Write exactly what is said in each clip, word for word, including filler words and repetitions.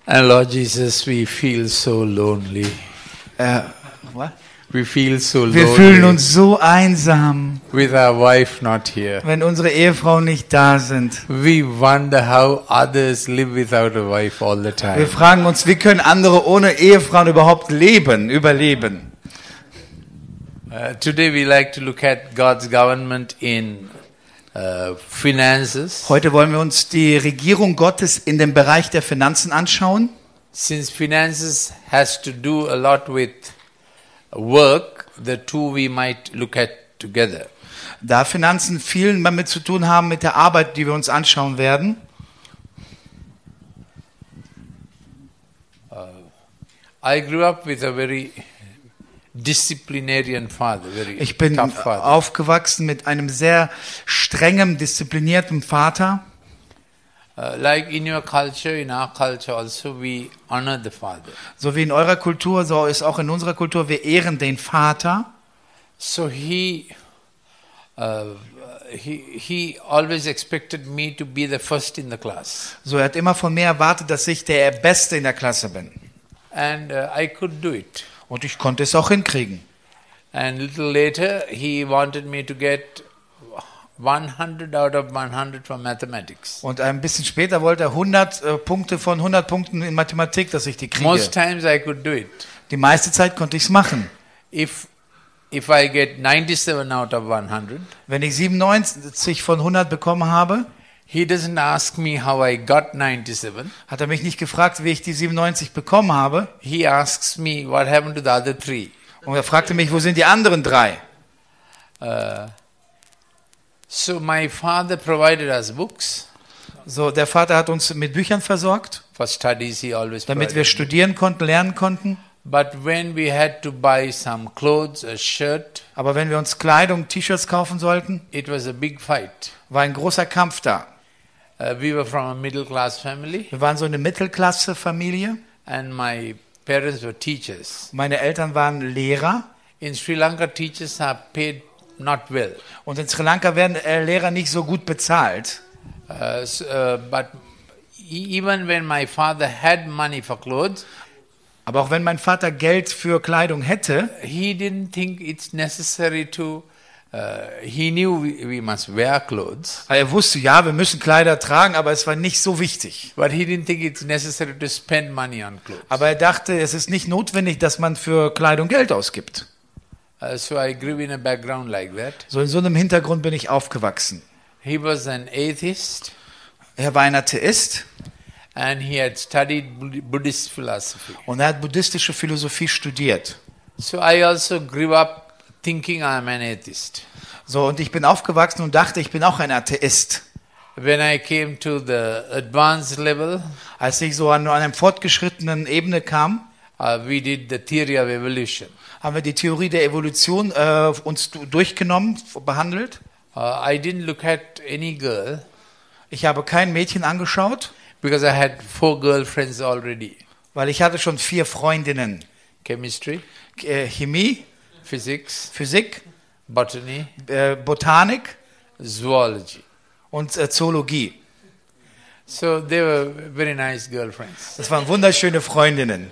And Lord Jesus, we feel so lonely. Äh, what? We feel so Wir lonely fühlen uns so einsam, with our wife not here. wenn unsere Ehefrauen nicht da sind. We wonder how others live without a wife all the Wir time. fragen uns, wie können andere ohne Ehefrauen überhaupt leben, überleben? Uh, today we like to look at God's government in uh, finances. Heute wollen wir uns die Regierung Gottes in dem Bereich der Finanzen anschauen. Since finances has to do a lot with work, the two we might look at together. Da Finanzen viel damit zu tun haben mit der Arbeit, die wir uns anschauen werden. I grew up with a very disciplinarian father, very Ich bin tough father. aufgewachsen mit einem sehr strengen, disziplinierten Vater. Uh, like in your culture, in our culture also, we honor the father. So wie in eurer Kultur, so ist auch in unserer Kultur, wir ehren den Vater. So he, uh, he, he always expected me to be the first in the class. So er hat immer von mir erwartet, dass ich der Beste in der Klasse bin. And uh, I could do it. Und ich konnte es auch hinkriegen. And little later, he wanted me to get one hundred out of one hundred for mathematics. Und ein bisschen später wollte er hundert äh, Punkte von hundert Punkten in Mathematik, dass ich die kriege. Most times I could do it. Die meiste Zeit konnte ich es machen. If if I get ninety-seven out of one hundred, Wenn ich siebenundneunzig von hundert bekommen habe, he doesn't ask me how I got ninety-seven. hat er mich nicht gefragt, wie ich die siebenundneunzig bekommen habe. He asks me what happened to the other three. Und er fragte mich, wo sind die anderen drei? Uh, so my father provided us books So, der Vater hat uns mit Büchern versorgt, for studies. He always damit wir provided. studieren konnten, lernen konnten. But when we had to buy some clothes, a shirt, Aber wenn wir uns Kleidung, T-Shirts kaufen sollten, it was a big fight. war ein großer Kampf da. Uh, we were from a middle class family, Wir waren so eine Mittelklasse-Familie. and my parents were teachers. Meine Eltern waren Lehrer. In Sri Lanka, teachers are paid not well. Und in Sri Lanka werden äh, Lehrer nicht so gut bezahlt. Uh, so, uh, but e- even when my father had money for clothes, Aber auch wenn mein Vater Geld für Kleidung hätte, he didn't think it's necessary to. Uh, he knew we, we must wear clothes, er wusste, ja, wir müssen Kleider tragen, aber es war nicht so wichtig. but he didn't think it's necessary to spend money on clothes. Aber er dachte, es ist nicht notwendig, dass man für Kleidung Geld ausgibt. Uh, so I grew in a background like that. So in so einem Hintergrund bin ich aufgewachsen. He was an atheist, Er war ein Atheist and he had studied Bud- Buddhist philosophy. und er hat buddhistische Philosophie studiert. So I also grew up thinking I'm an atheist. So, und ich bin aufgewachsen und dachte, ich bin auch ein Atheist. When I came to the advanced level, Als ich so an einer fortgeschrittenen Ebene kam, uh, we did the theory of evolution. haben wir die Theorie der Evolution äh, uns du- durchgenommen, behandelt. Uh, I didn't look at any girl Ich habe kein Mädchen angeschaut, because I had four girlfriends already. weil ich hatte schon vier Freundinnen. Chemistry, Äh, Chemie, physics, Physik, botany, äh, Botanik zoology. und äh, Zoologie. So they were very nice girlfriends. Das waren wunderschöne Freundinnen.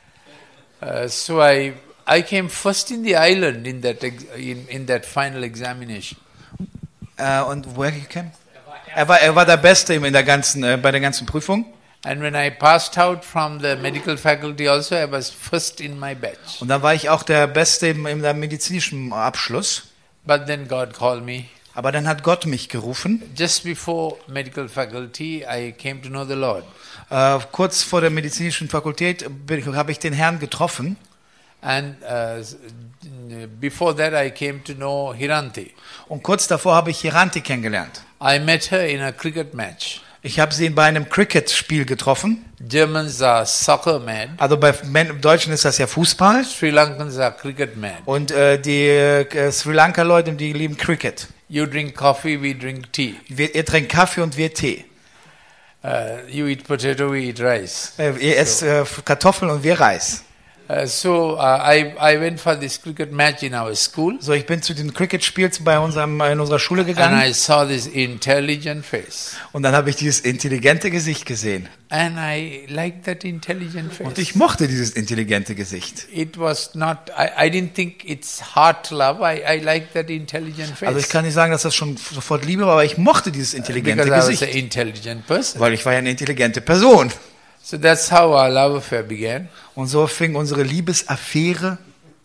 Uh, so I I came first in the island in that ex- in, in that final examination. Äh, und woher kam? Er war, er war der Beste in der ganzen, äh, bei der ganzen Prüfung. And when I passed out from the medical faculty also, I was first in my batch. Und dann war ich auch der Beste im, im medizinischen Abschluss. But then God called me. Aber dann hat Gott mich gerufen. Just before medical faculty, I came to know the Lord. Äh, kurz vor der medizinischen Fakultät bin- habe ich den Herrn getroffen. And uh, before that, I came to know Hiranti. Und kurz davor habe ich Hiranti kennengelernt. I met her in a cricket match. Ich habe sie bei einem Cricket-Spiel getroffen. Germans are soccer mad. Also bei Men- im Deutschen ist das ja Fußball. Sri Lankans are cricket mad. Und äh, die äh, Sri Lanka-Leute, die lieben Cricket. You drink coffee, we drink tea. Wir, ihr trinkt Kaffee und wir Tee. Uh, you eat potato, we eat rice. Äh, ihr esst äh, Kartoffeln und wir Reis. Uh, so uh, I, I went for this cricket match in our school, So, ich bin zu den Cricket-Spiels bei unserem, in unserer Schule and gegangen I saw this intelligent face. und dann habe ich dieses intelligente Gesicht gesehen. And I liked that intelligent face. Und ich mochte dieses intelligente Gesicht. It was not, I, I didn't think it's hard to love. I, I liked that intelligent face. Also ich kann nicht sagen, dass das schon sofort Liebe war, aber ich mochte dieses intelligente because I was an Gesicht, intelligent person. weil ich war ja eine intelligente Person. So that's how our love affair began. Und so fing unsere Liebesaffäre.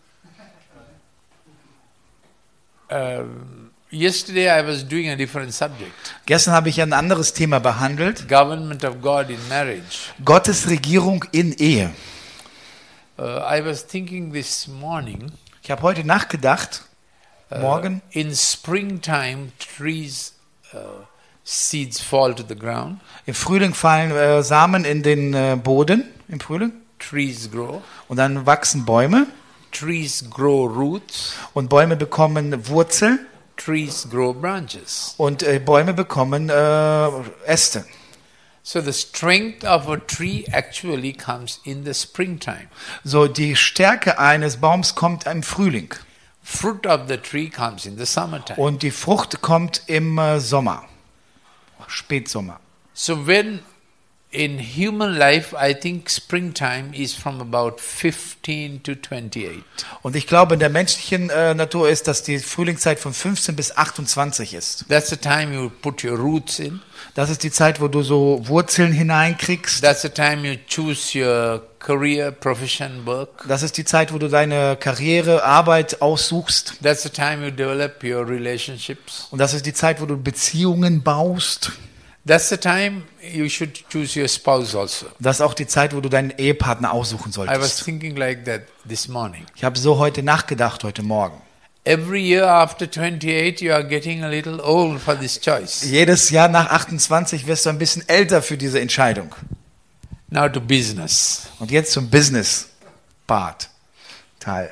Um, yesterday I was doing a different subject. Gestern habe ich ein anderes Thema behandelt. Government of God in marriage. Gottes Regierung in Ehe. Uh, I was thinking this morning, Ich habe heute nachgedacht, morgen, in springtime trees, uh, seeds fall to the ground, im Frühling fallen äh, Samen in den äh, Boden, im Frühling, trees grow, und dann wachsen Bäume trees grow roots, und Bäume bekommen Wurzeln trees grow branches. und äh, Bäume bekommen äh, Äste. So the strength of a tree actually comes in the springtime. So, die Stärke eines Baums kommt im Frühling Fruit of the tree comes in the summertime. und die Frucht kommt im äh, Sommer, Spätsommer. So when in human life, I think springtime is from about fifteen to twenty-eight. Und ich glaube, in der menschlichen äh, Natur ist, dass die Frühlingszeit von fünfzehn bis achtundzwanzig ist. That's the time you put your roots in. Das ist die Zeit, wo du so Wurzeln hineinkriegst. That's the time you choose your career, profession, work. Das ist die Zeit, wo du deine Karriere, Arbeit aussuchst. That's the time you develop your relationships. Und das ist die Zeit, wo du Beziehungen baust. That's the time you should choose your spouse also. Das ist auch die Zeit, wo du deinen Ehepartner aussuchen I was solltest. thinking like that this morning. Ich habe so heute nachgedacht, heute Morgen. Every year after twenty-eight, you are getting a little old for this choice. Jedes Jahr nach achtundzwanzig wirst du ein bisschen älter für diese Entscheidung. Now to business. Und jetzt zum Business-Part Teil.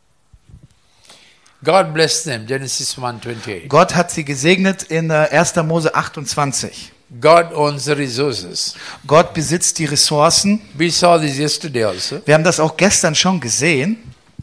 God bless them, Genesis one twenty-eight. Gott hat sie gesegnet in äh, erster Mose achtundzwanzig. God owns the resources. Gott besitzt die Ressourcen. We saw this yesterday also. Wir haben das auch gestern schon gesehen.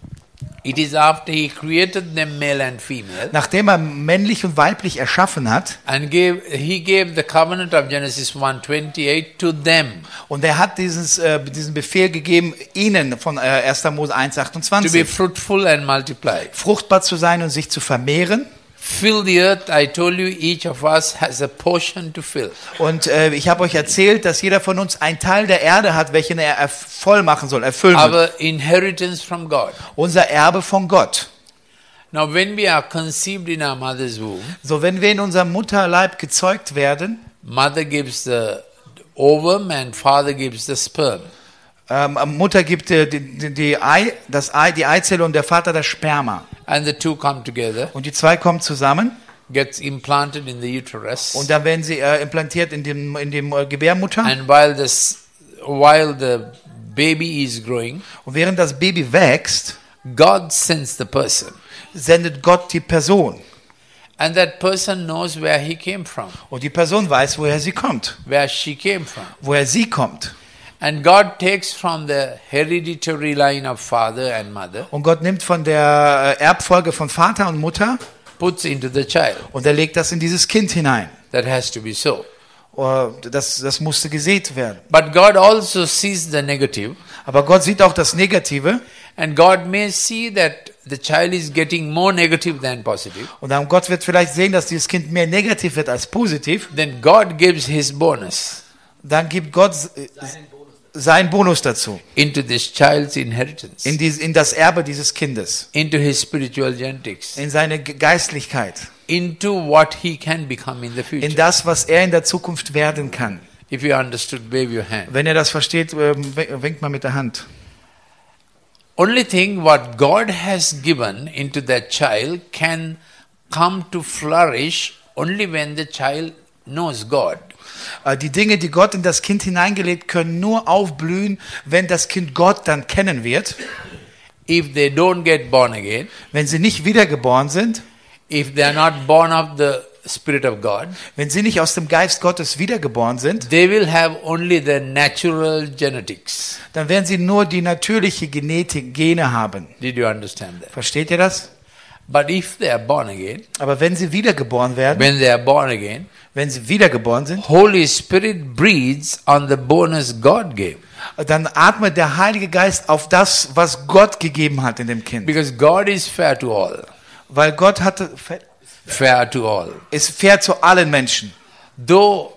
It is after he created them male and female Nachdem er männlich und weiblich erschaffen hat, and gave he gave the covenant of Genesis one twenty-eight to them und er hat dieses, äh, diesen Befehl gegeben, ihnen von äh, erster Mose eins to be achtundzwanzig, fruitful and multiply. fruchtbar zu sein und sich zu vermehren. Fill the earth, I told you, each of us has a portion to fill. Und äh, ich habe euch erzählt, dass jeder von uns einen Teil der Erde hat, welchen er erf- voll machen soll, erfüllen will. Our inheritance from God. Unser Erbe von Gott. Now when we are conceived in our mother's womb, So, wenn wir in unserem Mutterleib gezeugt werden, mother gives the ovum and father gives the sperm. ähm, Mutter gibt die, die, die, Ei, das Ei, die Eizelle und der Vater das Sperma. And the two come together, Und die zwei kommen zusammen gets implanted in the uterus. und dann werden sie äh, implantiert in dem, in dem äh, Gebärmutter. And while this, while the baby is growing, Und während das Baby wächst, God sends the person. sendet Gott die Person. And that person knows where he came from, Und die Person weiß, woher sie kommt, where she came from. woher sie kommt. And God takes from the hereditary line of father and mother, Und Gott nimmt von der äh, Erbfolge von Vater und Mutter puts into the child. und er legt das in dieses Kind hinein. That has to be so. Äh, Das, das musste gesät werden. But God also sees the negative, Aber Gott sieht auch das Negative. and God may see that the child is getting more negative than positive. Und dann Gott wird vielleicht sehen, dass dieses Kind mehr negativ wird als positiv. Then God gives his bonus Dann gibt Gott äh, seinen Bonus dazu. into this child's inheritance, In, dies, in das Erbe dieses Kindes. into his spiritual genetics, In seine Ge- Geistlichkeit. into what he can become in the In future. das, was er in der Zukunft werden kann. If you understood, wave your hand. Wenn ihr das versteht, ähm, winkt mal mit der Hand. Only thing what God has given into that child can come to flourish only when the child knows God. Äh, Die Dinge, die Gott in das Kind hineingelegt, können nur aufblühen, wenn das Kind Gott dann kennen wird. If they don't get born again, Wenn sie nicht wiedergeboren sind, if they are not born of the Spirit of God, wenn sie nicht aus dem Geist Gottes wiedergeboren sind, they will have only the natural genetics. dann werden sie nur die natürliche Genetik, Gene haben. Did you understand that? Versteht ihr das? But if they are born again, Aber wenn sie wiedergeboren werden, when they are born again, wenn sie wiedergeboren sind, Holy Spirit breathes on the bonus God gave. dann atmet der Heilige Geist auf das, was Gott gegeben hat in dem Kind. Because God is fair to all. Weil Gott hatte, Fair to all. ist fair zu allen Menschen. Though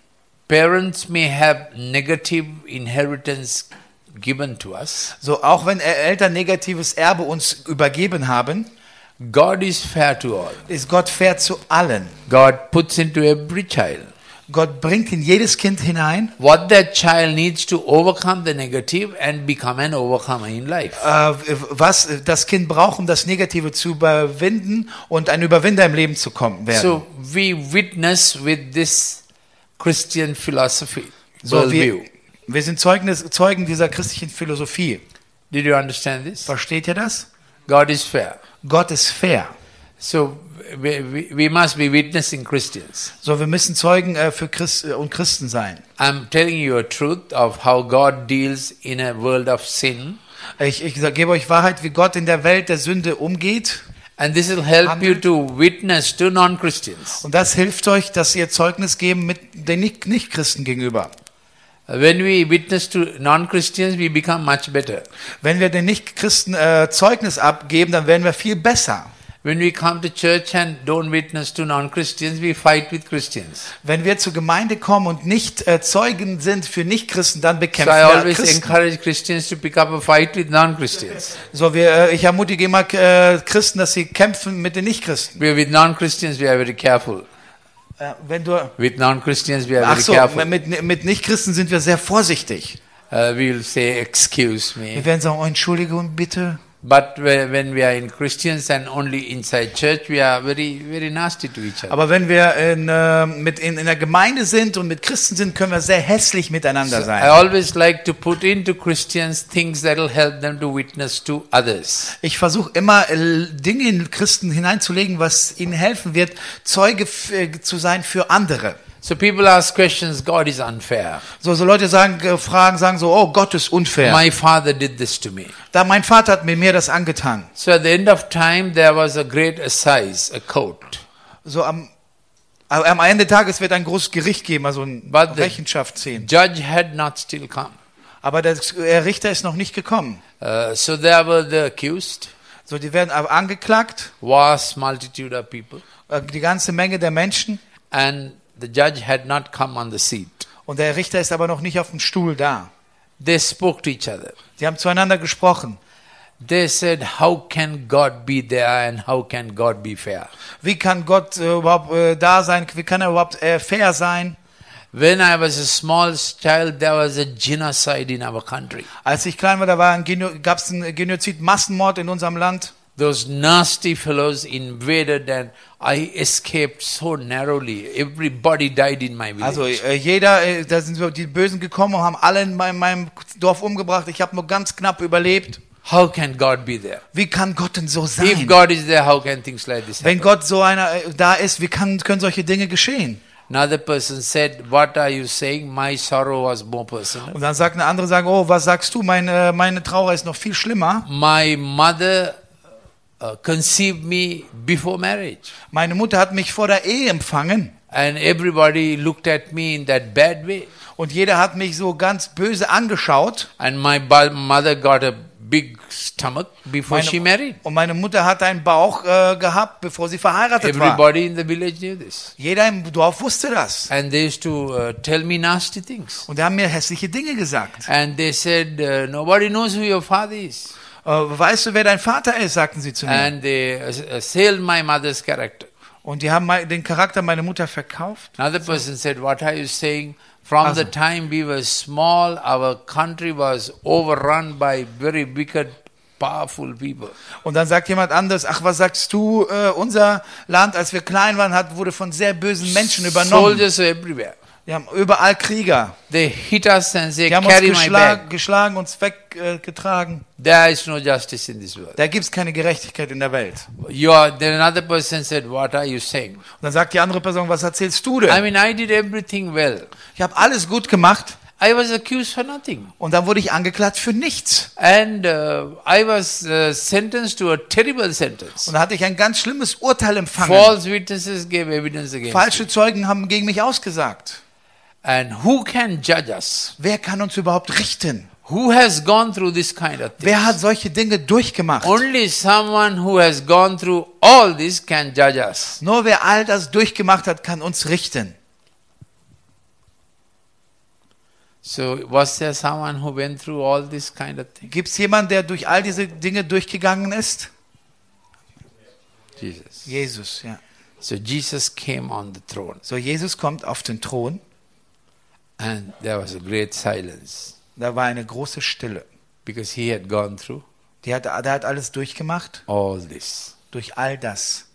parents may have negative inheritance given to us, So, auch wenn Eltern negatives Erbe uns übergeben haben, God is fair to all. ist Gott fair zu allen. God puts into every child Gott bringt in jedes Kind hinein, what that child needs to overcome the negative and become an overcomer in life. äh, was das Kind braucht, um das Negative zu überwinden und ein Überwinder im Leben zu kommen werden. So we witness with this Christian philosophy, So, wir, worldview. wir sind Zeugen, des, Zeugen dieser christlichen Philosophie. Did you understand this? Versteht ihr das? God is fair. Gott ist fair. So we, we, we must be witnessing Christians. So, wir müssen Zeugen äh, für Christ und Christen sein. I'm telling you a truth of how God deals in a world of sin. Ich, ich sag- gebe euch Wahrheit, wie Gott in der Welt der Sünde umgeht. And this will help you to witness to non-Christians. Und das hilft euch, dass ihr Zeugnis geben mit den Nicht- Nicht-Christen gegenüber. When we witness to non-Christians, we become much better. Wenn wir den Nicht-Christen äh, Zeugnis abgeben, dann werden wir viel besser. When we come to church and don't witness to non-Christians, we fight with Christians. Wenn wir zur Gemeinde kommen und nicht äh, Zeugen sind für Nicht-Christen, dann So bekämpfen I wir always Christen. encourage Christians to pick up a fight with non-Christians. So, wir, äh, ich ermutige immer äh, Christen, dass sie kämpfen mit den Nicht-Christen. We with non-Christians, we are very careful. Äh, wenn du, With non-Christians, we are ach very so, careful. mit, mit Nicht-Christen sind wir sehr vorsichtig. Uh, we will say, excuse me. Wir werden sagen, oh, Entschuldigung, bitte. But whe- when we are in Christians and only inside church, we are very, very nasty to each other. Aber wenn wir in, äh, mit in, in der Gemeinde sind und mit Christen sind, können wir sehr hässlich miteinander I sein. always like to put into Christians things that will help them to witness to others. Ich versuche immer äh, Dinge in Christen hineinzulegen, was ihnen helfen wird, Zeuge f- äh, zu sein für andere. So people ask questions, God is unfair. So, so Leute sagen, äh, fragen, sagen so, oh, Gott ist unfair. My father did this to me. Da mein Vater hat mir, mir das angetan. So at the end of time, there was a great assize, a court. So am, aber am Ende des Tages wird ein großes Gericht geben, also ein But the- Rechenschaft ziehen. Judge had not still come. Aber der äh, Richter ist noch nicht gekommen. Uh, so there were the accused, So, die werden aber angeklagt, vast multitude of people, äh, die ganze Menge der Menschen. and the judge had not come on the seat. Und der Richter ist aber noch nicht auf dem Stuhl da. They spoke to each other. Sie haben zueinander gesprochen. They said, how can God be there and how can God be fair? Wie kann Gott äh, überhaupt äh, da sein? Wie kann er überhaupt äh, fair sein? When I was a small child, there was a genocide in our country. Als ich klein war, da war ein Geno- gab es einen Genozid, Massenmord in unserem Land. Those nasty fellows invaded and I escaped so narrowly. Everybody died in my village. Also äh, jeder, äh, da sind so die Bösen gekommen und haben alle in meinem, meinem Dorf umgebracht. Ich habe nur ganz knapp überlebt. How can God be there? Wie kann Gott denn so If sein? God is there, how can things like this Wenn happen? Gott so einer äh, da ist, wie kann, können solche Dinge geschehen? Another person said, what are you saying? My sorrow was more personal. Und dann sagt eine andere, sagen, oh, was sagst du? Meine, meine Trauer ist noch viel schlimmer. My mother uh, conceived me before marriage. Meine Mutter hat mich vor der Ehe empfangen. And everybody looked at me in that bad way. Und jeder hat mich so ganz böse angeschaut. And my ba- mother got a big stomach before she Meine, married. und meine Mutter hat einen Bauch äh, gehabt, bevor sie verheiratet war. Everybody in the village knew this. Jeder im Dorf wusste das. And they used to uh, tell me nasty things. Und die haben mir hässliche Dinge gesagt. And they said, uh, nobody knows who your father is. Äh, weißt du, wer dein Vater ist, sagten sie zu mir. And they uh, assailed my mother's character. Und die haben mein- den Charakter meiner Mutter verkauft. Another person said, what are you saying? From Also. the time we were small, our country was overrun by very wicked, powerful people. Und dann sagt jemand anderes, ach, was sagst du, äh, unser Land, als wir klein waren, hat, wurde von sehr bösen Menschen übernommen. Soldiers were everywhere. Wir haben überall Krieger. They hit us and say, Die haben uns carry my geschlagen, bag. geschlagen uns weggetragen. Äh, There is no justice in this world. da gibt es keine Gerechtigkeit in der Welt. You are, then another person said, what are you saying? Und dann sagt die andere Person, was erzählst du I denn? mean, I did everything well. Ich habe alles gut gemacht I was accused for nothing. und dann wurde ich angeklagt für nichts. And uh, I was uh, sentenced to a terrible sentence. Und da hatte ich ein ganz schlimmes Urteil empfangen. False witnesses gave evidence against me. Falsche Zeugen haben gegen mich ausgesagt. And who can judge us? Wer kann uns überhaupt richten? Who has gone through this kind of thing? Wer hat solche Dinge durchgemacht? Only someone who has gone through all this can judge us. Nur wer all das durchgemacht hat, kann uns richten. So was there someone who went through all this kind of thing? Gibt es jemanden, der durch all diese Dinge durchgegangen ist? Jesus. Jesus, ja. So Jesus came on the throne So, Jesus kommt auf den Thron. and there was a great silence Da war eine große Stille. because he had gone through Die hat, der hat alles durchgemacht, all this. durch all das.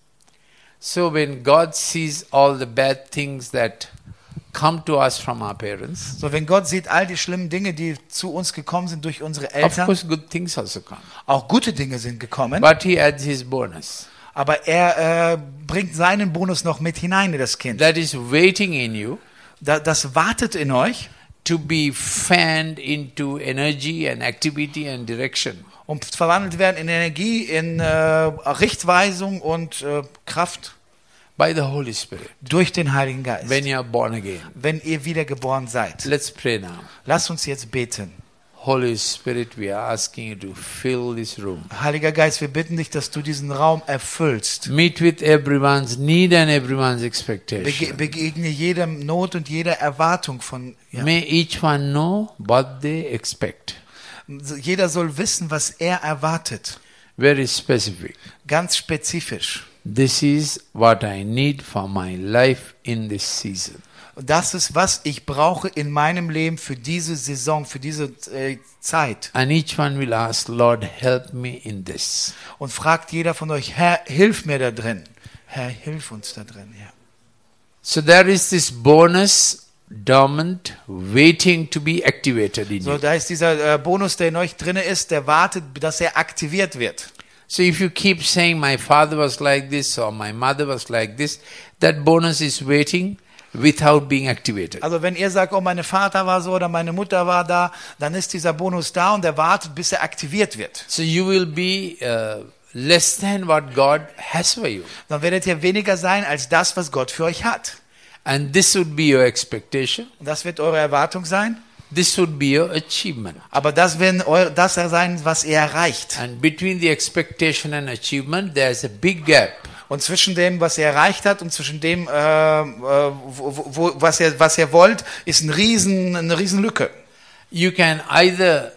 So when God sees all the bad things that come to us from our parents, So, wenn Gott sieht, all die schlimmen Dinge, die zu uns gekommen sind durch unsere of Eltern, course good things also come. auch gute Dinge sind gekommen, But he adds his bonus. aber er äh, bringt seinen Bonus noch mit hinein in das Kind. That is waiting in you Da, das wartet in euch, to be fanned into energy and activity and direction. um verwandelt werden in Energie, in äh, Richtweisung und äh, Kraft By the Holy Spirit durch den Heiligen Geist, when you are born again. wenn ihr wiedergeboren seid. Let's pray now. Lasst uns jetzt beten. Holy Spirit, we are asking you to fill this room. Heiliger Geist, wir bitten dich, dass du diesen Raum erfüllst. Meet with everyone's need and everyone's Bege expectation. begegne jedem Not und jeder Erwartung von. Ja. May each one know what they expect. Jeder soll wissen, was er erwartet. Very specific. Ganz spezifisch. This is what I need for my life in this season. Das ist, was ich brauche in meinem Leben für diese Saison, für diese äh, Zeit. And each one will ask, Lord, help me in this. Und fragt jeder von euch, Herr, hilf mir da drin. Herr, hilf uns da drin. Ja. So there is this bonus dormant waiting to be activated in So, you. da ist dieser äh, Bonus, der in euch drin ist, der wartet, dass er aktiviert wird. So if you keep saying, my father was like this or my mother was like this, that bonus is waiting without being activated. Also wenn ihr sagt, oh, mein Vater war so oder meine Mutter war da, dann ist dieser Bonus da und er wartet, bis er aktiviert wird. So you will be uh, less than what God has for you. Dann werdet ihr weniger sein als das, was Gott für euch hat. And this would be your expectation. Und das wird eure Erwartung sein. This would be your achievement. Aber das wird eu- das sein, was ihr erreicht. And between the expectation and achievement, there's a big gap. Und zwischen dem, was ihr erreicht habt und zwischen dem, äh, äh, wo, wo, was, ihr, was ihr wollt, ist ein riesen, eine riesen Lücke. You can either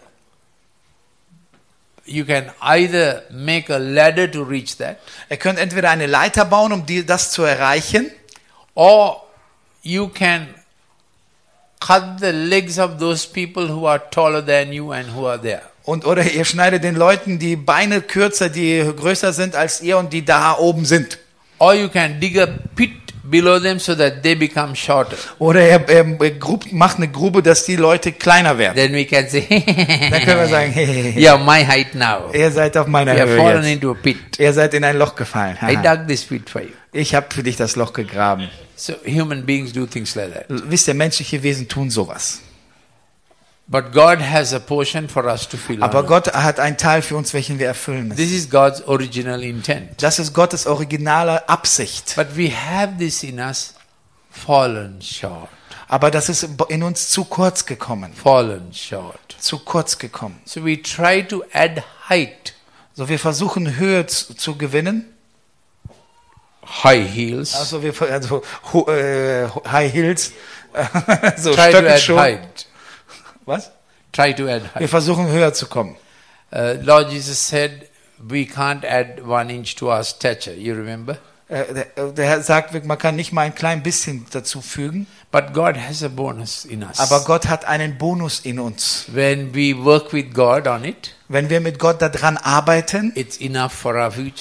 you can either make a ladder to reach that, Ihr könnt entweder eine Leiter bauen, um die, das zu erreichen, or you can cut the legs of those people who are taller than you and who are there. und oder ihr schneidet den Leuten die Beine kürzer, die größer sind als ihr und die da oben sind. Or you can dig a pit below them so that they become shorter. Oder er, er, er grub, macht eine Grube, dass die Leute kleiner werden. Then we can say, Dann können wir sagen, hey, yeah, my height now. ihr seid auf meiner You have fallen Höhe jetzt. into a pit. Ihr seid in ein Loch gefallen. I Haha. dug this pit for you. Ich habe für dich das Loch gegraben. So human beings do things like that. Wisst ihr, menschliche Wesen tun sowas. But God has a portion for us to fill. Aber on. Gott hat einen Teil für uns, welchen wir erfüllen müssen. This is God's original intent. Das ist Gottes originale Absicht. But we have this in us, fallen short. Aber das ist in uns zu kurz gekommen. Fallen short. Zu kurz gekommen. So we try to add height. So, wir versuchen Höhe zu, zu gewinnen. High heels. Also, wir also ho, äh, High Heels, so Try to add Stöckelschuhe. height. Was? Try to add Wir height. versuchen höher zu kommen. Uh, Lord Jesus said, we can't add one inch to our stature. You remember? Äh, Der, der Herr sagt, man kann nicht mal ein klein bisschen dazu fügen. But God has a bonus in us. Aber Gott hat einen Bonus in uns. When we work with God on it, Wenn wir mit Gott daran arbeiten, it's enough for our future.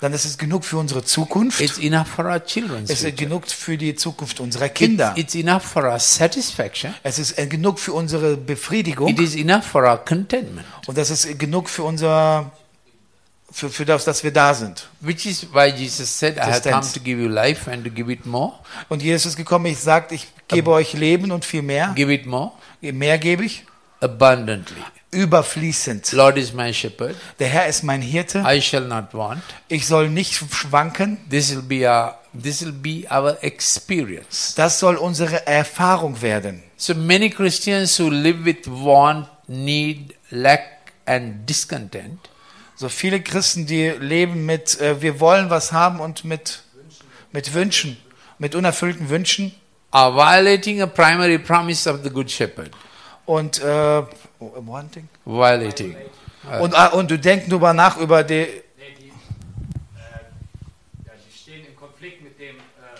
dann ist es genug für unsere Zukunft. It's enough for our children's Es ist future. genug für die Zukunft unserer Kinder. It's, it's enough for our satisfaction. Es ist äh, genug für unsere It Befriedigung. is enough for our contentment. Und das ist genug für unser, für, für das, dass wir da sind. Which is why Jesus said, I have come Existence. to give you life and to give it more. Und Jesus ist gekommen, ich sagt, ich gebe euch Leben und viel mehr. Give it more Mehr gebe ich. abundantly. Überfließend. Lord is my shepherd. Der Herr ist mein Hirte. I shall not want. Ich soll nicht schwanken. This will be our, this will be our experience. Das soll unsere Erfahrung werden. So many Christians who live with want, need, lack and discontent So viele Christen, die leben mit, äh, wir wollen was haben und mit, mit Wünschen, mit unerfüllten Wünschen. are violating a primary promise of the Good Shepherd. Und, äh, wanting? Violating. und, äh, und du denkst darüber nach, über die, Nee, die, äh, ja, die stehen im Konflikt mit dem, äh,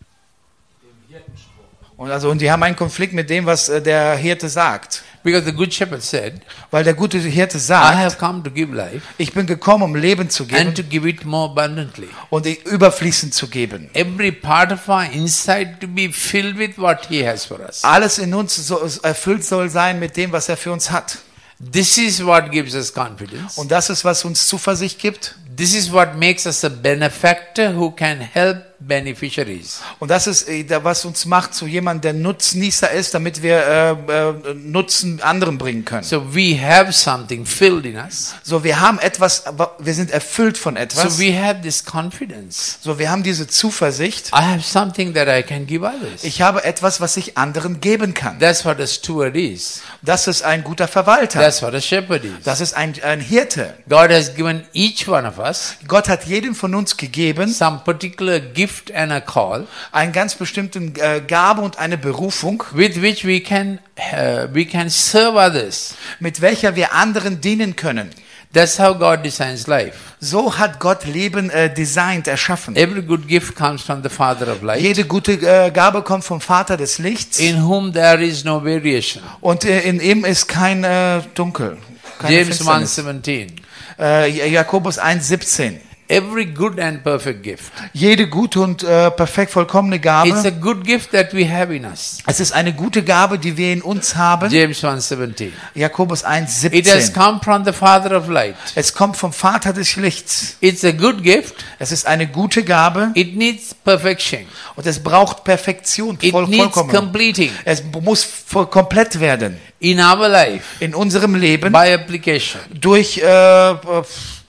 dem Hirtenspruch. und, also, und die haben einen Konflikt mit dem, was äh, der Hirte sagt. Because the Good Shepherd said, Weil der gute Hirte I sagt, have come to give life ich bin gekommen, um Leben zu and geben to give it more abundantly. und überfließend zu geben. Every part of our inside to be filled with what He has for us. Alles in uns so, erfüllt soll sein mit dem, was er für uns hat. This is what gives us confidence. Und das ist, was uns Zuversicht gibt. This is what makes us a benefactor who can help beneficiaries. Und das ist, äh, da- was uns macht zu jemandem, der Nutznießer ist, damit wir äh, äh, Nutzen anderen bringen können. So we have something filled in us. So, wir haben etwas, aber wir sind erfüllt von etwas. So we have this confidence. So, wir haben diese Zuversicht. I have something that I can give others. Ich habe etwas, was ich anderen geben kann. That's what a steward is. Das ist ein guter Verwalter. That's what a shepherd is. Das ist ein, ein Hirte. God has given each one of us Gott hat jedem von uns gegeben some particular gift and a call einen ganz bestimmten äh, Gabe und eine Berufung, with which we can uh, we can serve others. mit welcher wir anderen dienen können. That's how God designs life. So hat Gott Leben äh, designt, erschaffen. Every good gift comes from the Father of light, Jede gute äh, Gabe kommt vom Vater des Lichts in whom there is no variation. und äh, in ihm ist kein äh, Dunkel. Keine James one Finsternis. seventeen. Äh, Jakobus eins siebzehn. Every good and perfect gift. Jede gute und äh, perfekt vollkommene It's a Gabe, good gift that we have in us. es ist eine gute Gabe, die wir in uns haben. James one seventeen. Jakobus eins It has siebzehn. come from the Father of light. Es kommt vom Vater des Lichts. It's a good gift. Es ist eine gute Gabe It needs perfection. und es braucht Perfektion, It voll, needs vollkommen. completing Es muss voll, komplett werden in our life in unserem Leben by application. durch, äh, äh,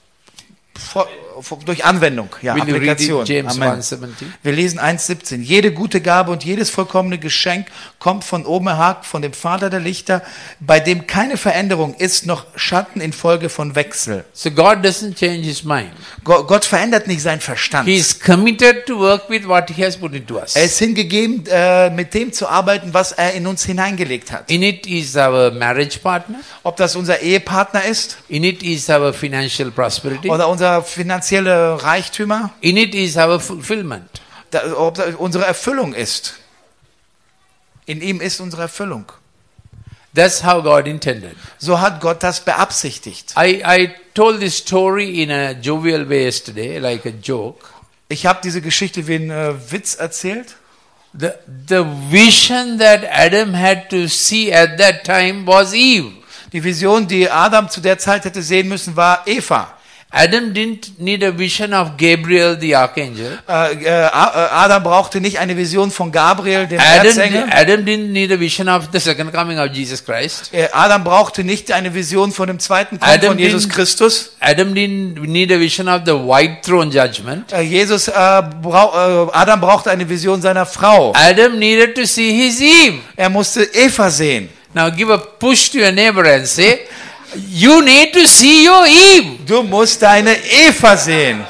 vor, vor, durch Anwendung, ja, Will you read Applikation. it? James Amen. one seventeen. Wir lesen eins siebzehn. Jede gute Gabe und jedes vollkommene Geschenk kommt von oben herab, von dem Vater der Lichter, bei dem keine Veränderung ist, noch Schatten infolge von Wechsel. So God doesn't change his mind. Go- Gott verändert nicht seinen Verstand. He is committed to work with what he has put into us. Er ist hingegeben, äh, mit dem zu arbeiten, was er in uns hineingelegt hat. In it is our marriage partner. Ob das unser Ehepartner ist In it is our financial prosperity. oder unser finanzielle Reichtümer, In it is our fulfillment. da, ob das unsere Erfüllung ist. In ihm ist unsere Erfüllung. That's how God intended. So hat Gott das beabsichtigt. I, I told this story in a jovial way yesterday, like a joke. Ich habe diese Geschichte wie einen äh, Witz erzählt. The, the vision that Adam had to see at that time was Eve. Die Vision, die Adam zu der Zeit hätte sehen müssen, war Eva. Adam didn't need a vision of Gabriel the archangel. Äh, äh, Adam brauchte nicht eine Vision von Gabriel, dem Adam, Erzengel. Adam didn't need a vision of the second coming of Jesus Christ. Äh, Adam brauchte nicht eine Vision von dem zweiten Kommen Adam von Jesus didn't- Christus. Adam didn't need a vision of the white throne judgment. Äh, Jesus, äh, brau äh, Adam brauchte eine Vision seiner Frau. Adam needed to see his Eve. Er musste Eva sehen. Now give a push to your neighbor and say, you need to see your Eve. Du musst deine Eva sehen.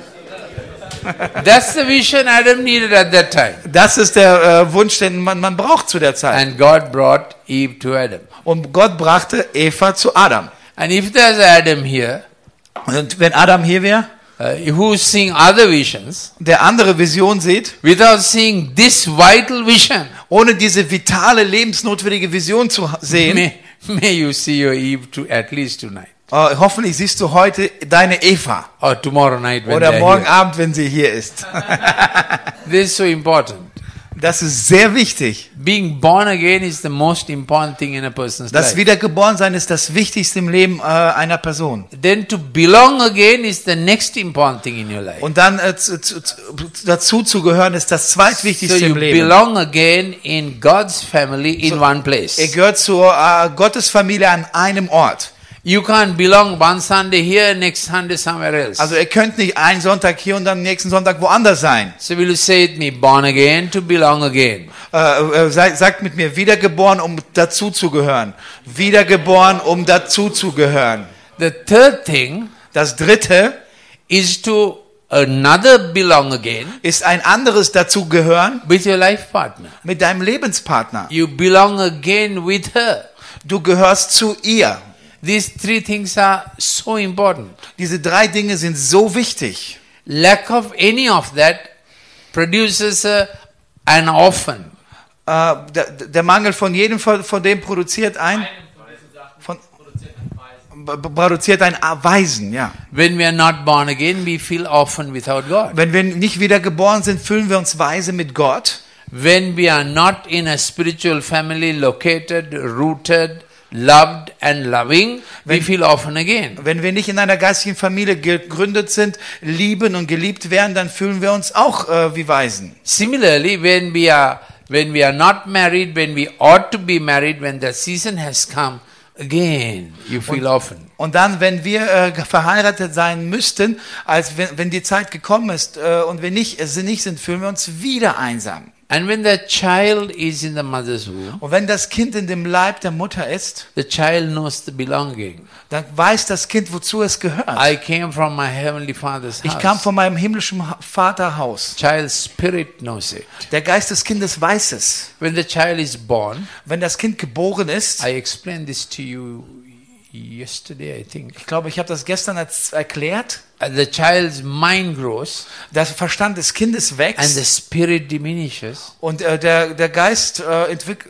That's the vision Adam needed at that time. Das ist der äh, Wunsch, den man, man braucht zu der Zeit. And God brought Eve to Adam. Und Gott brachte Eva zu Adam. And if there's Adam here, Und wenn Adam hier wäre, uh, who's seeing other visions, der andere Vision sieht, without seeing this vital vision, ohne diese vitale, lebensnotwendige Vision zu sehen, may, may you see your Eve to at least tonight. Äh, hoffentlich siehst du heute deine Eva. or tomorrow night when Oder they're morgen here. Abend, wenn sie hier ist. This is so important. Das ist sehr wichtig. Being born again is the most important thing in a person's Das life. Wiedergeborensein ist das Wichtigste im Leben äh, einer Person. Then to belong again is the next important thing in your life. Und dann äh, zu, zu, zu, dazu zu gehören, ist das So zweitwichtigste you im Leben. belong again in God's family in one place. Er gehört zur äh, Gottesfamilie an einem Ort. You can't belong one Sunday here, next Sunday somewhere else. Also ihr könnt nicht einen Sonntag hier und dann nächsten Sonntag woanders sein. So will you say it me, born again to belong again. Äh, äh, sagt, sagt mit mir, wiedergeboren, um dazu zu gehören. Wiedergeboren, um dazu zu gehören. The third thing Das dritte is to another belong again ist ein anderes Dazugehören with your life partner. mit deinem Lebenspartner. You belong again with her. Du gehörst zu ihr. These three things are so important. Diese drei Dinge sind so wichtig. Lack of any of that produces a, an orphan. Äh, der, der Mangel von jedem von, von dem produziert ein, von, b- produziert ein Waisen, ja. When we are not born again, we feel orphan without God. Wenn wir nicht wieder geboren sind, fühlen wir uns weise mit Gott. When we are not in a spiritual family located, rooted, loved and loving, we feel orphan again. Wenn wir nicht in einer geistigen Familie gegründet sind, lieben und geliebt werden, dann fühlen wir uns auch äh, wie Waisen. Similarly, when we are when we are not married, when we ought to be married, when the season has come, again you feel orphan. Und dann, wenn wir äh, verheiratet sein müssten, als wenn, wenn die Zeit gekommen ist äh, und wir nicht, äh, nicht sind, fühlen wir uns wieder einsam. And when the child is in the mother's womb, Und wenn das Kind in dem Leib der Mutter ist, the child knows the belonging. dann weiß das Kind, wozu es gehört. I came from my heavenly Father's Ich kam house. von meinem himmlischen Ha- Vaterhaus. Child's spirit knows it. Der Geist des Kindes weiß es. When the child is born, Wenn das Kind geboren ist, I explained this to you yesterday, I think. ich glaube, ich habe das gestern als erklärt, Uh, The child's mind grows der Verstand des Kindes and wächst the spirit diminishes und äh, der, der Geist äh, entwick-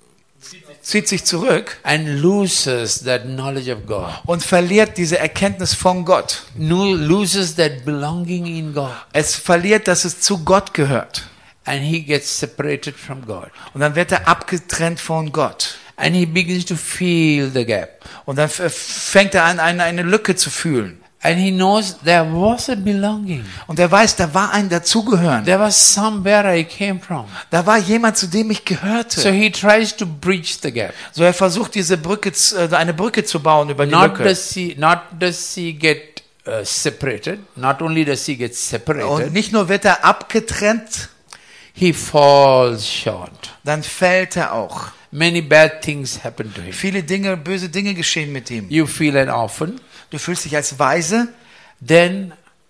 zieht sich zurück and loses that knowledge of God. und verliert diese Erkenntnis von Gott. No, loses that belonging in God. Es verliert, dass es zu Gott gehört. And he gets separated from God. Und dann wird er abgetrennt von Gott. And he begins to feel the gap. Und dann f- fängt er an, eine, eine Lücke zu fühlen. And he knows there was a belonging. Und er weiß, da war ein Dazugehören. There was somewhere I came from. Da war jemand, zu dem ich So gehörte. he tries to bridge the gap. So er versucht, diese Brücke, zu- äh, eine Brücke zu bauen über die Not Lücke. does he, not does he get uh, separated. Not only does he get Und separated, nicht nur wird er abgetrennt, he falls short. dann fällt er auch. Many bad things happen to him. Viele Dinge, böse Dinge geschehen mit ihm. You feel an orphan. Du fühlst dich als Weise Then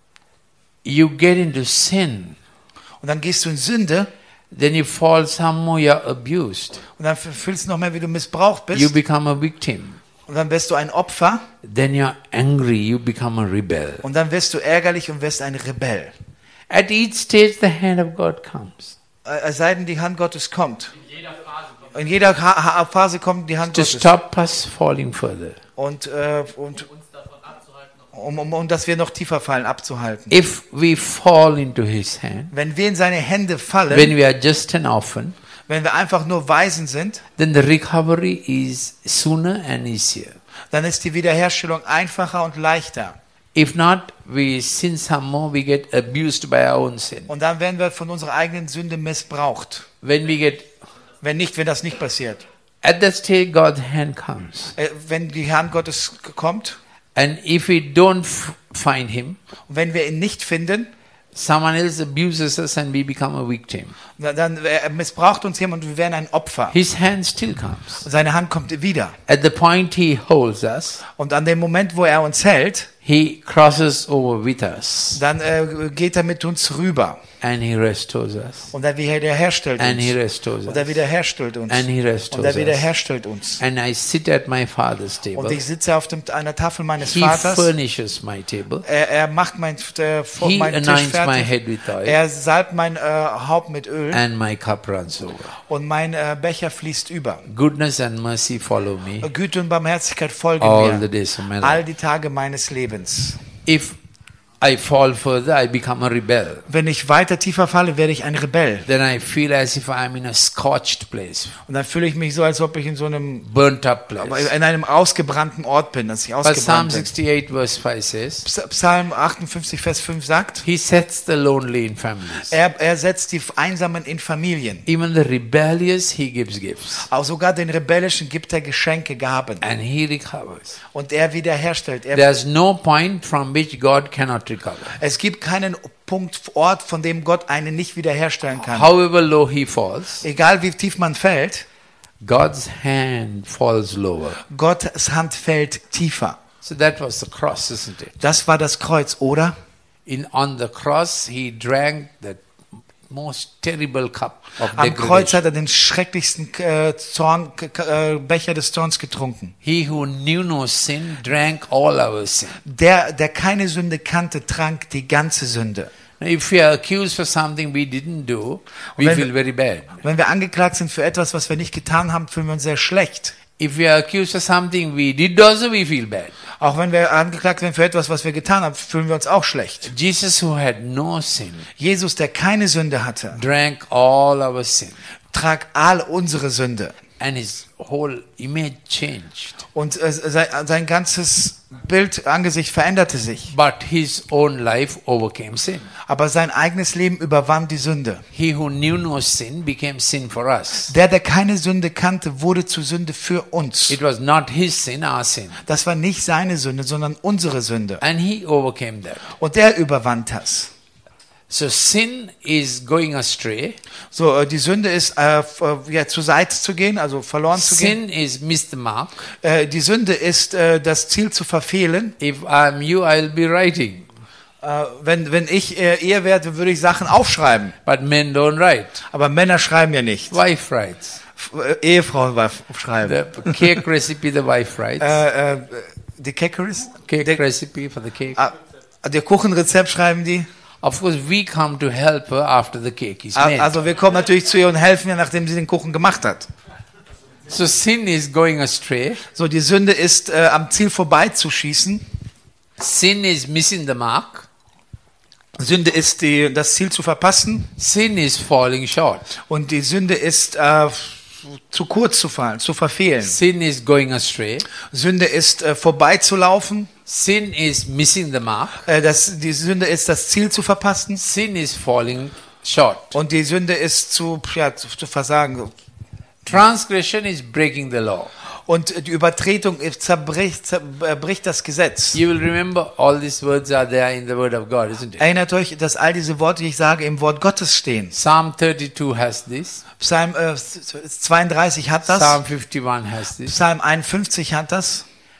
you get into sin. und dann gehst du in Sünde Then you fall some more, you're abused. und dann fühlst du noch mehr, wie du missbraucht You bist. become a victim. Und dann wirst du ein Opfer Then you're angry, you become a rebel. und dann wirst du ärgerlich und wirst ein Rebell. At each stage, the hand of God comes Äh, Es sei denn, die Hand Gottes kommt. In jeder ha ha Phase kommt die Hand to Gottes. stop us falling further. Und, äh, und um, um, um dass wir noch tiefer fallen, abzuhalten. If we fall into His hand, Wenn wir in seine Hände fallen, when we are just an orphan, wenn wir einfach nur Waisen sind, then the recovery is sooner and easier. dann ist die Wiederherstellung einfacher und leichter. If not, we sin some more, we get abused by our own sin. Und dann werden wir von unserer eigenen Sünde missbraucht. When we get, Wenn nicht, wenn das nicht passiert. at that stage, God's hand comes. Äh, Wenn die Hand Gottes kommt And if we don't f- find Him, und wenn wir ihn nicht finden, someone else abuses us and we become a victim. na- dann äh, missbraucht uns jemand und wir werden ein Opfer. His hand still comes. Seine Hand kommt wieder. At the point He holds us, Und an dem Moment, wo er uns hält, He crosses over with us. dann äh, geht er mit uns rüber. And He restores us. Und er wiederherstellt And He uns. restores Und er us. wiederherstellt uns. And He Und er restores us. wiederherstellt uns. And I sit at my Father's Und table. ich sitze auf dem, einer Tafel meines He Vaters. furnishes my table. Er, er macht mein, äh, vor- He meinen Tisch anoints my fertig. head with oil. Er salbt mein äh, Haupt mit Öl. And my cup runs over. Und mein äh, Becher fließt über. Goodness and mercy follow me Güte und Barmherzigkeit folgen all the mir. days of my All life. die Tage meines Lebens. If I fall further, I become a rebel. Wenn ich weiter tiefer falle, werde ich ein Rebell. Then I feel as if I'm in a scorched place, Und dann fühle ich mich so, als ob ich in so einem, burnt up place. in einem ausgebrannten Ort bin, dass ich But Psalm ausgebrannt bin. sixty-eight verse five says, Ps- Psalm achtundfünfzig, Vers fünf sagt, He sets the lonely in families. er, er setzt die Einsamen in Familien. Even the rebellious He gives gifts. Auch sogar den Rebellischen gibt er Geschenke, Gaben. And He recovers. Und er wiederherstellt. Er, There's no point from which God cannot recover. es gibt keinen Punkt, Ort, von dem Gott einen nicht wiederherstellen kann. However low he falls, Egal wie tief man fällt, God's hand falls lower. Gottes Hand fällt tiefer. So that was the cross, isn't it? Das war das Kreuz, oder? In on the cross, he drank the most terrible cup of Am Kreuz degradation. hat er den schrecklichsten äh, Zorn, k- äh, Becher des Zorns getrunken. He who knew no sin drank all our sin. Der, der keine Sünde kannte, trank die ganze Sünde. Now, if we are accused for something we didn't do, we Wenn- feel very bad. Wenn wir angeklagt sind für etwas, was wir nicht getan haben, fühlen wir uns sehr schlecht. If we are accused for something we did also, we feel bad. Auch wenn wir angeklagt werden für etwas, was wir getan haben, fühlen wir uns auch schlecht. Jesus, who had no sin, Jesus, der keine Sünde hatte, drank all our sin, trank all unsere Sünde. and his whole image changed. Und äh, sein, sein ganzes Bild, Angesicht veränderte sich. But his own life overcame sin. Aber sein eigenes Leben überwand die Sünde. He who knew no sin became sin for us. Der, der keine Sünde kannte, wurde zu Sünde für uns. It was not his sin, our sin. Das war nicht seine Sünde, sondern unsere Sünde. And he overcame that. Und der überwand das. So sin is going astray. So, äh, die Sünde ist, äh, f- äh, ja, zur Seite zu gehen, also verloren zu gehen. Sin is miss the mark. Äh, die Sünde ist, äh, das Ziel zu verfehlen. If I'm you, I'll be writing. Äh, wenn, wenn ich äh, ihr wäre, würde ich Sachen aufschreiben. But men don't write. Aber Männer schreiben ja nicht. Wife writes. F- äh, Ehefrauen wa- schreiben. The cake recipe the wife writes. Äh, äh, die Cakeries? Cake Der, recipe for the cake. ah, der Kuchenrezept schreiben die. Of course, we come to help her after the cake is Ah, made. Also wir kommen natürlich zu ihr und helfen ihr, nachdem sie den Kuchen gemacht hat. So sin is going astray. So, die Sünde ist, äh, am Ziel vorbeizuschießen. Sin is missing the mark. Sünde ist, die, das Ziel zu verpassen. Sin is falling short. Und die Sünde ist, äh, zu kurz zu fallen, zu verfehlen. Sin is going astray. Sünde ist, äh, vorbeizulaufen. Sin is missing the mark. Äh, das, die Sünde ist, das Ziel zu verpassen. Sin is falling short. Und die Sünde ist zu, ja, zu, zu versagen. Transgression is breaking the law. Und die Übertretung ist- zerbricht, zerbricht das Gesetz. You will remember all these words are there in the word of God, isn't it? Erinnert euch, dass all diese Worte, die ich sage, im Wort Gottes stehen. Psalm thirty-two has this. Psalm äh, zweiunddreißig hat das. Psalm fifty-one has this. Psalm einundfünfzig hat das.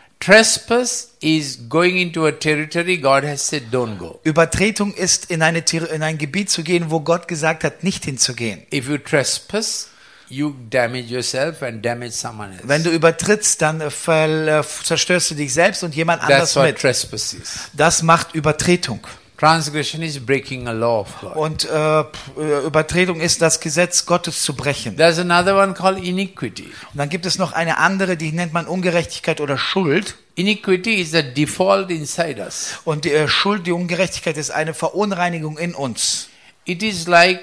Trespass is going into a territory God has said don't go. Übertretung ist, in, eine, Ter- in ein Gebiet zu gehen, wo Gott gesagt hat, nicht hinzugehen. If you trespass, you damage yourself and damage someone else. Wenn du übertrittst, dann äh, ver, äh, zerstörst du dich selbst und jemand anders That's what mit. trespass is. Das macht Übertretung. Transgression is breaking a law of God. Und äh, p- äh, Übertretung ist, das Gesetz Gottes zu brechen. There's another one called iniquity. Und dann gibt es noch eine andere, die nennt man Ungerechtigkeit oder Schuld. Iniquity is the default inside us. Und die äh, Schuld, die Ungerechtigkeit ist eine Verunreinigung in uns. It is like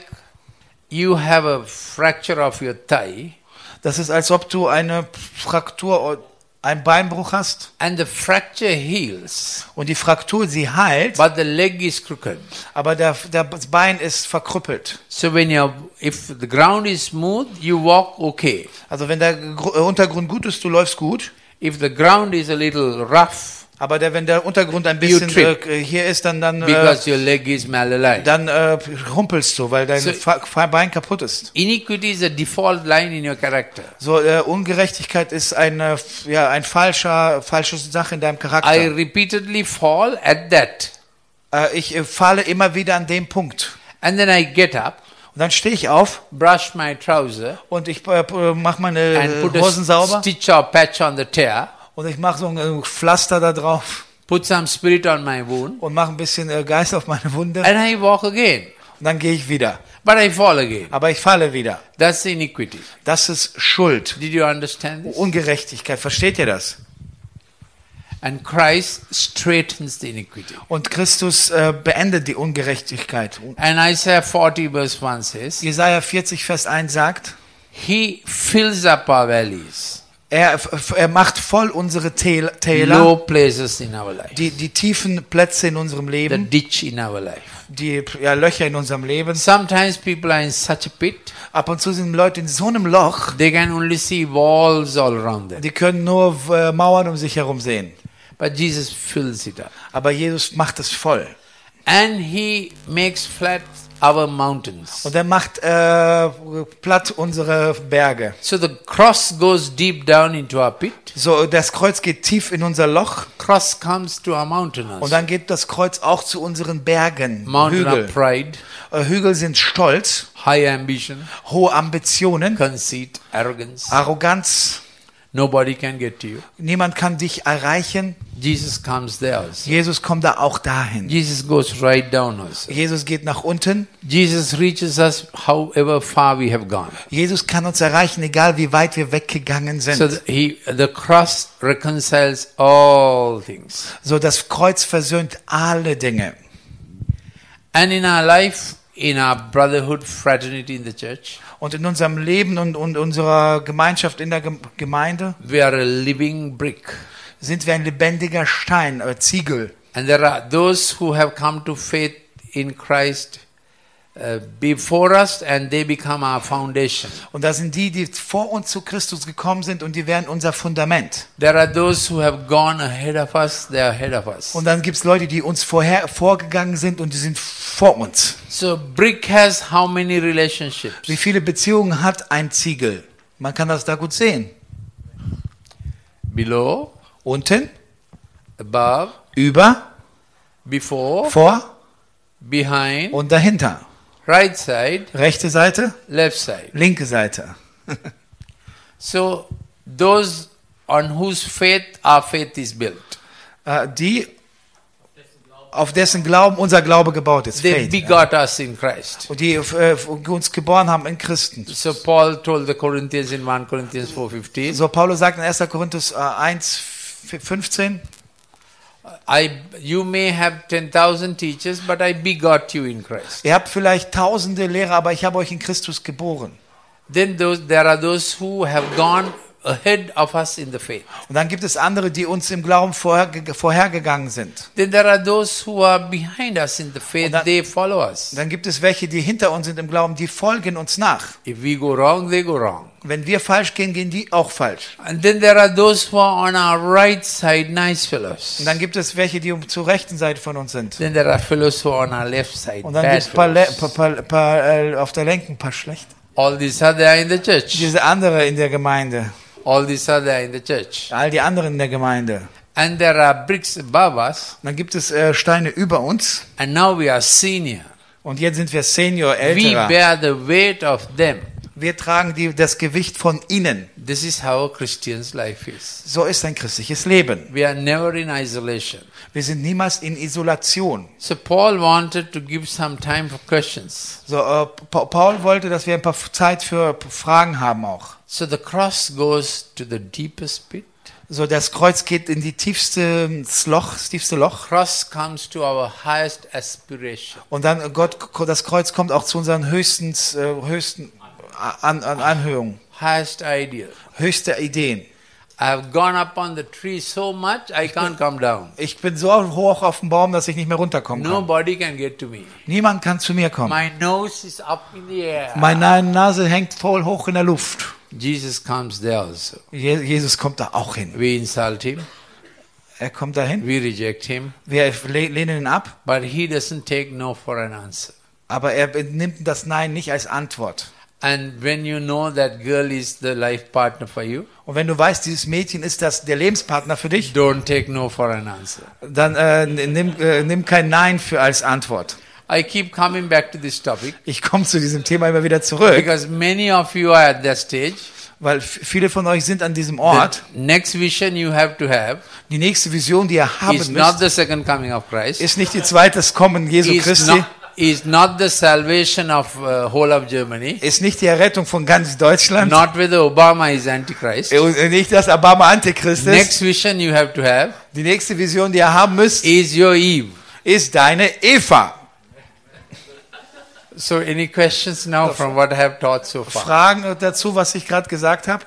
you have a fracture of your thigh Das ist, als ob du eine Fraktur, einen Beinbruch hast and the fracture heals, und die Fraktur, sie heilt, but the leg is crooked. aber der, der, das Bein ist verkrüppelt. So when you if the ground is smooth, you walk okay. Also wenn der Gru- äh, Untergrund gut ist, du läufst gut, If the ground is a little rough aber der, wenn der Untergrund ein bisschen trip. äh, hier ist, dann, dann, äh, because your leg is malaligned. dann äh, humpelst du, weil dein So- Fa- Fa- Bein kaputt ist. Iniquity is a default line in your character. So, äh, Ungerechtigkeit ist eine, ja, ein falscher, falsche Sache in deinem I Charakter. repeatedly fall at that. Äh, ich äh, falle immer wieder an dem Punkt. And then I get up, Und dann stehe ich auf brush my trouser, und ich äh, mache meine and äh, put Hosen a sauber stitch or patch on the tear, und ich mache so ein äh, Pflaster da drauf put some spirit on my wound, und mache ein bisschen äh, Geist auf meine Wunde and I walk again. und dann gehe ich wieder. But I fall again. Aber ich falle wieder. That's iniquity. Das ist Schuld, Did you understand this? Ungerechtigkeit. Versteht ihr das? And Christ straightens the iniquity. Und Christus äh, beendet die Ungerechtigkeit. And Isaiah forty verse one says, Jesaja vierzig, Vers eins sagt, He fills up our valleys, er, er macht voll unsere Täl- low Täler, places in our life, die, die tiefen Plätze in unserem the Leben, ditch in our life. die ja, Löcher in unserem Leben. Sometimes people are in such a pit, Ab und zu sind Leute in so einem Loch, they can only see walls all around them. die können nur äh, Mauern um sich herum sehen. But Jesus fills it up. Aber Jesus macht es voll. And He makes flat our mountains. Und er macht äh, platt unsere Berge. So the cross goes deep down into our pit. So, das Kreuz geht tief in unser Loch Cross comes to our mountain also. und dann geht das Kreuz auch zu unseren Bergen. Mountain Hügel. of pride, Äh, Hügel sind Stolz, high ambition, hohe Ambitionen, conceit, arrogance. Arroganz. Nobody can get to you. Niemand kann dich erreichen. Jesus comes there also. Jesus kommt da auch dahin. Jesus goes right down also. Jesus geht nach unten. Jesus reaches us however far we have gone. Jesus kann uns erreichen, egal wie weit wir weggegangen So sind. the, he, the cross reconciles all things. So, das Kreuz versöhnt alle Dinge. And in our life, in our brotherhood, fraternity in the church, Und in unserem Leben und, und unserer Gemeinschaft in der Gem- Gemeinde we are a living brick. sind wir ein lebendiger Stein, äh, Ziegel. And there are those who have come to faith in Christ uh, before us, and they become our foundation. Und da sind die, die vor uns zu Christus gekommen sind und die werden unser Fundament. There are those who have gone ahead of us, they are ahead of us. Und dann gibt es Leute, die uns vorher vorgegangen sind und die sind vor uns. So brick has how many relationships? Wie viele Beziehungen hat ein Ziegel? Man kann das da gut sehen. Below, Unten, above, über, before, vor behind, und dahinter. right side, Rechte Seite, left side. linke Seite. So those on whose faith our faith is built, Äh, Die, auf dessen Glauben unser Glaube gebaut ist. they Faith. begot us in Christ. Und die äh, uns geboren haben in Christen. So Paul told the Corinthians in First Corinthians four fifteen, So Paulus sagt in erster Korinther äh, eins, fünfzehn, I you may have ten thousand teachers, but I begot you in Christ. ihr habt vielleicht tausende Lehrer, aber ich habe euch in Christus geboren. Then those there are those who have gone ahead of us in the faith. Und dann gibt es andere, die uns im Glauben vorher, vorhergegangen sind. Then there are those who are behind us in the faith, Und dann- they follow us. Und dann gibt es welche, die hinter uns sind im Glauben, die folgen uns nach. If we go wrong, they go wrong. Wenn wir falsch gehen, gehen die auch falsch. And then there are those who are on our right side, nice fellows. Und dann gibt es welche, die um- zur rechten Seite von uns sind. Then there are fellows who are on our left side, Und dann bad gibt es paar, Le- fellows. paar, paar, paar, äh, auf der linken ein paar schlecht. All these are there in the church. Diese andere in der Gemeinde. All these are there in the church. All die anderen in der Gemeinde. And there are bricks above us, Und dann gibt es äh, Steine über uns. and now we are senior. Und jetzt sind wir Senior, We Älterer. bear the weight of them. Wir tragen die, das Gewicht von ihnen. This is how a Christian's life is. So ist ein christliches Leben. We are never in isolation. Wir sind niemals in Isolation. So Paul wanted to give some time for questions. So, äh, Pa- Paul wollte, dass wir ein paar Zeit für Fragen haben auch. So the cross goes to the deepest pit. So, das Kreuz geht in die tiefste das Loch, das tiefste Loch. Cross comes to our highest aspiration. Und dann Gott, das Kreuz kommt auch zu unseren höchsten, äh, höchsten an, an Anhöhungen, Highest ideal. höchste Ideen. I have gone up on the tree so much I can't come down. Ich bin so hoch auf dem Baum, dass ich nicht mehr runterkommen kann. Nobody can get to me. Niemand kann zu mir kommen. My nose is up in the air. Meine Nase hängt voll hoch in der Luft. Jesus comes there also. Je- Jesus kommt da auch hin. We insult him, Er kommt dahin. we reject him, Wir le- lehnen ihn ab, but he doesn't take no for an answer. aber er nimmt das Nein nicht als Antwort. And when you know that girl is the life partner for you, Und wenn du weißt, dieses Mädchen ist das der Lebenspartner für dich, don't take no for an answer. dann äh, nimm, äh, nimm kein Nein für als Antwort. I keep coming back to this topic Ich komme zu diesem Thema immer wieder zurück, because many of you are at that stage. weil f- viele von euch sind an diesem Ort. The next vision you have to have Die nächste Vision, die ihr haben is not müsst, the second coming of Christ. ist nicht die zweite Kommen Jesu Is Christi, not, is not the salvation of uh, whole of Germany. ist nicht die Errettung von ganz Deutschland Not whether Obama is Antichrist. und nicht das Obama Antichrist ist. Next vision you have to have Die nächste Vision, die ihr haben müsst, is your Eve. ist deine Eva. So any questions now from what I have taught so far? Fragen dazu, was ich gerade gesagt habe?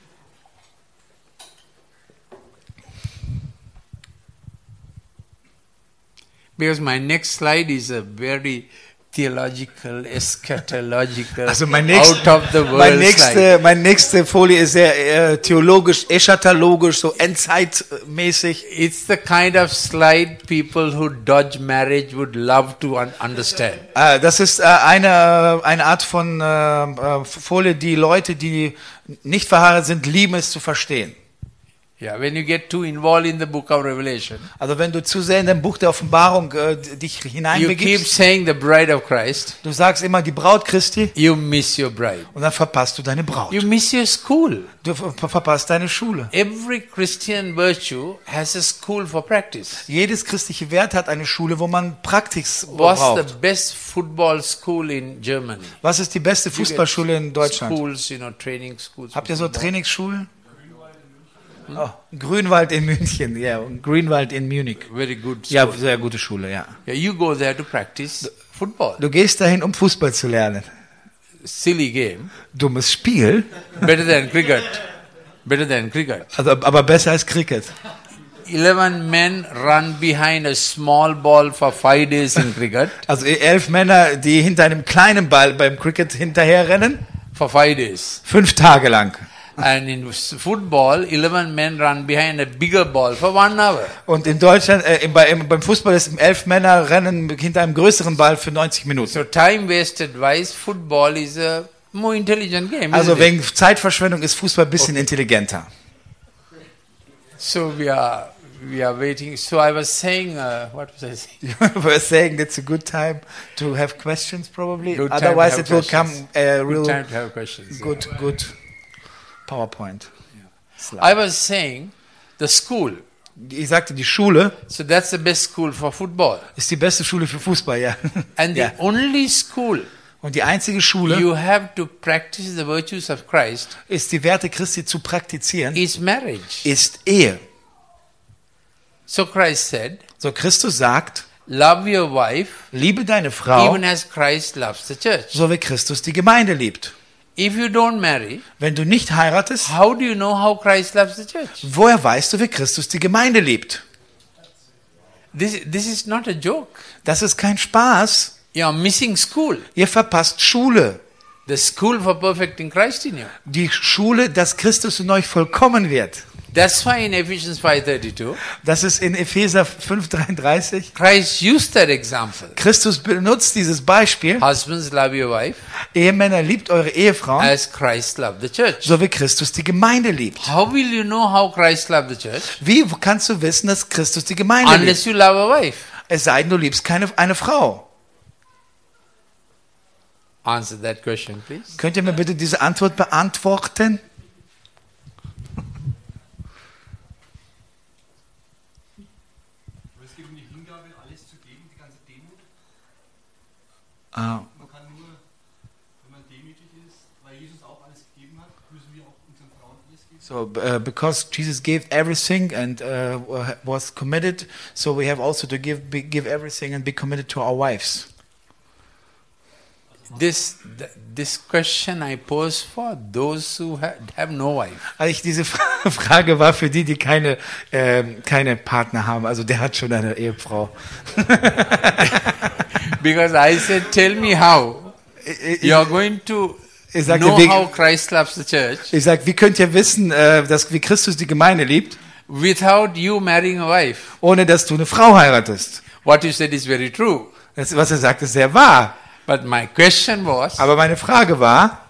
Because my next slide is a very theological, eschatological, Also mein nächst, out of the mein world slide. nächste, meine nächste Folie ist sehr äh, theologisch, eschatologisch, so endzeitmäßig. It's the kind of slide people who dodge marriage would love to un- understand. Äh, das ist äh, eine, eine Art von äh, äh, Folie, die Leute, die nicht verheiratet sind, lieben es zu verstehen. Yeah, when you get too involved in the book of Revelation, Also wenn du zu sehr in dem Buch der Offenbarung äh, dich you keep hineinbegibst, saying the bride of Christ, du sagst immer die Braut Christi you miss your bride. und dann verpasst du deine Braut. You miss your school. Du ver verpasst deine Schule. Every Christian virtue has a school for practice. Jedes christliche Wert hat eine Schule, wo man Praxis What's the braucht. best football school in Germany? Was ist die beste Fußballschule in Deutschland? Schools, you know, training schools. Habt ihr so for football. Trainingsschulen? Oh, Grünwald in München, ja, und Grünwald in Munich. Very good Ja, school. sehr gute Schule, ja. Yeah, you go there to practice football. Du gehst dahin, um Fußball zu lernen. Silly game. Dummes Spiel, Better than cricket. Better than cricket. also, aber besser als Cricket. Eleven men run behind a small ball for five days in cricket. Also elf Männer, die hinter einem kleinen Ball beim Cricket hinterherrennen, For five days. fünf Tage lang. And in s- football, eleven men run behind a bigger ball for one hour. Und in Deutschland, äh, im, bei, im, beim Fußball ist elf Männer rennen hinter einem größeren Ball für neunzig Minuten. So time wasted wise, football is a more intelligent game. Also isn't it? wegen Zeitverschwendung ist Fußball ein bisschen intelligenter. So we are we are waiting. So I was saying, uh, what was I saying? You were saying it's a good time to have questions, probably. Good time to Otherwise, have it will questions. come a Good real time to have questions. yeah. good, good PowerPoint. I was saying the school. Ich sagte, die Schule So that's the best school for football. ist die beste Schule für Fußball, ja. And the Ja. only school Und die einzige Schule you have to practice the virtues of Christ ist, die Werte Christi zu praktizieren, is marriage. ist Ehe. So Christ said, So Christus sagt, love your wife liebe deine Frau, even as Christ loves the church. so wie Christus die Gemeinde liebt. If you don't marry, Wenn du nicht heiratest, how do you know how Christ loves the church? woher weißt du, wie Christus die Gemeinde liebt? This, this is not a joke. Das ist kein Spaß. You are missing school. Ihr verpasst Schule. The school for perfecting Christ in you. Die Schule, dass Christus in euch vollkommen wird. That's why in Ephesians five thirty-two, Das ist in Epheser fünf dreiunddreißig. Christ used that example. Christus benutzt dieses Beispiel. Husbands, love your wife Ehemänner, liebt eure Ehefrauen, as Christ loved the church. so wie Christus die Gemeinde liebt. How will you know how Christ loved the church? Wie kannst du wissen, dass Christus die Gemeinde liebt? Unless you love a wife. Es sei denn, du liebst keine, eine Frau. Answer that question, please. Könnt ihr mir bitte diese Antwort beantworten? Aber es geht um die Hingabe, alles zu geben, die ganze Demut. Ah, Man kann nur, wenn man demütig ist, weil Jesus auch alles gegeben hat, müssen wir auch unseren Frauen alles geben. so uh, because Jesus gave everything and uh, was committed, so we have also to give be, give everything and be committed to our wives. This th- this question I pose for those who ha- have no wife. Also ich, diese Fra- Frage war für die, die keine ähm, keine Partner haben. Also der hat schon eine Ehefrau. Because I said, tell me how Ich, you are going to ich sagte, know wie, how Christ loves the church ich sag, wie könnt ihr wissen, äh, dass wie Christus die Gemeinde liebt, without you marrying a wife. ohne dass du eine Frau heiratest? What you said is very true. Das, was er sagt, ist sehr wahr. But my question was, Aber meine Frage war,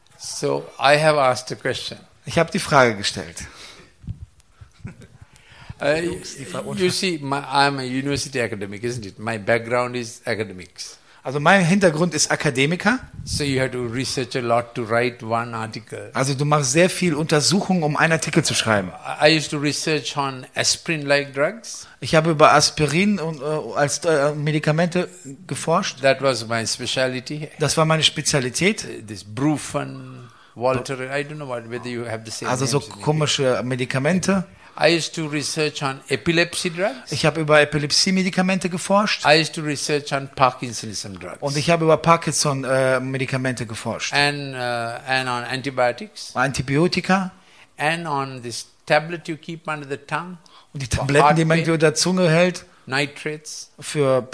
so I have asked a question. ich habe die Frage gestellt. Uh, Jungs, die you verunfallen. see, my, I'm a university academic, isn't it? My background is academics. Also mein Hintergrund ist Akademiker. So you have to research a lot to write one article. Also du machst sehr viel Untersuchungen, um einen Artikel zu schreiben. I I used to research on aspirin-like drugs. Ich habe über Aspirin und, äh, als äh, Medikamente geforscht. That was my specialty. Das war meine Spezialität. This Brufen, Walter, I don't know what, whether you have the same Also so names in English. komische Medikamente. I used to research on epilepsy drugs. Ich habe über Epilepsie-Medikamente geforscht. I used to research on Parkinsonism drugs. Und ich habe über Parkinson-Medikamente geforscht. and, uh, and on antibiotics. Antibiotika And on this tablet you keep under the tongue. und die for Tabletten, heart die man pain, unter der Zunge hält, nitrates. für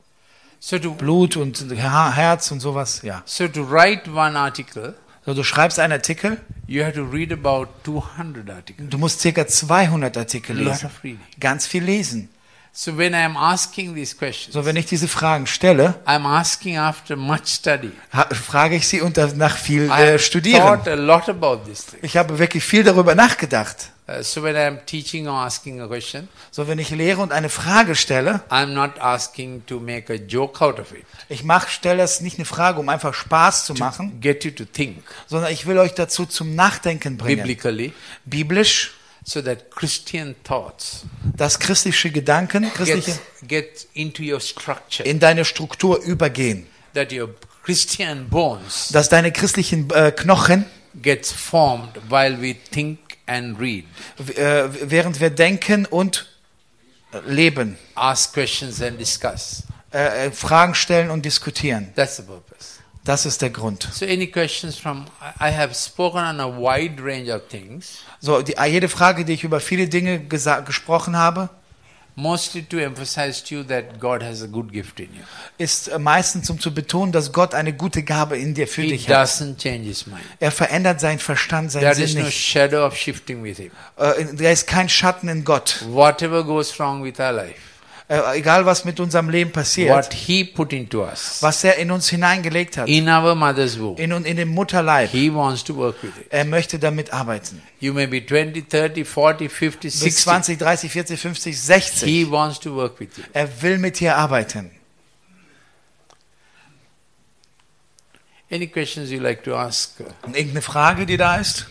So to, Blut und Her- Herz und sowas. Ja. so to write one article, So, du schreibst einen Artikel, you have to read about two hundred articles. du musst ca. zweihundert A Artikel lot lesen. of reading. Ganz viel lesen. So when I'm asking these questions, So, wenn ich diese Fragen stelle, I'm asking after much study. ha- frage ich sie unter nach viel I äh, have Studieren. thought a lot about this thing. Ich habe wirklich viel darüber nachgedacht. Uh, so when I'm teaching or asking a question, So, wenn ich lehre und eine Frage stelle, I'm not asking to make a joke out of it. ich mache, stelle das nicht eine Frage, um einfach Spaß zu machen, Get you to think sondern ich will euch dazu zum Nachdenken bringen. biblically, Biblisch, so that Christian thoughts dass christliche Gedanken, christliche get, get into your structure, in deine Struktur übergehen. that your Christian bones Dass deine christlichen äh, Knochen, gets formed while we think and read, w- äh, während wir denken und äh, leben, ask questions and discuss. äh, äh, Fragen stellen und diskutieren. That's the purpose. Das ist der Grund. So any questions from, I I have spoken on a wide range of things, So, die, jede Frage, die ich über viele Dinge gesa- gesprochen habe, mostly to emphasize to you that God has a good gift in you. ist äh, meistens um zu betonen, dass Gott eine gute Gabe in dir für He dich hat. doesn't change his mind. Er verändert seinen Verstand, seinen There is Sinn no nicht. shadow of shifting with him. Äh, Da ist kein Schatten in Gott. Whatever goes wrong with our life, Äh, Egal, was mit unserem Leben passiert, what he put into us was er in uns hineingelegt hat, in our mother's womb, in, in dem Mutterleib, he wants to work with it. er möchte damit arbeiten. You may be twenty, thirty, forty, fifty, Bis sixty. zwanzig, dreißig, vierzig, fünfzig, sechzig. He wants to work with you. Er will mit dir arbeiten. Any questions you like to ask? Und irgendeine Frage, die da ist?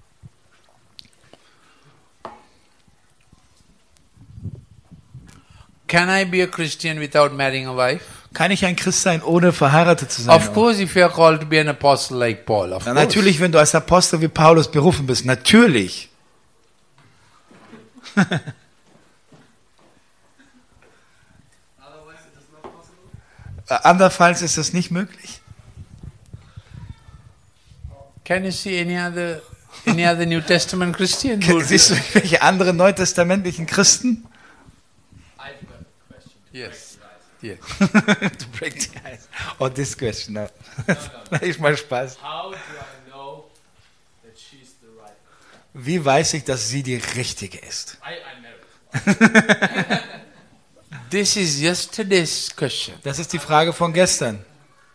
Can I be a Christian without marrying a wife? Kann ich ein Christ sein, ohne verheiratet zu sein? Of course, if you are called to be an apostle like Paul, of Na, course. natürlich, wenn du als Apostel wie Paulus berufen bist. Natürlich. Äh, Andernfalls ist das nicht möglich. Can you see any other any other New Testament Christian? who- Siehst du welche anderen neutestamentlichen Christen? Yes. Yes. To break the ice. Oh, this question. No. Das ist mal Spaß. How do I know that she's the right one? Wie weiß ich, dass sie die richtige ist? I, I married. This is yesterday's question. Das ist die Frage von gestern.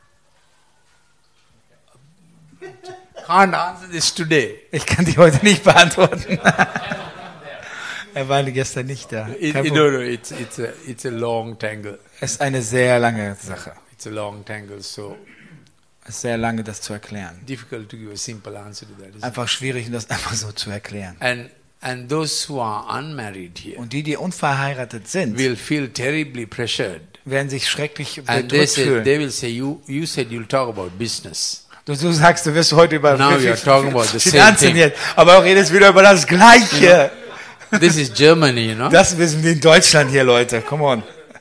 Can't answer this today. Ich kann die heute nicht beantworten. Er war gestern nicht da. It, Kein you Problem. know, no, it's it's a it's a long tangle. Es ist eine sehr lange Sache. It's a long tangle, so Es ist sehr lange, das zu erklären. difficult to give a simple answer to that. Isn't it? Einfach schwierig, das einfach so zu erklären. And and those who are unmarried here Und die, die unverheiratet sind, will feel terribly pressured. werden sich schrecklich And they bedrückt say, fühlen. they will say, you you said you'll talk about business. Du, du sagst, du wirst heute über Now you are talking about the same Finanzen thing. jetzt, aber du redest wieder über das Gleiche. This is Germany, you know. Das wissen wir in Deutschland hier, Leute. Come on.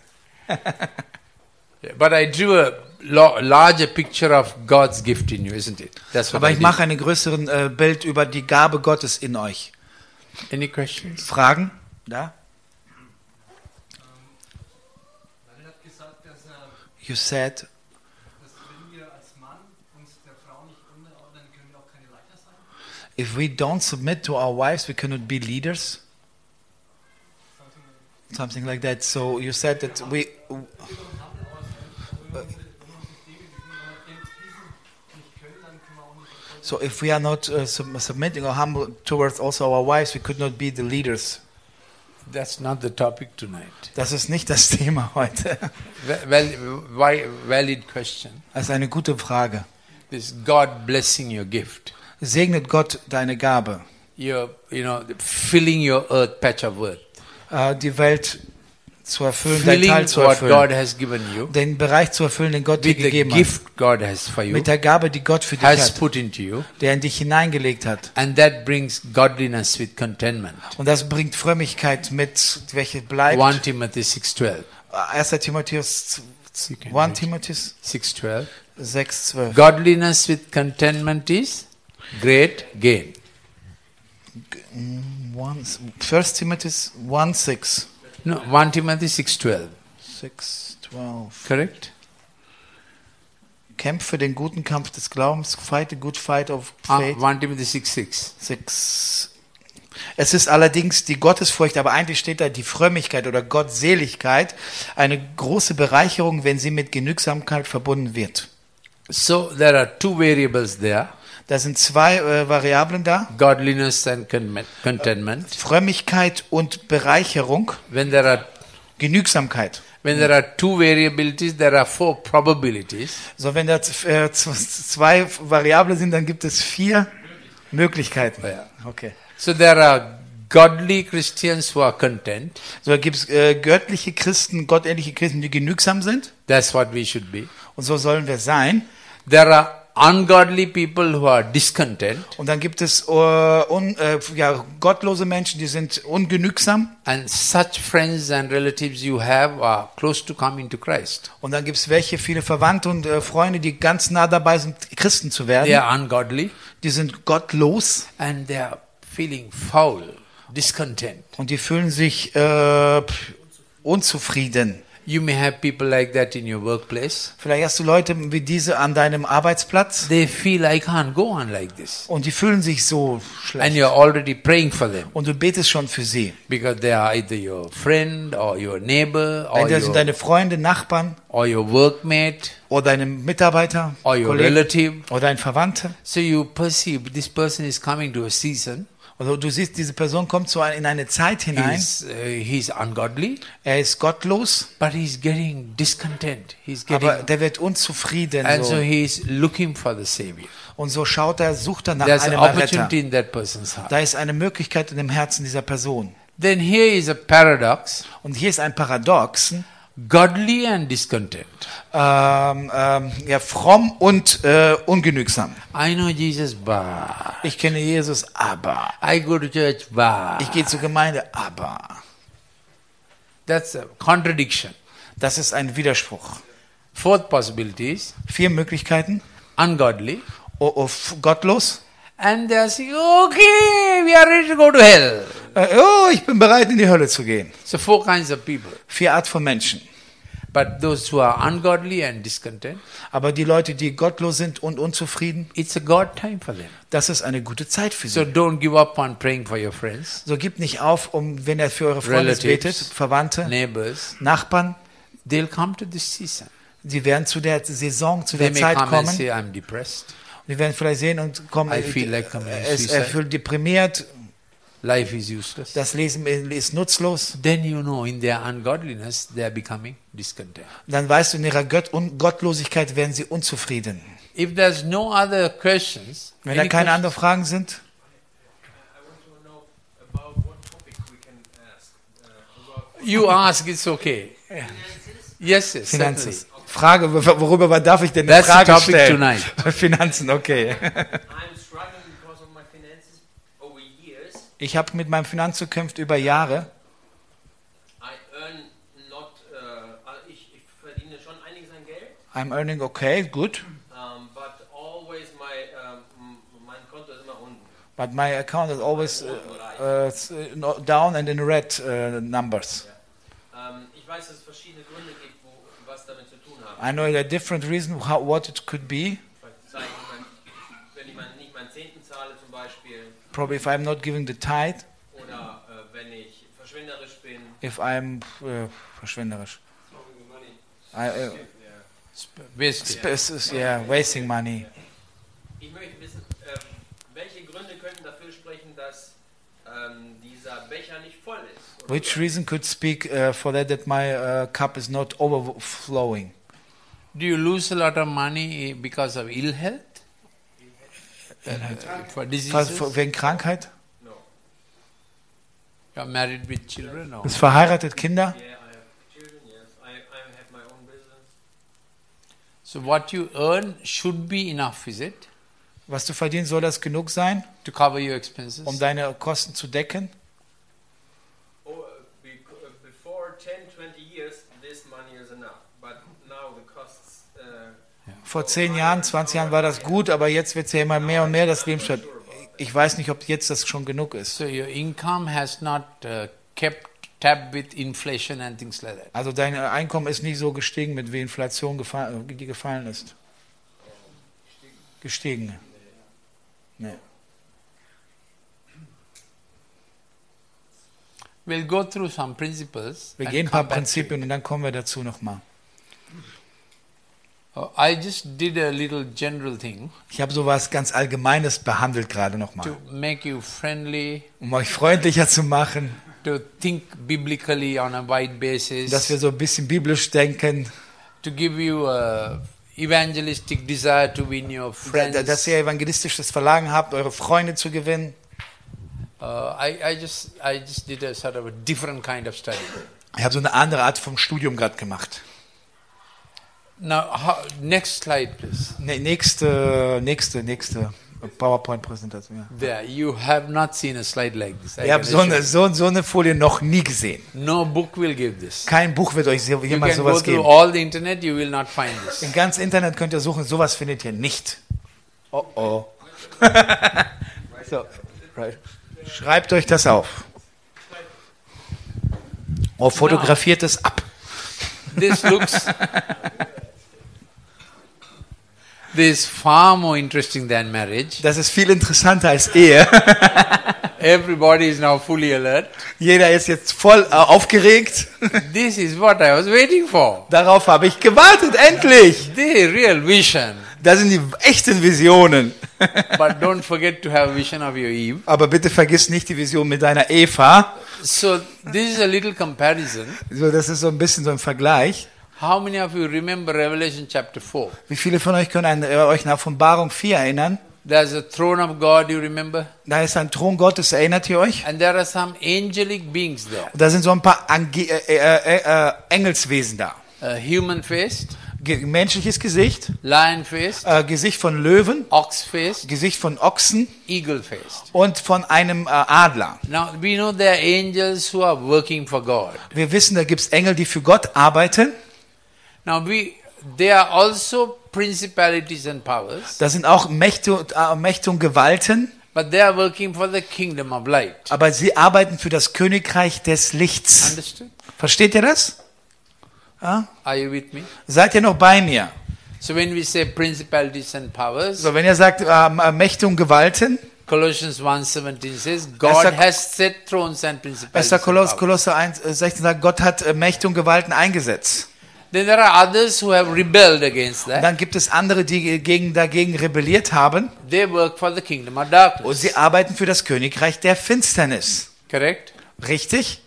But I drew a lo- larger picture of God's gift in you, isn't it? That's what Aber I ich did. mache ein größeres äh, Bild über die Gabe Gottes in euch. Any questions? Fragen? Da? Daniel hat gesagt, dass, äh, You said, dass wenn wir als Mann uns der Frau nicht unterordnen, können wir auch keine Leiter sein. if we don't submit to our wives, we cannot be leaders. Something like that. So you said that we. So if we are not uh, sub- submitting or humble towards also our wives, we could not be the leaders. That's not the topic tonight. Das ist nicht das Thema heute. Well, why, valid question. Das ist eine gute Frage. Is God blessing your gift? Segnet Gott deine Gabe, You're, you know, filling your earth, patch of earth. äh, die Welt zu erfüllen, dein Filling Teil zu what God erfüllen, has given you den Bereich zu erfüllen, den Gott dir with the gegeben hat, gift God has for you, mit der Gabe, die Gott für dich has hat, put into you, der in dich hineingelegt hat. and that brings godliness with contentment. Und das bringt Frömmigkeit mit, welche bleibt. First Timothy six twelve. erster Timotheus, You can erster read. Timotheus six twelve. sechs zwölf. Godliness with contentment is great gain. First Timotheus eins sechs. No, First Timothy six twelve. sechs zwölf. Correct? Kämpfe den guten Kampf des Glaubens, fight the good fight of Ah, faith. First Timothy six six. sechs. Es ist allerdings die Gottesfurcht, aber eigentlich steht da die Frömmigkeit oder Gottseligkeit, eine große Bereicherung, wenn sie mit Genügsamkeit verbunden wird. So there are two variables there, Da sind zwei äh, Variablen da, godliness and con- contentment. Frömmigkeit und Bereicherung, When there are Genügsamkeit. when there are two variabilities, there are four probabilities. So, wenn da äh, z- zwei Variablen sind, dann gibt es vier Möglichkeiten. Ja. Okay. So there are godly Christians who are content. So, da gibt es äh, göttliche Christen, gottähnliche Christen, die genügsam sind. That's what we should be. Und so sollen wir sein. There are ungodly people who are discontent, Und dann gibt es äh, un, äh, ja, gottlose Menschen, die sind ungenügsam. and such friends and relatives you have are close to coming to Christ. Und dann gibt es welche, viele Verwandte und äh, Freunde, die ganz nah dabei sind, Christen zu werden. They are ungodly Die sind gottlos and they are feeling foul, discontent. und die fühlen sich äh, unzufrieden. You may have people like that in your workplace. Vielleicht hast du Leute wie diese an deinem Arbeitsplatz They feel I can't go on like this. und die fühlen sich so And schlecht. you're already praying for them Und du betest schon für sie. because they are either your friend or your neighbor or Entweder sind your, deine Freunde, Nachbarn or your workmate oder deine Mitarbeiter, or your Kollegen relative. oder ein Verwandter. So you perceive this person is coming to a season. Also du siehst, diese Person kommt so in eine Zeit hinein. He's, uh, he's ungodly, Er ist gottlos, but he's getting discontent. He's aber getting, der wird unzufrieden. and so So. he's looking for the Savior. Und so schaut er, sucht er nach There's an einem Retter. opportunity in that person's heart. Da ist eine Möglichkeit in dem Herzen dieser Person. Then here is a paradox: Und hier ist ein Paradox. godly and discontent. Ähm, ähm, ja, fromm und äh, ungenügsam. I know Jesus, but Ich kenne Jesus, aber. I go to church, but Ich gehe zur Gemeinde, aber. that's a contradiction. Das ist ein Widerspruch. Fourth possibility is Vier Möglichkeiten. ungodly, O, o, f- gottlos. and they are saying, okay, we are ready to go to hell. Äh, oh, ich bin bereit, in die Hölle zu gehen. So four kinds of people. Vier Art von Menschen. But those who are ungodly and discontent, Aber die Leute, die gottlos sind und unzufrieden, it's a God time for them. das ist eine gute Zeit für So sie. don't give up on praying for your friends, So gebt nicht auf, um, wenn er für eure Freunde Relatives, betet, Verwandte, neighbors. Nachbarn. They'll come to this season. Sie werden zu der Saison, zu They der may Zeit come and kommen. say, I'm depressed. Wir werden vielleicht sehen und kommen, I feel like committing es suicide. erfüllt deprimiert, Life is useless. das Lesen ist nutzlos. Then you know in their ungodliness they are becoming discontent. Dann weißt du, in ihrer Gött Un Gottlosigkeit werden sie unzufrieden. If there's no other questions, Wenn da any keine questions? anderen Fragen sind, I want to know about what topic we can ask. Uh, about You ask, it's okay. Yes, yes, certainly. Finanzen. Frage, worüber darf ich denn eine That's the Frage topic stellen? tonight. Finanzen, okay. I'm struggling because of my finances over years. Ich habe mit meinem Finanz gekämpft über Jahre. I earn not, uh, ich, ich verdiene schon einiges an Geld, I'm earning okay, good. um, but always my, um, mein Konto ist immer unten. But my account is always uh, uh, s- no- down and in red uh, numbers. Ähm, ich weiß, dass es verschiedene Gründe gibt, wo, was damit zu tun haben. I know a different reason how, what it could be. Ich zeige Ihnen, wenn ich mein, nicht meinen Zehnten zahle zum Beispiel, Probably if I'm not giving the tithe, oder äh, wenn ich verschwenderisch bin. if I'm uh, verschwenderisch. I, uh, Waste. sp- s- s- yeah, wasting money. Ich möchte wissen, äh, welche Gründe könnten dafür sprechen, dass ähm, dieser Becher nicht voll ist Which reason could speak uh, for that that my uh, cup is not overflowing? Do you lose a lot of money because of ill health? Uh, for Was- diseases? Wegen Krankheit? You're married with children? Or? Bist verheiratet, Kinder? Yeah, I have children, yes. I, I have my own business. So what you earn should be enough, is it? Was du verdienst, soll das genug sein, To cover your expenses? um deine Kosten zu decken? Oh, uh, bec- uh, before ten, twenty years, this money is enough. But now the costs... Uh, Vor zehn Jahren, zwanzig Jahren war das gut, aber jetzt wird es ja immer mehr und mehr das Leben statt. Ich weiß nicht, ob jetzt das schon genug ist. So your income has not uh, kept tab with inflation and things like that. Also dein Einkommen ist nicht so gestiegen, mit wie Inflation gefallen, die gefallen ist. Gestiegen. Nee. We'll go through some principles. Wir and gehen ein paar come back to it. Prinzipien und dann kommen wir dazu nochmal. Uh, I just did a little general thing Ich habe sowas ganz Allgemeines behandelt gerade nochmal, to make you friendly, um euch freundlicher zu machen, to think biblically on a wide basis, dass wir so ein bisschen biblisch denken, to give you a evangelistic desire to win your friends. dass ihr evangelistisches Verlangen habt, eure Freunde zu gewinnen. Uh, I, I just I just did a sort of a different kind of study. Ich habe so eine andere Art vom Studium gerade gemacht. Now, how, next slide, please. Ne, nächste, nächste, nächste PowerPoint-Präsentation. Ja. There, you have not seen a slide like this. I Ihr habt can so assure eine, so, so eine Folie noch nie gesehen. you. No book will give this. Kein Buch wird euch so- You jemals can go sowas through geben. all the internet, you will not find this. Im ganzen Internet könnt ihr suchen, sowas findet ihr nicht. Oh oh. So, right. Schreibt euch das auf. Oh, fotografiert es ab. This looks this is far more interesting than marriage. Das ist viel interessanter als Ehe. Everybody is now fully alert. Jeder ist jetzt voll äh, aufgeregt. This is what I was waiting for. Darauf habe ich gewartet, endlich. The real vision. Das sind die echten Visionen. But don't forget to have a vision of your Eve. Aber bitte vergiss nicht die Vision mit deiner Eva. So this is a little comparison. So, das ist so ein bisschen so ein Vergleich. How many of you remember Revelation chapter four? Wie viele von euch können an, äh, euch nach Offenbarung vier erinnern? There's a throne of God, you remember? Da ist ein Thron Gottes, erinnert ihr euch? And there are some angelic beings there. Und da sind so ein paar Ange äh, äh, äh, Engelswesen da. Uh, human faced, Ge menschliches Gesicht, lion faced, äh, Gesicht von Löwen, ox faced, Gesicht von Ochsen eagle faced. und von einem äh, Adler. Now we know there are angels who are working for God. Wir wissen, da gibt es Engel, die für Gott arbeiten. Now we they are also principalities and powers, Da sind auch Mächte, äh, Mächte und Gewalten, but they are working for the kingdom of light. aber sie arbeiten für das Königreich des Lichts. Understood? Versteht ihr das? Ja? Are you with me? Seid ihr noch bei mir? So when we say principalities and powers, So, wenn ihr sagt äh, Mächte und Gewalten, Colossians one seventeen says, God Erster- has set thrones and principalities erster and Koloss, powers. Kolosser eins, äh, sechzehn sagt, Gott hat äh, Mächte und Gewalten eingesetzt. Then there are others who have rebelled against Und that. dann gibt es andere, die gegen, dagegen rebelliert haben They work for the kingdom of und darkness. sie arbeiten für das Königreich der Finsternis. Correct? Richtig?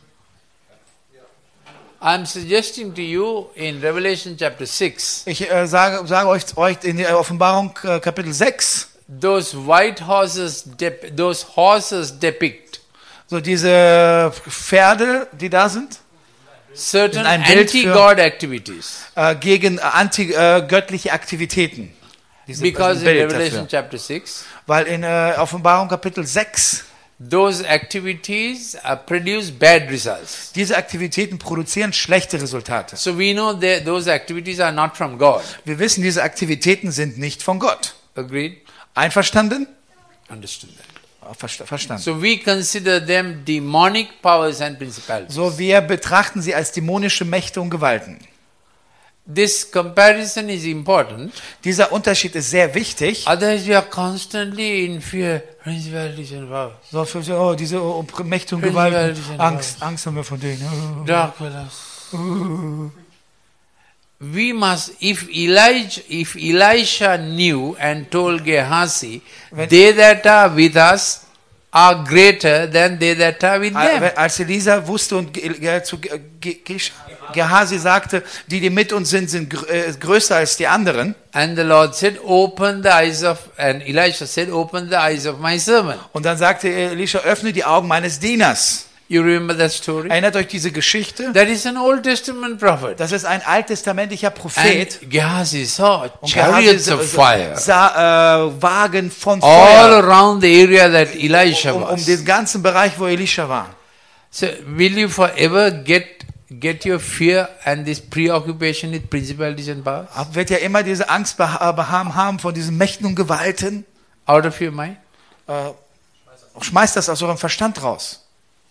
I'm suggesting to you in Revelation chapter six, Ich äh, sage, sage euch, euch in der Offenbarung äh, Kapitel sechs, those white horses, dep- those horses depict so diese Pferde, die da sind, certain Ein Bild für- anti-God activities. äh, gegen äh, antigöttliche Aktivitäten. Die sind- Because also in ein Bild Revelation dafür. chapter six, Weil in äh, Offenbarung Kapitel sechs those activities uh, produce bad results. diese Aktivitäten produzieren schlechte Resultate. So we know that those activities are not from God. Wir wissen, diese Aktivitäten sind nicht von Gott. Agreed? Einverstanden? Understood that. Ah, versta- Verstanden. So we consider them demonic powers and principalities. So, wir betrachten sie als dämonische Mächte und Gewalten. This comparison is important. Dieser Unterschied ist sehr wichtig. Otherwise we are constantly in fear. Principalities and powers. So, für, so, oh, diese oh, Mächte und Principalities Gewalten. and Angst, Angst haben wir von denen. Oh. Dark fellows. We must, if Elijah, if Elisha knew and told Gehazi, When- they that are with us are greater than they that are with them. Als Elisa wusste und Ge- Ge- zu Ge- Ge- Ge- Gehasi sagte, die, die mit uns sind, sind gr- äh, größer als die anderen. And the Lord said, open the eyes of, and Elisha said, open the eyes of my servant. Und dann sagte Elisha, öffne die Augen meines Dieners. You remember that story? Erinnert euch diese Geschichte? That is an Old Testament prophet. Das ist ein alttestamentlicher Prophet. And Gehazi saw Und chariots Gehasi of fire sah äh, Wagen von all Feuer around the area that Elisha um, um was. den ganzen Bereich, wo Elisha war. So will you forever get get your fear and this preoccupation with principalities and powers Aber wird ja immer diese Angst beha- behaben haben von diesen Mächten und Gewalten. out of your mind? Äh, schmeißt das aus eurem Verstand raus.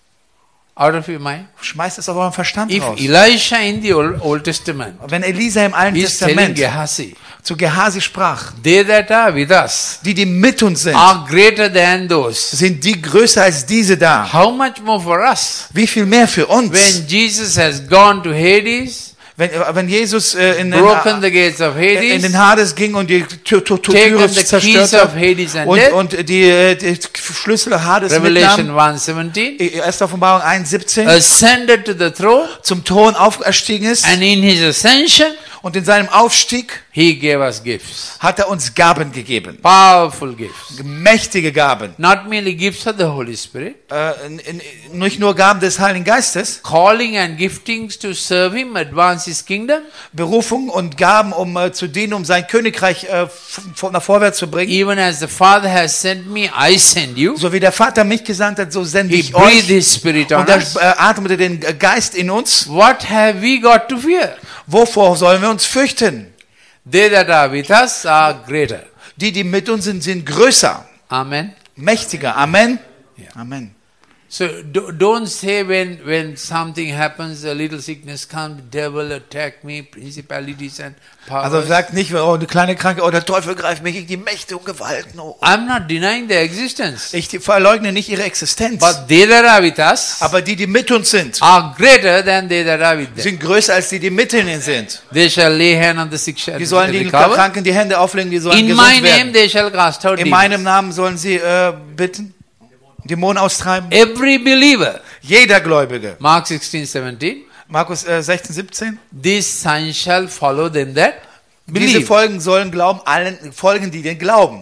Out of your mind? Schmeißt es aus eurem Verstand If raus. Elisha in the Old, Old Testament Wenn Elisa im Alten is telling Testament Gehazi, zu Gehasi sprach, they that are with us die, die mit uns sind, are greater than those. sind die größer als diese da. How much more for us? Wie viel mehr für uns? When Jesus has gone to Hades, Wenn, wenn Jesus äh, in, den, broken the gates of in den Hades, Hades ging und die Tür, Tür, Tür, taken Türe the keys zerstörte of Hades and und, death, und die, äh, die Schlüssel Hades Revelation mitnahm, one seventeen, erste Offenbarung eins siebzehn, ascended to the throne, zum Thron aufgestiegen ist and in his ascension, und in seinem Aufstieg he gave us gifts. hat er uns Gaben gegeben. Powerful gifts. Mächtige Gaben. Not merely gifts of the Holy Spirit, Äh, in, in, nicht nur Gaben des Heiligen Geistes, calling and giftings to serve him, advance his kingdom, Berufung und Gaben, um äh, zu dienen, um sein Königreich äh, f- f- nach vorwärts zu bringen. even as the Father has sent me, I send you. So wie der Vater mich gesandt hat, so sende He ich breathed euch. his Spirit on Und er us. äh, atmete den Geist in uns. What have we got to fear? Wovor sollen wir uns fürchten? They that are with us are greater. Die, die mit uns sind, sind größer, Amen. mächtiger. Amen. Yeah. Amen. So do, don't say when, when something happens, a little sickness comes, devil attack me, principalities and powers. Also sagt nicht, oh, eine kleine Krankheit, oh, der Teufel greift mich gegen die Mächte und Gewalten. Oh. I'm not denying their existence. Ich verleugne nicht ihre Existenz. But they that are with us Aber die, die mit uns sind, are greater than they that are with them. sind größer als die, die mit ihnen sind. They shall lay hand on the sick shall Die sollen die recover. Kranken die Hände auflegen, die sollen In my gesund name werden. they shall cast out In meinem demons. Namen sollen sie äh, bitten, Dämonen austreiben. Every believer. Jeder Gläubige. Mark sixteen seventeen. Markus äh, sechzehn, siebzehn. These signs shall follow them that Diese believe. Folgen sollen glauben, allen folgen, die den glauben.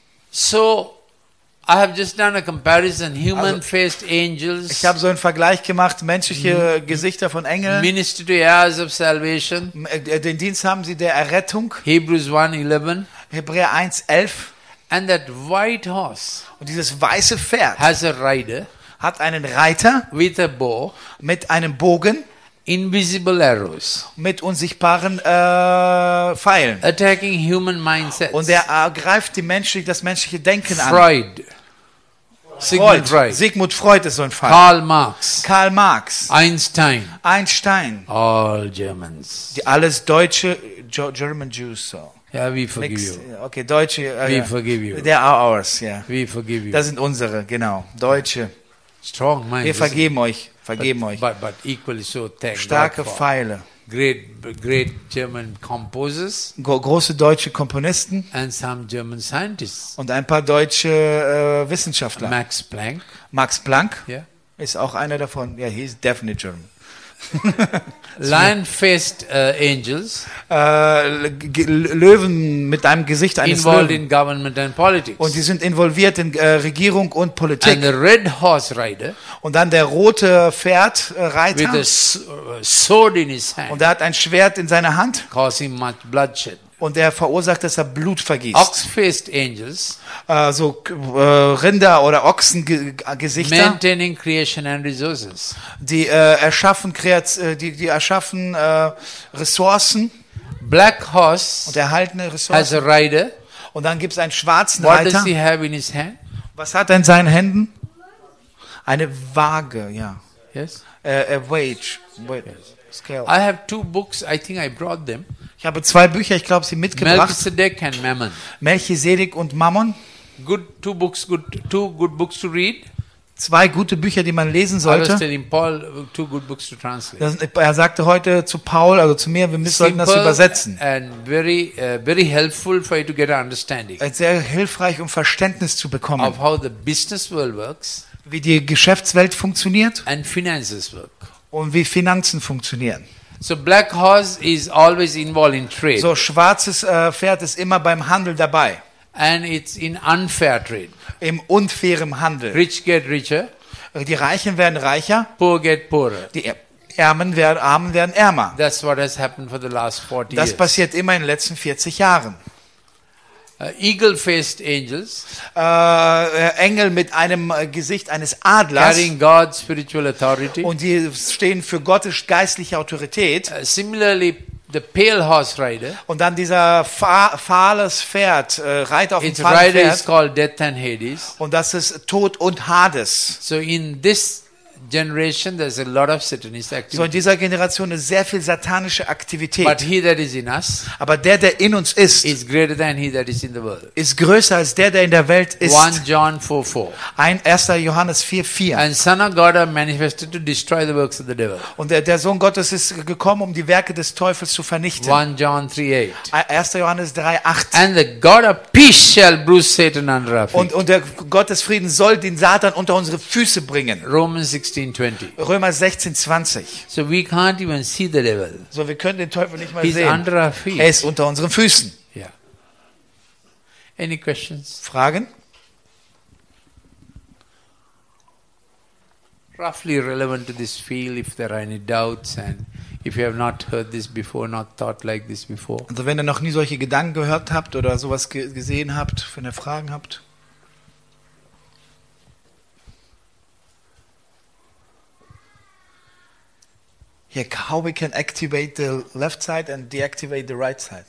So, I have just done a comparison. Human-faced Ich angels habe so einen Vergleich gemacht, menschliche Gesichter von Engeln. minister to heirs of salvation. Äh, Den Dienst haben sie der Errettung. Hebrews one eleven. Hebräer eins, elf. And that white horse Und dieses weiße Pferd has a rider hat einen Reiter with a bow, mit einem Bogen, invisible arrows, mit unsichtbaren äh, Pfeilen. attacking human mindsets. Und er äh, greift die menschliche, das menschliche Denken an. Freud, Sigmund Freud. Freud, Sigmund Freud ist so ein Fall. Karl Marx, Karl Marx, Einstein, Einstein, all Germans. die alles Deutsche, Jo- German Jews, so. Yeah, we forgive Mix, you. okay, Deutsche. Äh, We ja. forgive you. They are ours, ja. We forgive you. Das sind unsere, genau. Deutsche. Strong mind. Wir isn't it? vergeben euch, vergeben but, euch. But, but equally so, thank Starke God for Pfeile. great, great German composers Gro große deutsche Komponisten and some German scientists. und ein paar deutsche äh, Wissenschaftler. Max Planck, Max Planck yeah. ist auch einer davon. Ja, he's definitely German. Lion-faced uh, angels Äh, G- Löwen mit einem Gesicht eines involved Löwen. in government and politics. Und die sind involviert in äh, Regierung und And Politik. the red horse rider Und dann der rote Pferd, äh, with Reiter. a s- uh, sword in his hand, Und er hat ein Schwert in seiner Hand. causing much bloodshed. Und er verursacht, dass er Blut vergießt. Ox-faced angels Äh, so äh, Rinder- oder Ochsengesichter, maintaining creation and resources. die äh, erschaffen, Kreat äh, die, die erschaffen äh, Ressourcen Black horse und erhaltene has Ressourcen. a rider. Und dann gibt es einen schwarzen What does Reiter. he have in his hand? Was hat er in seinen Händen? Eine Waage, ja. Yes. Äh, a wage. Wait, scale. I have two books. I think I brought them. Ich habe zwei Bücher, ich glaube, sie mitgebracht. Melchizedek and Mammon. Melchisedek und Mammon. Good two books. Good two good books to read. zwei gute Bücher, die man lesen I was sollte. telling Paul two good books to translate. Das, er sagte heute zu Paul, also zu mir, wir müssen sollten das übersetzen. and very uh, very helpful for you to get an understanding Es ist sehr hilfreich, um Verständnis zu bekommen, of how the business world works wie die Geschäftswelt funktioniert and finances work. und wie Finanzen funktionieren. So black horse is always involved in trade, So, schwarzes äh, Pferd ist immer beim Handel dabei, and it's in unfair trade. im unfairen Handel. Rich get richer, Die Reichen werden reicher, poor get poorer. die Ärmen werden, Armen werden ärmer. That's what has happened for the last forty Das years. passiert immer in den letzten vierzig Jahren. Uh, eagle-faced angels Äh, Engel mit einem äh, Gesicht eines Adlers carrying God's spiritual authority. und die stehen für Gottes geistliche Autorität. Uh, similarly, the pale horse rider, Und dann dieser fa fahles Pferd, äh, Reiter auf dem its fahlen rider is Pferd. called Death and Hades. Und das ist Tod und Hades. So in this generation, there's a lot of Satanist So in activity. dieser Generation ist sehr viel satanische But Aktivität. he that is in us Aber der, der in uns ist, is greater than he that is in the world. ist größer als der, der in der Welt ist. First John four four. Ein erster Johannes vier vier. And Son of God are manifested to destroy the works of the devil. Und der, der Sohn Gottes ist gekommen, um die Werke des Teufels zu vernichten. First John three eight. erster Johannes drei acht. And the God of peace shall bruise Satan under our feet. Und, und der Gott des Friedens soll den Satan unter unsere Füße bringen. Romans sixteen twenty. Römer sechzehn zwanzig. So we can't even see the devil. So, wir können den Teufel nicht mal He's sehen. under our Er feet. ist unter unseren Füßen. Yeah. Any questions? Fragen? Roughly relevant to this field, if there are any doubts, and if you have not heard this before, not thought like this before. Also wenn ihr noch nie solche Gedanken gehört habt oder sowas ge gesehen habt, wenn ihr Fragen habt. Yeah, how we can activate the left side and deactivate the right side?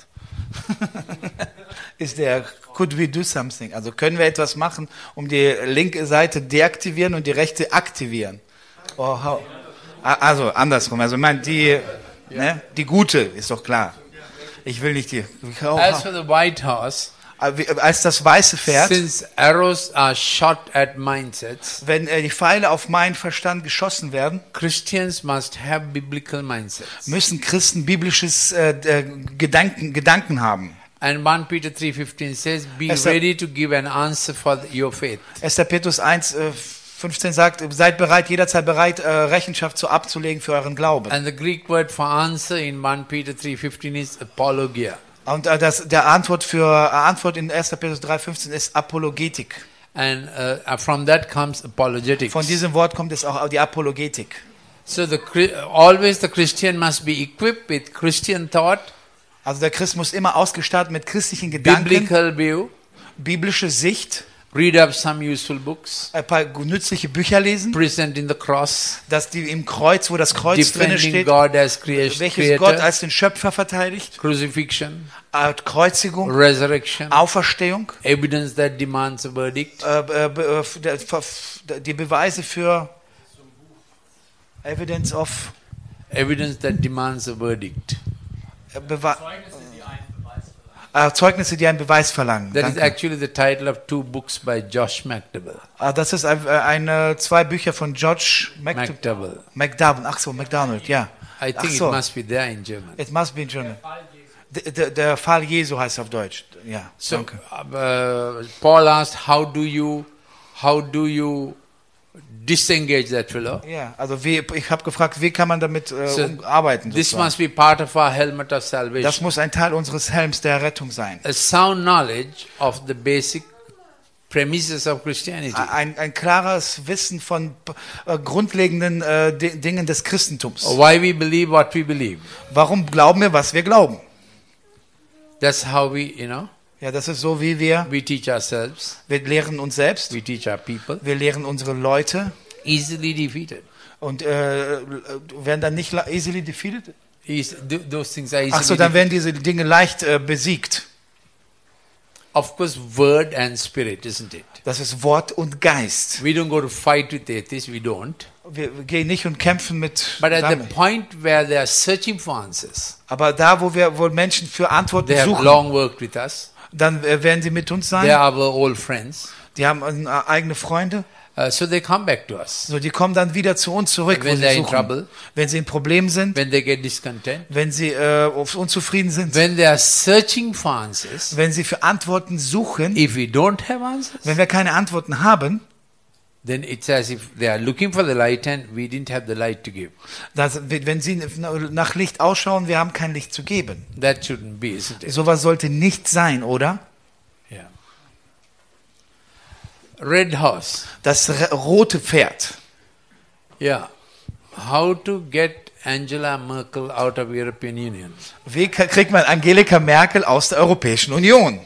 Is there, could we do something? Also können wir etwas machen, um die linke Seite deaktivieren und die rechte aktivieren? Or how? Ah, Also andersrum. Also ich meine, die, ne, die gute ist doch klar. Ich will nicht die. Oh, As for the white horse, als das weiße Pferd, since arrows are shot at mindsets, wenn äh, die Pfeile auf meinen Verstand geschossen werden, Christians must have biblical mindsets. müssen Christen biblisches äh, äh, Gedanken, Gedanken haben. And First Peter three fifteen says, be Esther- ready to give an answer for your faith. erster Petrus eins äh, fünfzehn sagt, seid bereit, jederzeit bereit, äh, Rechenschaft zu abzulegen für euren Glauben. And the Greek word for answer in First Peter three fifteen is apologia. Und äh, das, der Antwort für äh, Antwort in erster Petrus drei fünfzehn ist Apologetik. And uh, from that comes apologetics. Von diesem Wort kommt es auch die Apologetik. So the Chri- always the Christian must be equipped with Christian thought, Also der Christ muss immer ausgestattet mit christlichen Gedanken, biblical view, biblische Sicht, read up some useful books, ein paar nützliche Bücher lesen, present in the cross, dass die im Kreuz, wo das Kreuz drin defending steht, God as crea- welches Gott creator, als den Schöpfer verteidigt, crucifixion, äh, Kreuzigung, resurrection, Auferstehung, evidence that demands a verdict, äh, äh, äh, der- ver- die Beweise für Evidence of evidence that demands a verdict. äh, Bewa Zeugnisse, die einen Beweis verlangen. äh, Zeugnisse, die einen Beweis verlangen. That is Danke. actually the title of two books by Josh McDowell. Ah, das ist ein, äh, eine, zwei Bücher von George Mc McDowell. McDowell. Ach so, McDonald, ja. I Ach think so. it must be there in German. It must be in German. Fall Jesu. Der, der, der Fall Jesu heißt auf Deutsch. Ja, So danke. uh, Paul asked, how do you, how do you disengage that fellow? Ja, also wie, ich habe gefragt, wie kann man damit äh, So um, arbeiten? This sozusagen? must be part of our helmet of Das salvation. muss ein Teil unseres Helms der Rettung sein. A sound knowledge of the basic premises of Christianity. Ein, ein klares Wissen von äh, grundlegenden äh, Di- Dingen des Christentums. Why we believe what we believe. Warum glauben wir, was wir glauben? That's how we, you know, Ja, das ist so, wie wir, we teach ourselves, wir lehren uns selbst, we teach our people. wir lehren unsere Leute Easily defeated. und äh, werden dann nicht la- easily defeated. Eas- th- those things are easily Ach so, dann defeated. werden diese Dinge leicht äh, besiegt. Of course, word and spirit, isn't it? Das ist Wort und Geist. We don't go to fight with atheists, we don't. Wir, wir gehen nicht und kämpfen mit But at the damit. point where they are searching for answers, Aber da, wo wir, wo Menschen für Antworten they have suchen, long worked with us. dann äh, werden sie mit uns They sein. are our old friends. Die haben äh, eigene Freunde. Uh, so they come back to us. So, die kommen dann wieder zu uns zurück, wo When sie they're in suchen. trouble. Wenn sie in Problemen sind, When they get discontent. wenn sie äh, unzufrieden sind, When they are searching for answers. wenn sie für Antworten suchen, If we don't have answers, wenn wir keine Antworten haben, then it's as if they are looking for the light and we didn't have the light to give. dass, wenn sie nach Licht ausschauen, wir haben kein Licht zu geben. That shouldn't be, isn't it? Sowas sollte nicht sein, oder? Yeah. Red horse. Das r- rote Pferd. Yeah. How to get Angela Merkel out of European Union? Wie k- kriegt man Angelika Merkel aus der Europäischen Union?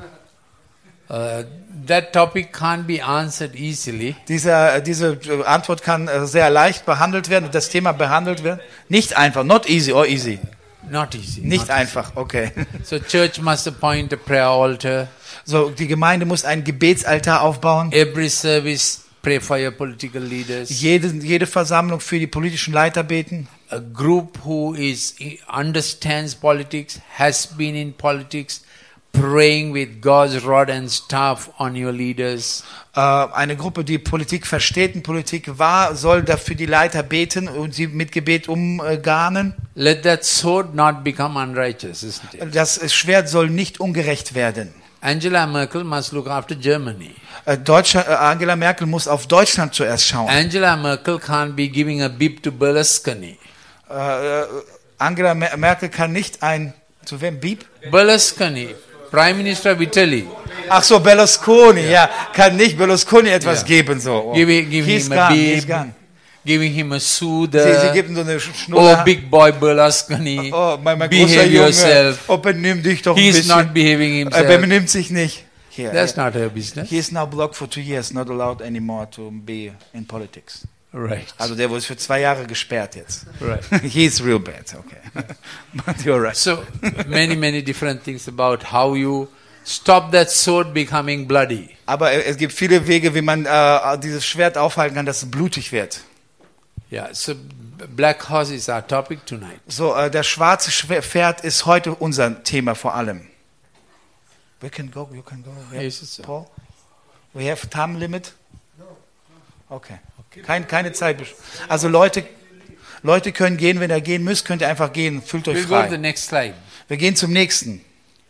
Uh, that topic can't be answered easily. Diese, diese Antwort kann äh, sehr leicht behandelt werden, das Thema behandelt werden. Nicht einfach, not easy or easy. Not easy. Nicht not einfach, okay. easy. So church must appoint a prayer altar. So, die Gemeinde muss einen Gebetsaltar aufbauen. Every service pray for your political leaders. Jede, jede Versammlung für die politischen Leiter beten. A group who is understands politics, has been in politics, praying with God's rod and staff on your leaders. Äh, eine Gruppe, die Politik versteht und Politik war, soll dafür die Leiter beten und sie mit Gebet umgarnen. Let that sword not become unrighteous, isn't it? Das Schwert soll nicht ungerecht werden. Angela Merkel must look after Germany. Äh, Deutschland, äh, Angela Merkel muss auf Deutschland zuerst schauen. Angela Merkel can't be giving a bib to Berlusconi. Äh, Angela Mer- Merkel kann nicht ein, zu wem, Bieb? Berlusconi, Prime Minister of Italy. Ach so, Berlusconi, ja, kann nicht Berlusconi etwas Ja. geben, so. Oh. Give, give He's him a gone, he's bib, gone. giving him a Sie, sie soother. gibt ihm so eine Oh, Schnuller. big boy Berlusconi, Oh, mein, mein großer behave Junge, yourself. oh, benimm dich doch ein He's bisschen. not behaving Er himself. benimmt sich nicht. Here, That's not her business. he is now blocked for two years, not allowed anymore to be in politics. Right, Also der wurde für zwei Jahre gesperrt jetzt. right. He is real bad, okay. But you're right. So many, many different things about how you stop that sword becoming bloody. Aber es gibt viele Wege, wie man äh, dieses Schwert aufhalten kann, dass es blutig wird. Yeah, so black horse is our topic tonight. So, äh, das schwarze Schwer- Pferd ist heute unser Thema vor allem. We can go, you can go. Yeah. Yes, it's so. Paul? We have time limit? Okay. Kein, keine Zeit. Also Leute, Leute können gehen, wenn ihr gehen müsst, könnt ihr einfach gehen. Fühlt euch We'll go to the frei. next slide. Wir gehen zum nächsten.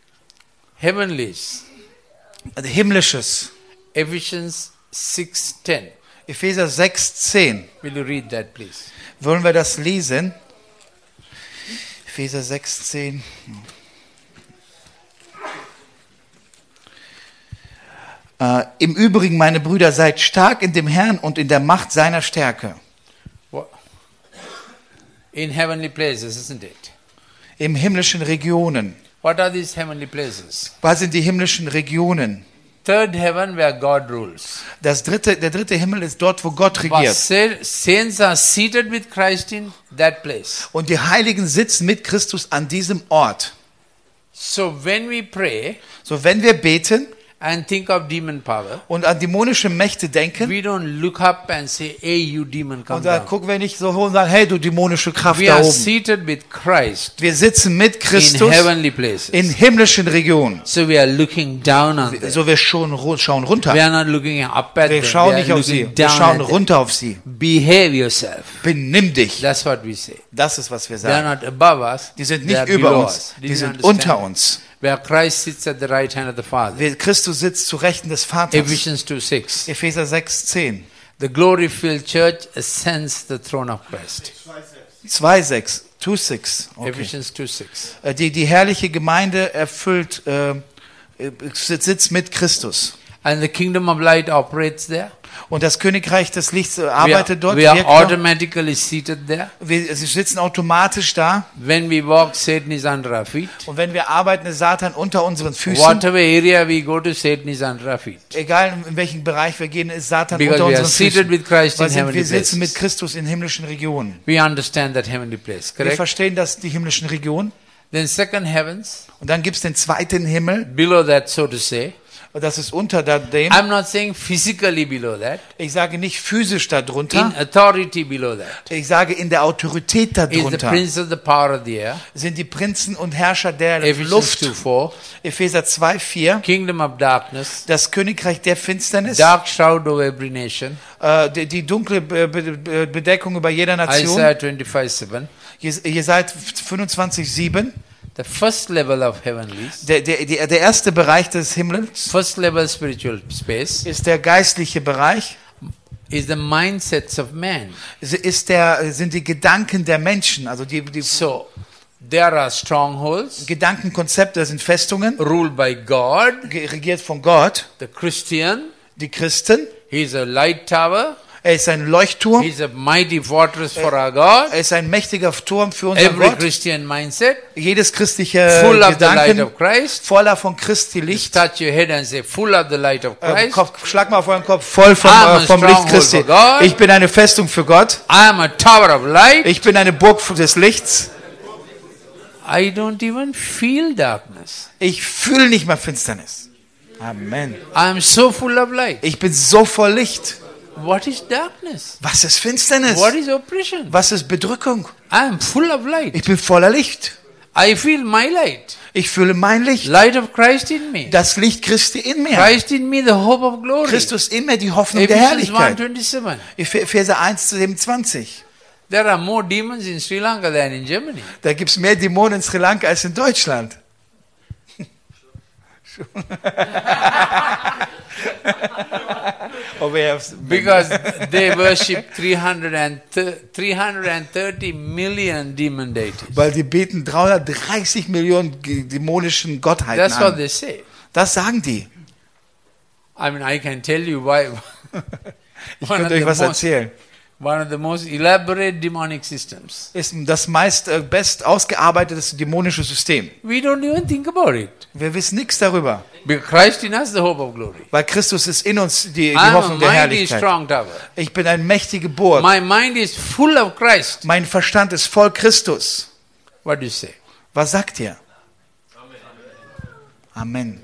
Heavenlies, Also Himmlisches. Ephesians six ten. Epheser sechs zehn. Will you read that, please? Wollen wir das lesen? Epheser sechs zehn. Äh, Im Übrigen, meine Brüder, seid stark in dem Herrn und in der Macht seiner Stärke. What? In heavenly places, isn't it? Im himmlischen Regionen. What are these heavenly places? Was sind die himmlischen Regionen? Third heaven where God rules. Das dritte, der dritte Himmel ist dort, wo Gott But regiert. sa- saints are seated with Christ in that place. Und die Heiligen sitzen mit Christus an diesem Ort. So when we pray So, wenn wir beten and think of demon power, und an dämonische Mächte denken, we don't look up and say, hey, you demon, come und da down. gucken wir nicht so hoch und sagen, hey, du dämonische Kraft We da are oben. seated with Christ Wir sitzen mit in Christus heavenly places. in himmlischen Regionen. So we are looking down on them. So, wir schon, ru- schauen We runter. are not looking up at them. Wir schauen We nicht are auf sie, looking wir down schauen at them. runter auf sie. Behave yourself. Benimm dich. That's what we say. Das ist, was wir They are sagen. not above us. Die sind they nicht are über below uns, us. die Did you sind understand? unter uns. Where Christ sits at the right hand of the Father. Wir- Christus sitzt zu Rechten des Vaters. Ephesians two six. Epheser sechs zehn. The glory-filled church ascends the throne of Christ. zwei sechs. zwei sechs. Okay. Ephesians two six. Äh, Die, die herrliche Gemeinde erfüllt, äh, äh, sitzt mit Christus. And the kingdom of light operates there. Und das Königreich des Lichts äh, We are, arbeitet dort. we are wirkt dort. automatically seated there. Wir, sie sitzen automatisch da. When we walk, Satan is under our feet. Und wenn wir arbeiten, ist Satan unter unseren Füßen. Whatever area we go to, Satan is under our feet. Egal in welchen Bereich wir gehen, ist Satan Because unter we are unseren seated Füßen. with Christ in Weil sind, heavenly wir sitzen mit places. Christus in himmlischen Regionen. We understand that heavenly place, Wir correct? verstehen das, die himmlischen Regionen. Then second heavens, Und dann gibt es den zweiten Himmel. below that, so to say, Und das ist unter da- dem. I'm not saying physically below that. Ich sage nicht physisch In darunter. authority below that Ich sage in der Autorität is the darunter. prince of the power of the air. Sind die Prinzen und Herrscher der Ephesians Luft. two four. Epheser zwei vier. Kingdom of darkness. Das Königreich der Finsternis. Dark shroud over every nation. Äh, die, die dunkle Be Be Bedeckung über jeder Nation. Isaiah twenty-five seven. Jes- Jesaja fünfundzwanzig sieben. The first level of heavenlies. Der, der, der, der erste Bereich des Himmels First level spiritual space ist der geistliche Bereich. is the mindsets of man. Ist der, sind die Gedanken der Menschen. Also die, die So there are strongholds Gedankenkonzepte sind Festungen, ruled by God. ge- regiert von Gott. The Christian, Die Christen. he is a light tower. Er ist ein Leuchtturm. He is a mighty fortress for our God. Er ist ein mächtiger Turm für unseren Every Gott. Christian mindset, Jedes christliche full of the light Gedanken of Christ. voller von Christi Just Licht. touch your head and say, full of the light of Äh, Christ. Kopf, schlag mal auf euren Kopf, voll vom, I'm a äh, vom Licht stronghold Christi. for God. Ich bin eine Festung für Gott. I am a tower of light. Ich bin eine Burg des Lichts. I don't even feel darkness. Ich fühle nicht mehr Finsternis. Amen. I am so full of light. Ich bin so voll Licht. What is darkness? Was ist Finsternis? What is oppression? Was ist Bedrückung? I am full of light. Ich bin voller Licht. I feel my light. Ich fühle mein Licht. Light of Christ in me. Das Licht Christi in mir. Christ in me, the hope of glory. Christus in mir, die Hoffnung der Ephesians one Herrlichkeit. twenty-seven. Epheser eins siebenundzwanzig. There are more demons in Sri Lanka than in Germany. Da gibt es mehr Dämonen in Sri Lanka als in Deutschland. Oh, we have- Because they worship three hundred thirty million demon deities. Weil die beten dreihundertdreißig Millionen ge- dämonischen Gottheiten That's what an. they say. Das sagen die. I mean, I can tell you why. Ich One of könnte euch the was most- erzählen. One of the most elaborate demonic systems. Ist das meist äh, best ausgearbeitete dämonische System. We don't even think about it. Wir wissen nichts darüber. Because Christ in us, the hope of glory. Weil Christus ist in uns die, die I'm a Hoffnung der mighty Herrlichkeit. strong tower. Ich bin eine mächtige Burg. My mind is full of Christ. Mein Verstand ist voll Christus. What do you say? Was sagt ihr? Amen.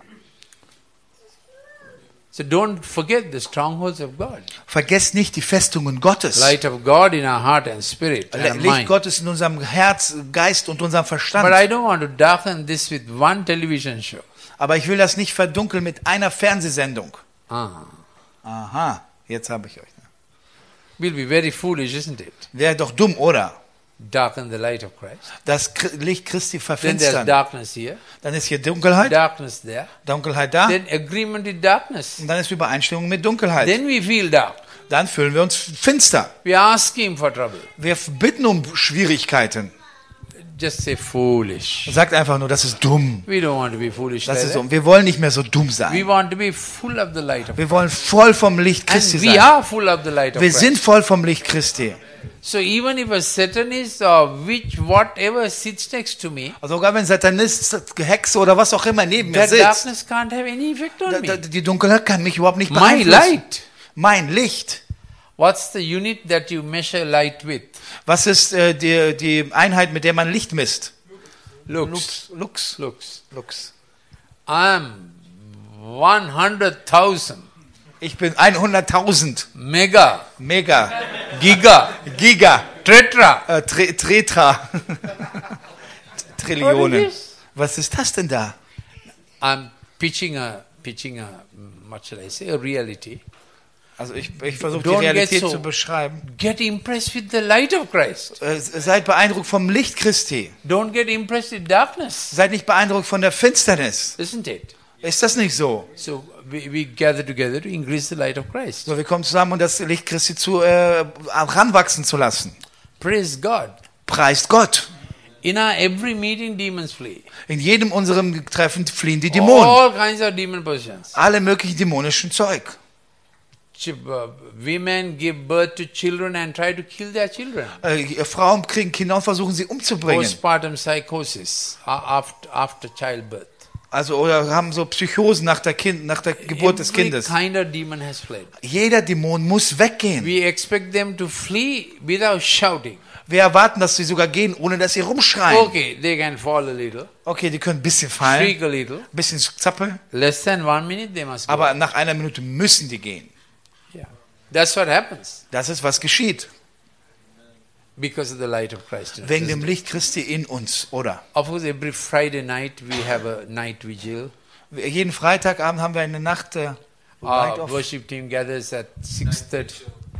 So don't forget the strongholds of God. Vergesst nicht die Festungen Gottes. Light of God in our heart and spirit and Licht mind. Gottes in unserem Herz, Geist und unserem But Verstand. I don't want to darken this with one television show. Aber ich will das nicht verdunkeln mit einer Fernsehsendung. Ah. Aha, jetzt habe ich euch. Will be very foolish, isn't it? Wäre doch dumm, oder? Darken the light of Christ. Das Kr- Licht Christi Then there's verfinstern. darkness here, Dann ist hier Dunkelheit, darkness there. Dunkelheit da. Then agreement with darkness. Und dann ist Übereinstimmung mit Dunkelheit. Then we feel dark. Dann fühlen wir uns finster. We ask Him for trouble. Wir bitten um Schwierigkeiten. Just say foolish. Sagt einfach nur, das ist dumm. We don't want to be foolish. Das Like ist that. dumm. Wir wollen nicht mehr so dumm We sein. want to be full of the light of Wir wollen voll vom Licht And Christi we sein. are full of the light of Wir Christ. sind voll vom Licht Christi. So even if a Satanist or which whatever sits next to me, Also sogar wenn Satanist, Hexe oder was auch immer neben mir that sitzt, darkness can't have any effect on da- da- me. die Dunkelheit kann mich überhaupt nicht My beeinflussen. light. Mein Licht. What's the unit that you measure light with? Was ist äh, die, die Einheit, mit der man Licht misst? Lux. Lux. Lux. Lux. I'm one hundred thousand. Ich bin hunderttausend. Mega. Mega. Giga. Giga. Tetra. Äh, Tre Tretra. Trillionen. What is this? Was ist das denn da? I'm pitching a, pitching a, what shall I say, a reality. Also ich, ich versuche die Don't get Realität so- zu beschreiben. Get impressed with the light of Christ. Äh, seid beeindruckt vom Licht Christi. Don't get impressed with darkness. Seid nicht beeindruckt von der Finsternis. Isn't it? Ist das nicht so? So we, we gather together to increase the light of Christ. So, wir kommen zusammen, um das Licht Christi zu äh, ranwachsen zu lassen. Praise God. Preist Gott. In our every meeting, demons flee. In jedem unserem Treffen fliehen die Dämonen. All kinds of demon possessions. Alle möglichen dämonischen Zeug. Ch- uh, Women give birth to children and try to kill their children. Äh, Frauen kriegen Kinder und versuchen sie umzubringen. Postpartum psychosis a- after, after childbirth. Also oder haben so Psychosen nach der, kind, nach der Geburt des Every Kindes. kind of demon has fled. Jeder Dämon muss weggehen. We expect them to flee without shouting. Wir erwarten, dass sie sogar gehen, ohne dass sie rumschreien. Okay, they can fall a little, Okay, die können ein bisschen fallen, shriek a little. ein bisschen zappeln, Less than one minute, they must go. aber nach einer Minute müssen die gehen. Yeah. That's what happens Das ist, was geschieht. because of the light of Christ in us. Wegen dem Licht Christi in uns, oder? Of course, every Friday night we have a night vigil. Jeden Freitagabend haben wir eine Nacht, äh, Night Our of- worship team gathers at six thirty.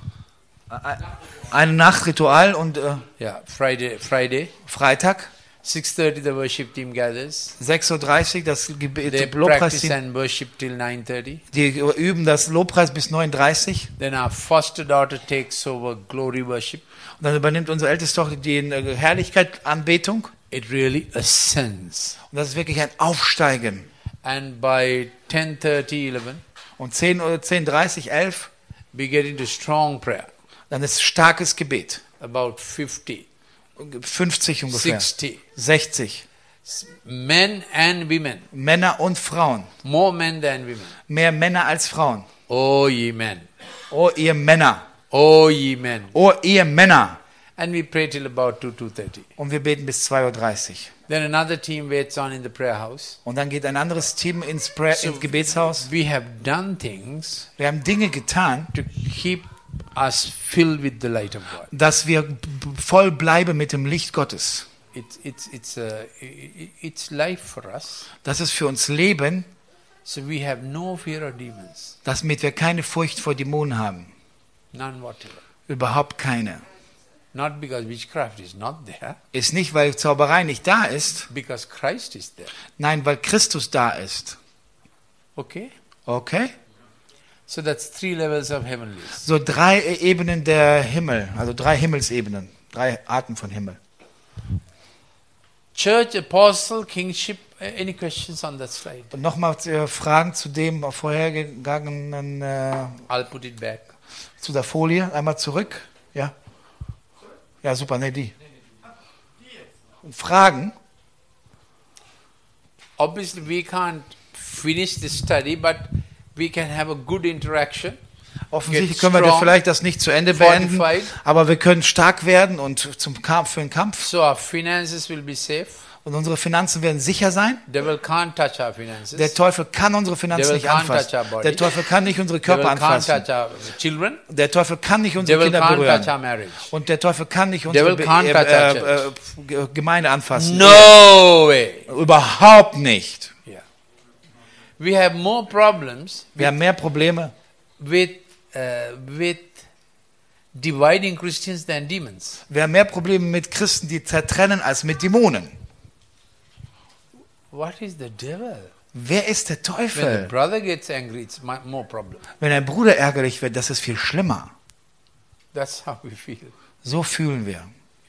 ein Nachtritual und äh, Yeah, Friday, Friday, Freitag, six thirty. The worship team gathers. sechs Uhr dreißig, das Gebet, They Lobpreis, practice and worship till nine thirty. die üben das Lobpreis bis neun Uhr dreißig. Then our foster daughter takes over glory worship. Und dann übernimmt unsere älteste Tochter die äh, Herrlichkeit, Anbetung. It really ascends. Und das ist wirklich ein Aufsteigen. And by ten thirty, eleven, Und zehn Uhr, zehn Uhr dreißig, elf, we get into strong prayer. dann ist starkes Gebet. About fifty, fünfzig ungefähr. sixty. sechzig. Men and women. Männer und Frauen. More men than women. Mehr Männer als Frauen. Oh, ye men. Oh, ihr Männer. Oh, ye men. Oh, ihr Männer. And we pray till about two, two thirty. Und wir beten bis zwei Uhr dreißig. Then another team waits on in the prayer house. Und dann geht ein anderes Team ins, Prayer, So- ins Gebetshaus. We have done things Wir haben Dinge getan, to keep us filled with the light of God. dass wir b- b- voll bleiben mit dem Licht Gottes. It's, it's, it's, uh, i- i- it's life for us. Das ist für uns Leben, So we have no fear of demons. damit wir keine Furcht vor Dämonen haben. None whatever. Überhaupt keine. Not because witchcraft is not there, Ist nicht, weil Zauberei nicht da ist. because Christ is there. Nein, weil Christus da ist. Okay? Okay? So that's three levels of heavenlies. So drei Ebenen der Himmel, also drei Himmelsebenen, drei Arten von Himmel. Church, apostle, kingship. uh, Any questions on that slide? Und nochmal äh, Fragen zu dem vorhergegangenen, äh, I'll put it back. zu der Folie. Einmal zurück. Ja? Ja, super, ne, die. Und Fragen? Obviously, we can't finish the study, but we can have a good interaction. Offensichtlich Get können wir das strong, vielleicht das nicht zu Ende beenden, fortified. aber wir können stark werden und zum Kampf, für den Kampf. So our finances will be safe. Und unsere Finanzen werden sicher sein. Devil can't touch our finances. Der Teufel kann unsere Finanzen Devil nicht can't touch our anfassen. body. Der Teufel kann nicht unsere Devil Körper can't anfassen. touch our children. Der Teufel kann nicht unsere Devil Kinder can't touch berühren. our marriage. Und der Teufel kann nicht unsere Devil can't touch our äh, äh, äh, Gemeinde anfassen. No way. Überhaupt nicht. Yeah. We have more problems Wir haben mehr Probleme with uh, with dividing Christians than demons. Wir haben mehr Probleme mit Christen, die zertrennen, als mit Dämonen. What is the devil? Wer ist der When the Teufel? brother gets angry, it's mu- more problem. Wenn ein Bruder ärgerlich wird, das ist viel schlimmer. That's how we feel. So fühlen wir.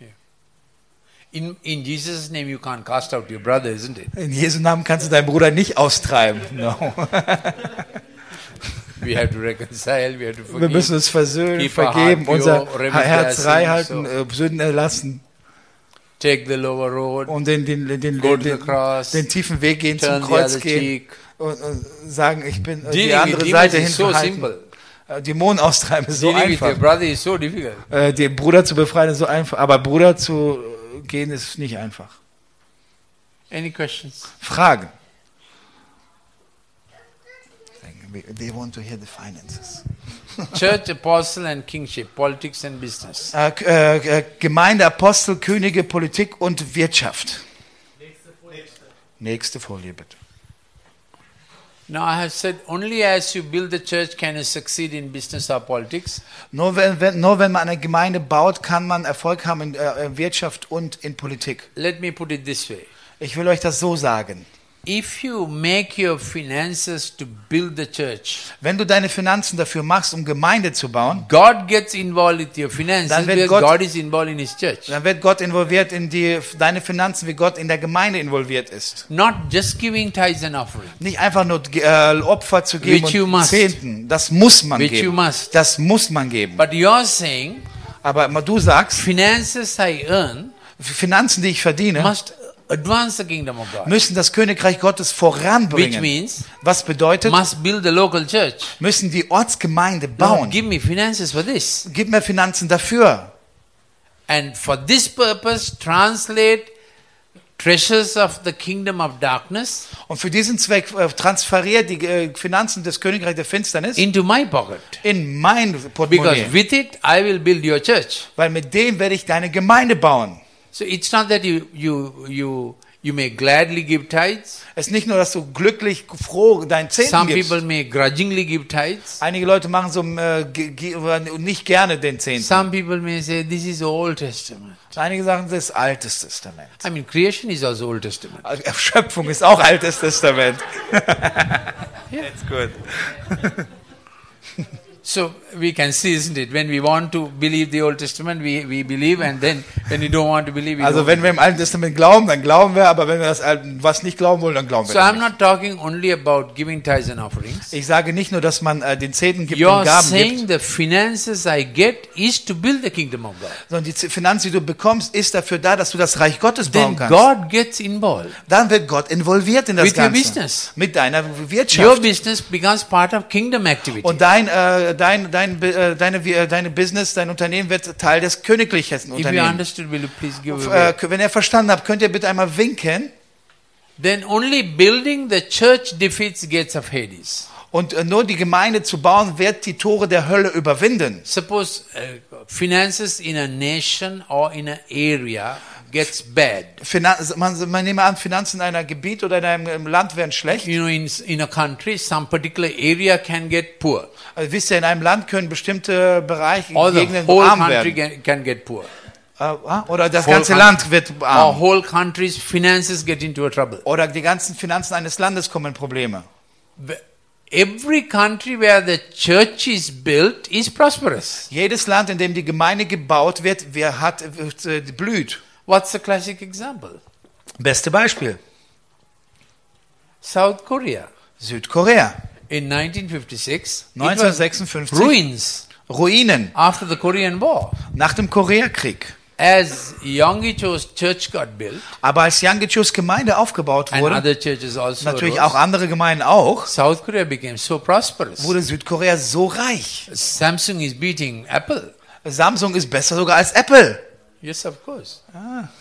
In in Jesus' name, you can't cast out your brother, isn't it? In Jesu Namen kannst du deinen Bruder nicht austreiben. No. We have to reconcile. We have to Wir forgive. müssen uns versöhnen, Keep our vergeben, heart unser pure, remit Herz their frei sins, halten, so. äh, Sünden erlassen Take the lower road. und den, den, den, den, Go to the den, cross. den tiefen Weg gehen, Turn zum the Kreuz other gehen cheek. und, und sagen, ich bin äh, die Dealing with andere demons Seite is so hinhalten. simple. Äh, Dämonen austreiben ist so Dealing with your einfach. brother is so difficult. Äh, Den Bruder zu befreien ist so einfach, aber Bruder zu äh, gehen ist nicht einfach. Any questions? Fragen? They want to hear the finances. Church, apostle and kingship, politics and business. Äh, äh, äh, Gemeinde, Apostel, Könige, Politik und Wirtschaft. Nächste Folie bitte. Now I have said only as you build the church can you succeed in business or politics. Nur wenn, wenn, nur wenn man eine Gemeinde baut, kann man Erfolg haben in äh, Wirtschaft und in Politik. Let me put it this way. Ich will euch das so sagen. If you make your finances to build the church, Wenn du deine Finanzen dafür machst, um Gemeinde zu bauen, God gets involved with your finances Dann wird because Gott- God is involved in His church. dann wird Gott involviert in die, deine Finanzen, wie Gott in der Gemeinde involviert ist. Not just giving tithes and offering. Nicht einfach nur äh, Opfer zu geben Which you und must. Zehnten. Das muss man Which you geben. must. Das muss man geben. But you're saying Aber du sagst, finances I earn Finanzen, die ich verdiene, must advance the kingdom of God. müssen das Königreich Gottes Which voranbringen. means Was bedeutet, must build the local church. müssen die Ortsgemeinde Lord, bauen. give me finances for this. Gib mir Finanzen dafür. And for this purpose, translate treasures of the kingdom of darkness Und für diesen Zweck äh, transferiert die äh, Finanzen des Königreichs der Finsternis into my pocket. in mein Because Portemonnaie. with it, I will build your church. Weil mit dem werde ich deine Gemeinde bauen. So it's not that you, you, you, you may gladly give tithes. Es ist nicht nur, dass du glücklich, froh deinen Zehnten Some gibst. people may grudgingly give tithes. Einige Leute machen so äh, ge- ge- nicht gerne den Zehnten. Some people may say, this is Old Testament. Einige sagen, das ist Altes Testament. I mean, creation is also Old Testament. Also Schöpfung ist auch Altes Testament. That's good. So we can see, isn't it? When we want to believe the Old Testament, we, we believe, and then when we don't want to believe, we Also don't. wenn wir im Alten Testament glauben, dann glauben wir, aber wenn wir das Alten, was nicht glauben wollen, dann glauben wir So das I'm nicht. not talking only about giving tithes and offerings. Ich sage nicht nur, dass man äh, den Zehnten gibt You're und Gaben saying gibt, the finances I get is to build the kingdom of God. sondern die Z- Finanz, die du bekommst, ist dafür da, dass du das Reich Gottes bauen Then kannst. God gets involved. Dann wird Gott involviert in das With your Ganze. business. Mit deiner Your Wirtschaft. business becomes part of kingdom activity. Und dein, äh, dein, dein, äh, deine, äh, deine Business, dein Unternehmen wird Teil des königlichen If you Unternehmens. understood, will you please give away? Äh, wenn ihr verstanden habt, könnt ihr bitte einmal winken. Then only building the church defeats gates of Hades. Und äh, nur die Gemeinde zu bauen, wird die Tore der Hölle überwinden. Suppose uh, finances in a nation or in an area gets bad. Finan man, man nehme an, Finanzen in einem Gebiet oder in einem im Land werden schlecht. You know, in, in a country, some particular area can get poor. Also, wisst ihr, in einem Land können bestimmte Bereiche, Or the Gegenden whole arm country werden. can, can get poor. Äh, ah, oder das Whole ganze country. Land wird Or arm. whole country's finances get into a trouble. Oder die ganzen Finanzen eines Landes kommen in Probleme. Every country where the church is built is prosperous. Jedes Land, in dem die Gemeinde gebaut wird, wer hat, äh, blüht. What's the classic example? Beste Beispiel. South Korea. Südkorea. In nineteen fifty-six, it was neunzehnhundertsechsundfünfzig. ruins Ruinen. after the Korean War. Nach dem Koreakrieg. As Yonggi-cho's church got built, Aber als Yanggi-chos Gemeinde aufgebaut and wurde, other churches also natürlich arose, auch andere Gemeinden auch, South Korea became so prosperous. wurde Südkorea so reich. Samsung is beating Apple. Samsung ist besser sogar als Apple. Yes, of course. Ja,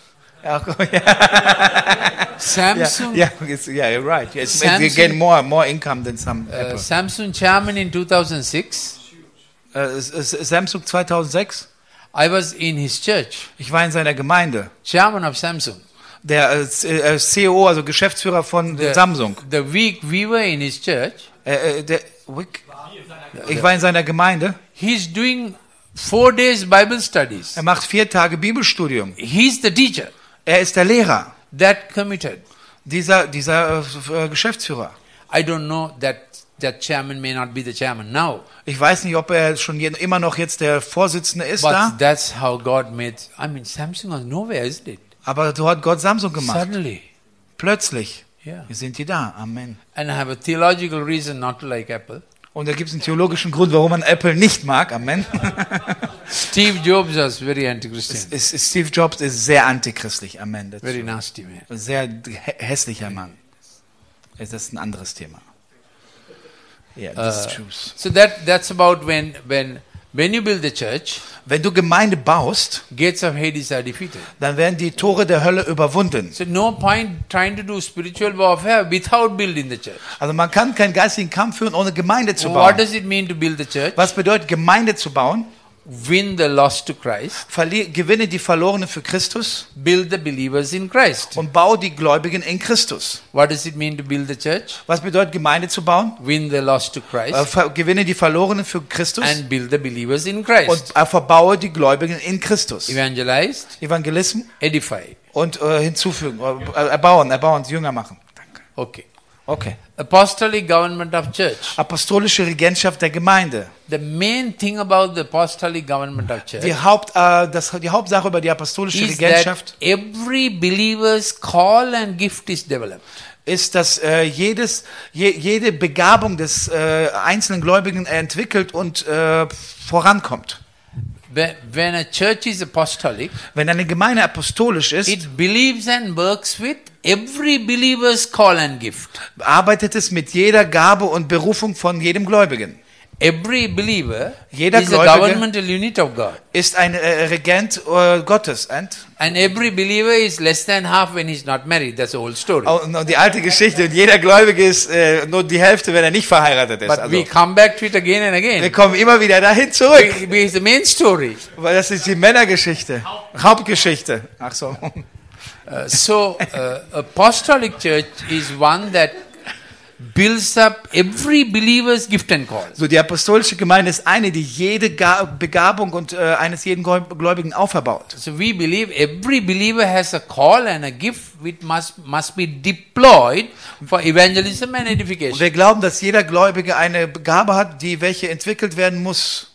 ja, Samsung, ja, it's- yeah, you're right. Yes, they Samsung- gain more, more income than some uh, Apple. Samsung chairman in two thousand six, Äh, es- es- Samsung zweitausendsechs, I was in his church, ich war in seiner Gemeinde. chairman of Samsung. Der äh, C- äh, C E O, also Geschäftsführer von The, Samsung. the week we were in his church, Äh, äh, der, Wick- ich war in seiner Gemeinde. he's doing four days Bible studies. Er macht vier Tage Bibelstudium. He's the teacher Er ist der Lehrer, that committed. dieser, dieser äh, äh, Geschäftsführer. I don't know that that chairman may not be the chairman now, Ich weiß nicht, ob er schon je, immer noch jetzt der Vorsitzende ist but da, that's how God made. I mean, Samsung was nowhere, isn't it? aber so hat Gott Samsung gemacht. Suddenly, Plötzlich yeah. sind die da. Amen. And I have a theological reason not to like Apple. Und da gibt es einen theologischen Grund, warum man Apple nicht mag. Amen. Steve Jobs was very anti-Christian, Es, es, Steve Jobs ist sehr antichristlich. Amen. Das very nasty man. ist ein sehr hä- hässlicher Mann. Das ist ein anderes Thema. Ja, das ist true. So that that's about when when when you build the church, Wenn du Gemeinde baust, gates of Hades are defeated. dann werden die Tore der Hölle überwunden. So no point trying to do spiritual warfare without building the church. Also man kann keinen geistigen Kampf führen, ohne Gemeinde zu What bauen. does it mean to build the church? Was bedeutet Gemeinde zu bauen? Win the lost to Christ, Verli gewinne die Verlorenen für Christus build the believers in Christ. und baue die Gläubigen in Christus. What does it mean to build the church? Was bedeutet Gemeinde zu bauen? Win the lost to Äh, Christ ver gewinne die Verlorenen für Christus and build the believers in Christ. und äh, verbaue die Gläubigen in Christus. Evangelized, Evangelismus edify. und äh, hinzufügen, äh, erbauen, erbauen, Jünger machen. Danke. Okay. Okay. Apostolic government of church. Apostolische Regentschaft der Gemeinde. The main thing about the apostolic government of church Die, Haupt, äh, das, die Hauptsache über die apostolische is that Regentschaft every believer's call and gift is developed. ist, dass äh, jedes, je, jede Begabung des äh, einzelnen Gläubigen entwickelt und äh, vorankommt. When when a church is apostolic, Wenn eine Gemeinde apostolisch ist, it believes and works with every believer's call and gift. arbeitet es mit jeder Gabe und Berufung von jedem Gläubigen. Every believer Jeder is a Gläubige governmental unit of God. ist ein äh, Regent äh, Gottes. And? And every believer is less than half when he's not married. That's the whole story. Oh, und die alte Geschichte. Und jeder Gläubige ist äh, nur die Hälfte, wenn er nicht verheiratet ist. But Also, we come back to it again and wir again. kommen immer wieder dahin zurück. It's the main story. Weil das ist die Männergeschichte. Hauptgeschichte. Ach so. Uh, so, uh, apostolic church is one that builds up every believer's gift and call. So, die apostolische Gemeinde ist eine, die jede Ga- Begabung und äh, eines jeden Gläubigen auferbaut. So we believe every believer has a call and a gift which must must be deployed for evangelism and Und edification. wir glauben, dass jeder Gläubige eine Gabe hat, die welche entwickelt werden muss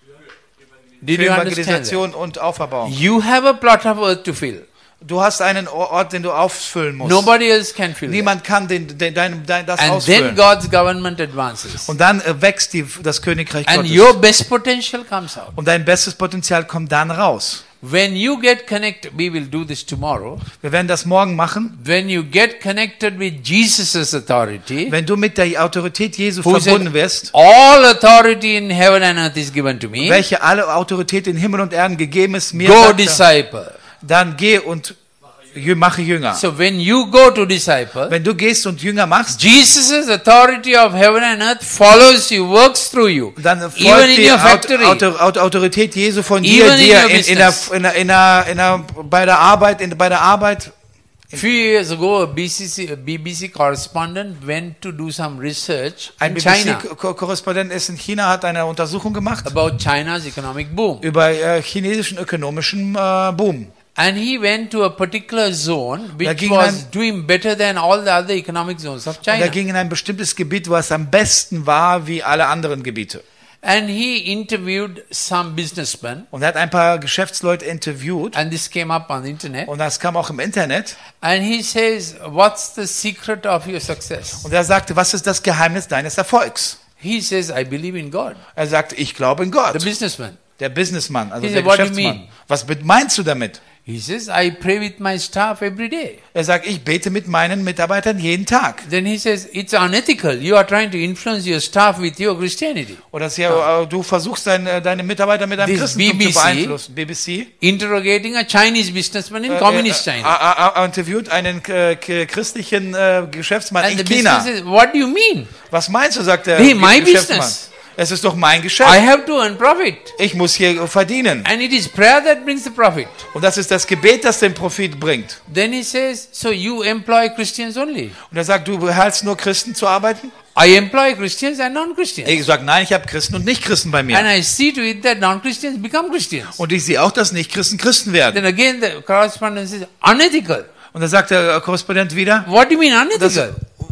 Did für you understand Evangelisation that? und Auferbauung. You have a plot of earth to fill. Du hast einen Ort, den du ausfüllen musst. Nobody else can fill that. Niemand kann den, den, dein, dein, das And ausfüllen. then God's government advances. Und dann äh, wächst die, das Königreich And Gottes. your best potential comes out. Und dein bestes Potenzial kommt dann raus. When you get connected, we will do this tomorrow. Wir werden das morgen machen. When you get connected with Jesus' authority, Wenn du mit der Autorität Jesu who verbunden said, wirst, all authority in heaven and earth is given to me, welche alle Autorität in Himmel und Erden gegeben ist, mir go sagt er, disciple. dann geh und jü- mache Jünger. So when you go to disciple, Wenn du gehst und Jünger machst, Jesus' authority of heaven and earth follows you, works through you. dann Even folgt in die your Aut factory, Auto Auto Autorität Jesu von dir, Even in dir your in, in, der, business. in, der, in, der, in der, bei der Arbeit, in, bei der Arbeit. a few years ago, a B C C, a B B C correspondent went to do some research Ein in B B China C-Korrespondent ist in China, hat eine Untersuchung gemacht about China's economic boom. über äh, chinesischen ökonomischen äh, Boom. And he went to a particular zone Da which ging was ein- doing better than all the other economic zones of Und er China. ging in ein bestimmtes Gebiet, was am besten war wie alle anderen Gebiete. And he interviewed some businessmen, Und er hat ein paar Geschäftsleute interviewt. and this came up on the internet. Und das kam auch im Internet. And he says, what's the secret of your success? Und er sagte, was ist das Geheimnis deines Erfolgs? He says, I believe in God. Er sagte, ich glaube in The Gott. businessman. Der Businessmann, also He der said, what do you Geschäftsmann. mean? Was be- meinst du damit? He says, I pray with my staff every day. Er sagt, ich bete mit meinen Mitarbeitern jeden Tag. Then he says, it's unethical. You are trying to influence your staff with your Christianity. Oder sie, äh, du versuchst deine, deine Mitarbeiter mit deinem This Christentum B B zu C beeinflussen. B B C Interrogating a Chinese businessman in äh, communist äh, China. äh, äh, interviewt einen äh, k- christlichen äh, Geschäftsmann And in the China. business says, what do you mean? Was meinst du, sagt der Hey, my Geschäftsmann. business. Es ist doch mein I Geschäft. have to earn profit. Ich muss hier verdienen. And it is prayer that brings the profit. Und das ist das Gebet, das den Profit bringt. Then he says, so you employ Christians only. Und er sagt, du behaltst nur Christen zu arbeiten? I employ Christians and non-Christians. Ich sage, nein, ich habe Christen und Nicht-Christen bei And mir. I see to it that non-Christians become Christians. Und ich sehe auch, dass Nicht-Christen Christen werden. Then again the correspondent says, unethical. Und dann sagt der Korrespondent wieder, What do you mean unethical?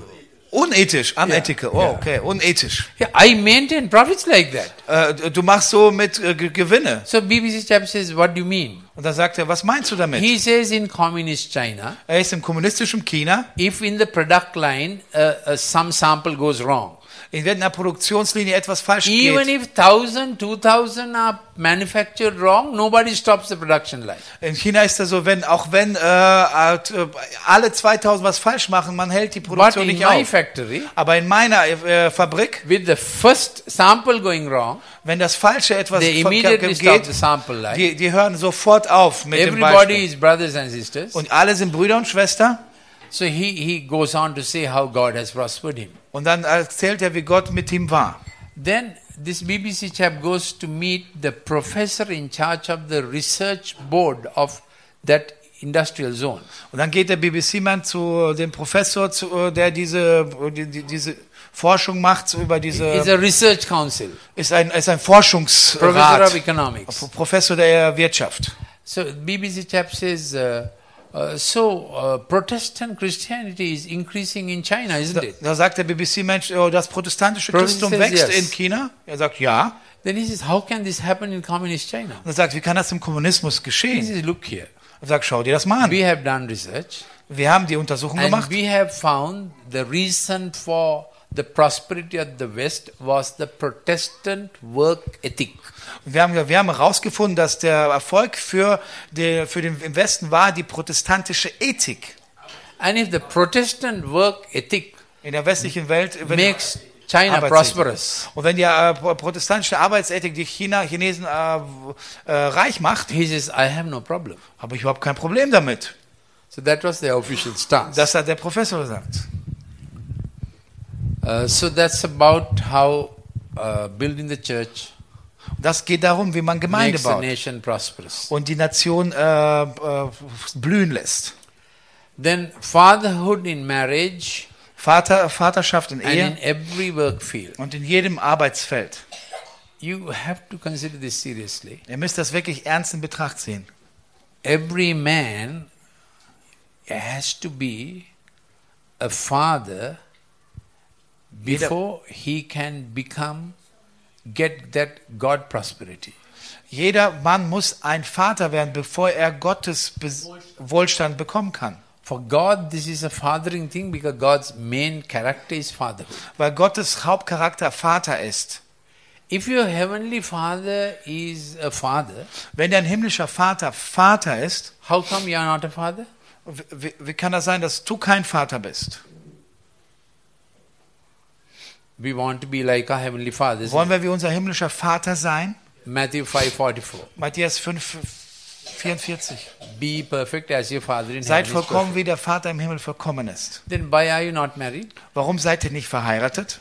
unethisch, unethical. Oh, okay, unethisch. Yeah, I maintain profits like that. Äh, du machst so mit äh, Ge- Gewinne. So B B C chap says, what do you mean? Und dann sagt er, was meinst du damit? He says in communist China, Er ist im kommunistischen China. if in the product line uh, uh, some sample goes wrong, In der Produktionslinie etwas falsch even geht. if thousand, two thousand are manufactured wrong, nobody stops the production line. In China ist das so, wenn auch wenn äh, äh, alle zweitausend was falsch machen, man hält die But Produktion in nicht my auf. factory, Aber in meiner äh, Fabrik, with the first sample going wrong, wenn das Falsche etwas they von- immediately stop geht, the sample line. die, die hören sofort auf mit dem Everybody Beispiel. is brothers and sisters. Und alle sind Brüder und Schwestern. So he, he goes on to say how God has prospered him. Und dann erzählt er, wie Gott mit ihm war. Then this B B C chap goes to meet the professor in charge of the research board of that industrial zone. Und dann geht der B B C-Mann zu dem Professor, zu, der diese, die, die, diese Forschung macht über It's diese, a research council, ist ein, ist ein professor of Forschungsrat, economics. Professor der Wirtschaft. So B B C chap says, uh, uh, so uh, Protestant Christianity is increasing in China, isn't Da, it? da sagt der B B C-Mensch, oh, das protestantische Professor Christentum says wächst yes. in China. Er sagt, ja. Then he says, how can this happen in communist China? Und er sagt, wie kann das im Kommunismus He geschehen? says, look here, Er sagt, schau dir das mal an. we have done research. Wir haben die Untersuchung And gemacht. we have found the reason for the prosperity of the West was the Protestant work ethic. Wir haben, wir haben herausgefunden, dass der Erfolg für, die, für den im Westen war die protestantische Ethik. And if the Protestant work ethic In der westlichen Welt, wenn, makes China Arbeitsethik. prosperous. Und wenn die äh, protestantische Arbeitsethik die China, Chinesen äh, äh, reich macht, He says, I have no problem. habe ich überhaupt kein Problem damit. So that was the official stance. Das hat der Professor gesagt. Uh, so that's about how uh, building the church Das geht darum, wie man Gemeinde makes the baut nation prosperous. und die Nation äh, äh, blühen lässt. Then fatherhood in marriage Vater, Vaterschaft in and in Ehe every work field. und in jedem Arbeitsfeld. You have to consider this seriously. Ihr müsst das wirklich ernst in Betracht ziehen. Every man has to be a father before he can become, get that God prosperity. Jeder Mann muss ein Vater werden, bevor er Gottes Bes- Wohlstand bekommen kann. For God, this is a fathering thing because God's main character is fatherhood. Weil Gottes Hauptcharakter Vater ist. If your heavenly father is a father, Wenn dein himmlischer Vater Vater ist, how come you are not a father? wie, wie kann das sein, dass du kein Vater bist? We want to be like our heavenly father. isn't Wollen it? wir wie unser himmlischer Vater sein? Matthew five forty-four. Matthäus fünf vierundvierzig. Be perfect as your father in Seid heaven is vollkommen, perfect. wie der Vater im Himmel vollkommen ist. Then why are you not married? Warum seid ihr nicht verheiratet?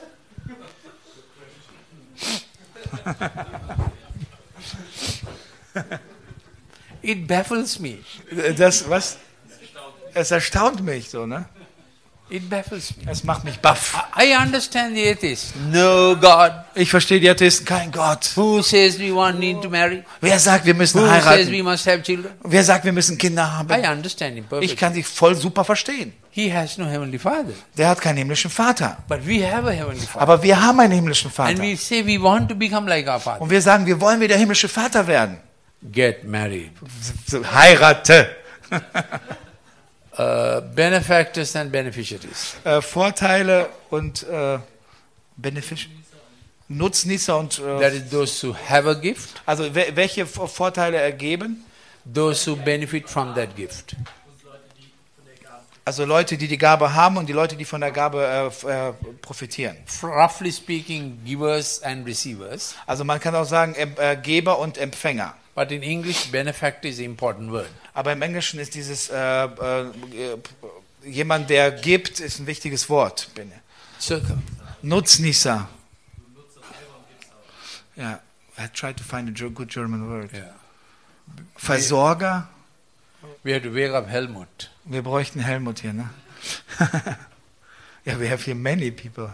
It baffles me. Das, was? Es erstaunt mich so, ne? It baffles me. Es macht mich baff. I I understand the atheist. No God. Ich verstehe die Atheisten, kein Gott. Who says we want need to marry? Wer sagt, wir müssen Who says heiraten? we must have children? Wer sagt, wir müssen Kinder haben? I understand him Ich perfectly. kann sie voll super verstehen. He has no heavenly father. Der hat keinen himmlischen Vater. But we have a heavenly father. Aber wir haben einen himmlischen And Vater. we say we want to become like our father. Und wir sagen, wir wollen wie der himmlische Vater werden. Get married. So, heirate. Uh, benefactors and beneficiaries. Äh, Vorteile und äh, Benefic Nutznießer und That äh, is those who have a gift, also wel- welche V- Vorteile ergeben? those who benefit from that gift. Also Leute, die die Gabe haben und die Leute, die von der Gabe äh, f- äh, profitieren. Roughly speaking, givers and receivers. Also man kann auch sagen em- äh, Geber und Empfänger. But in English, benefactor is an important word. Aber im Englischen ist dieses äh, äh, äh, jemand, der gibt, ist ein wichtiges Wort. So, Nutznießer. Ja, I tried to find a Ger- good German word. yeah. Versorger. We have to wake up Helmut. Wir bräuchten Helmut hier, ne? Ja, we have here many people.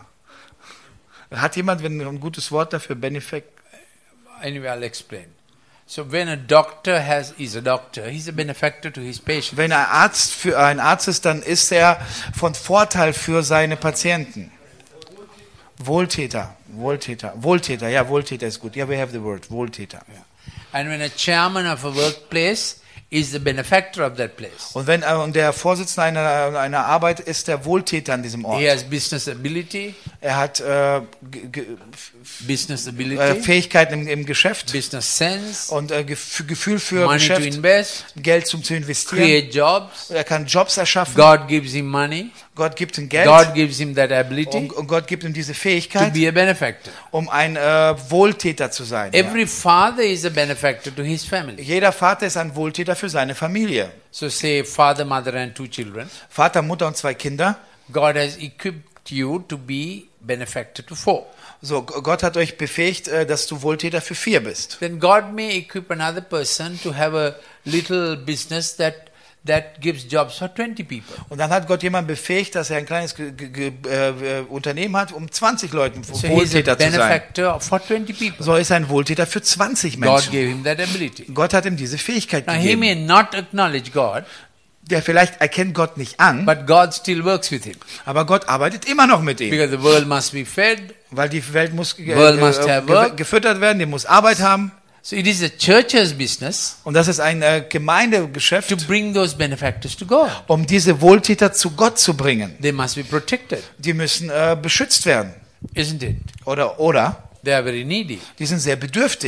Hat jemand ein ein gutes Wort dafür? Benefit? Anyway, I'll explain. So when a doctor has is a doctor, he's a benefactor to his patient. Wenn ein Arzt für ein Arzt ist, dann ist er von Vorteil für seine Patienten. Wohltäter, Wohltäter, Wohltäter, ja, Wohltäter ist gut. Ja, we have the word, Wohltäter. And when a chairman of a workplace is the benefactor of that place. Und wenn äh, und der Vorsitzende einer, einer Arbeit ist der Wohltäter an diesem Ort. He has business ability, Er hat äh, ge- ge- business äh, ability, Fähigkeiten im, im Geschäft business sense, und äh, Gef- Gefühl für money to Geschäft, invest, Geld zum zu investieren. create jobs. Er kann Jobs erschaffen. God gives him money. Gott gibt ihm Geld. God gives him that Und, ability und Gott gibt ihm diese to Fähigkeit, be a benefactor. um ein äh, Wohltäter zu sein. Ja. Every father is a benefactor to his family. Jeder Vater ist ein Wohltäter für seine Familie. So say father, mother and two children. Vater, Mutter und zwei Kinder. God has equipped you to be benefactor to four. So, G- Gott hat euch befähigt, äh, dass du Wohltäter für vier bist. Then God may equip another person to have a little business that that gives jobs for twenty people. Und dann hat Gott jemanden befähigt, dass er ein kleines Ge Ge Ge äh, äh, Unternehmen hat, um zwanzig Leuten So he's a Wohltäter zu sein. benefactor for twenty people. So ist er ein Wohltäter für zwanzig God Menschen. gave him that ability. Gott hat ihm diese Fähigkeit Now he may gegeben. not acknowledge God, Der vielleicht erkennt Gott nicht an, but God still works with him. aber Gott arbeitet immer noch mit ihm. Because the world must be fed. Weil die Welt muss ge World ge must have ge work. gefüttert werden, die muss Arbeit haben. So it is the church's business Und das ist ein äh, Gemeindegeschäft, to bring those benefactors to God. um diese Wohltäter zu Gott zu bringen. They must be protected, Die müssen äh, beschützt werden. isn't it? Oder, oder They are very needy. die sind sehr bedürftig.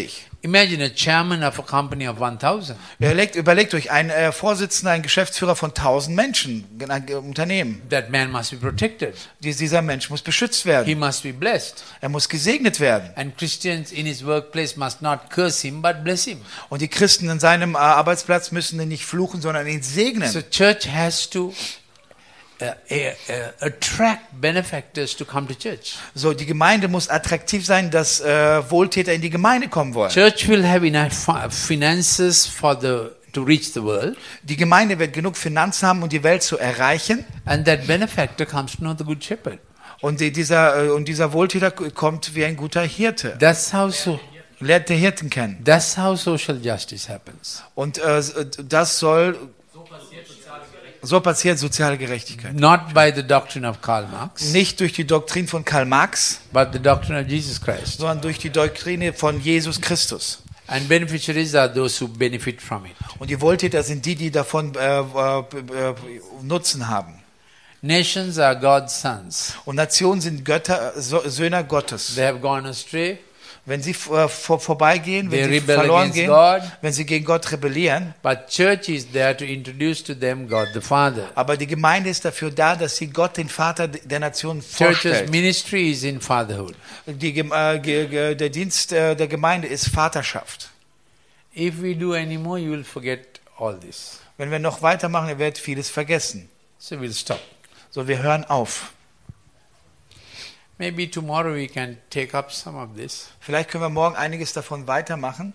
Imagine a chairman of a company of one thousand. Überlegt, überlegt euch, ein äh, Vorsitzender, ein Geschäftsführer von tausend Menschen, ein äh, Unternehmen. That man must be protected. Dies, dieser Mensch muss beschützt He werden. must be blessed. Er muss gesegnet werden. And Christians in his workplace must not curse him but bless him. Und die Christen in seinem äh, Arbeitsplatz müssen ihn nicht fluchen, sondern ihn segnen. So church has to uh, uh, uh, attract benefactors to come to church. So, die Gemeinde muss attraktiv sein, dass äh, Wohltäter in die Gemeinde kommen wollen. Church will have enough fi- finances for the to reach the world, Die Gemeinde wird genug Finanzen haben, um die Welt zu erreichen. and that benefactor comes to know the good shepherd. Und die, dieser, äh, und dieser Wohltäter kommt wie ein guter Hirte. That's how so. Lernt der Hirten kennen. That's how social justice happens. Und äh, das soll, so passiert soziale Gerechtigkeit. Not by the doctrine of Karl Marx, Nicht durch die Doktrin von Karl Marx, but the doctrine of Jesus Christ. sondern durch die Doktrine von Jesus Christus. And beneficiaries are those who benefit from it. Und die Wohltäter sind die, die davon äh, äh, äh, Nutzen haben. Nations are God's sons. Und Nationen sind Götter, so, Söhne Gottes. They have gone astray. Wenn sie äh, vor, vorbeigehen, They wenn sie rebel verloren against gehen, God. wenn sie gegen Gott rebellieren. But church is there to introduce to them God the Father. Aber die Gemeinde ist dafür da, dass sie Gott, den Vater der Nation, Church's vorstellt. ministry is in fatherhood. Die, Gem- äh, ge- ge- der Dienst äh, der Gemeinde ist Vaterschaft. If we do any more, you will forget all this. Wenn wir noch weitermachen, ihr werdet vieles vergessen. So we'll stop. So, wir hören auf. Maybe tomorrow we can take up some of this. Vielleicht können wir morgen einiges davon weitermachen.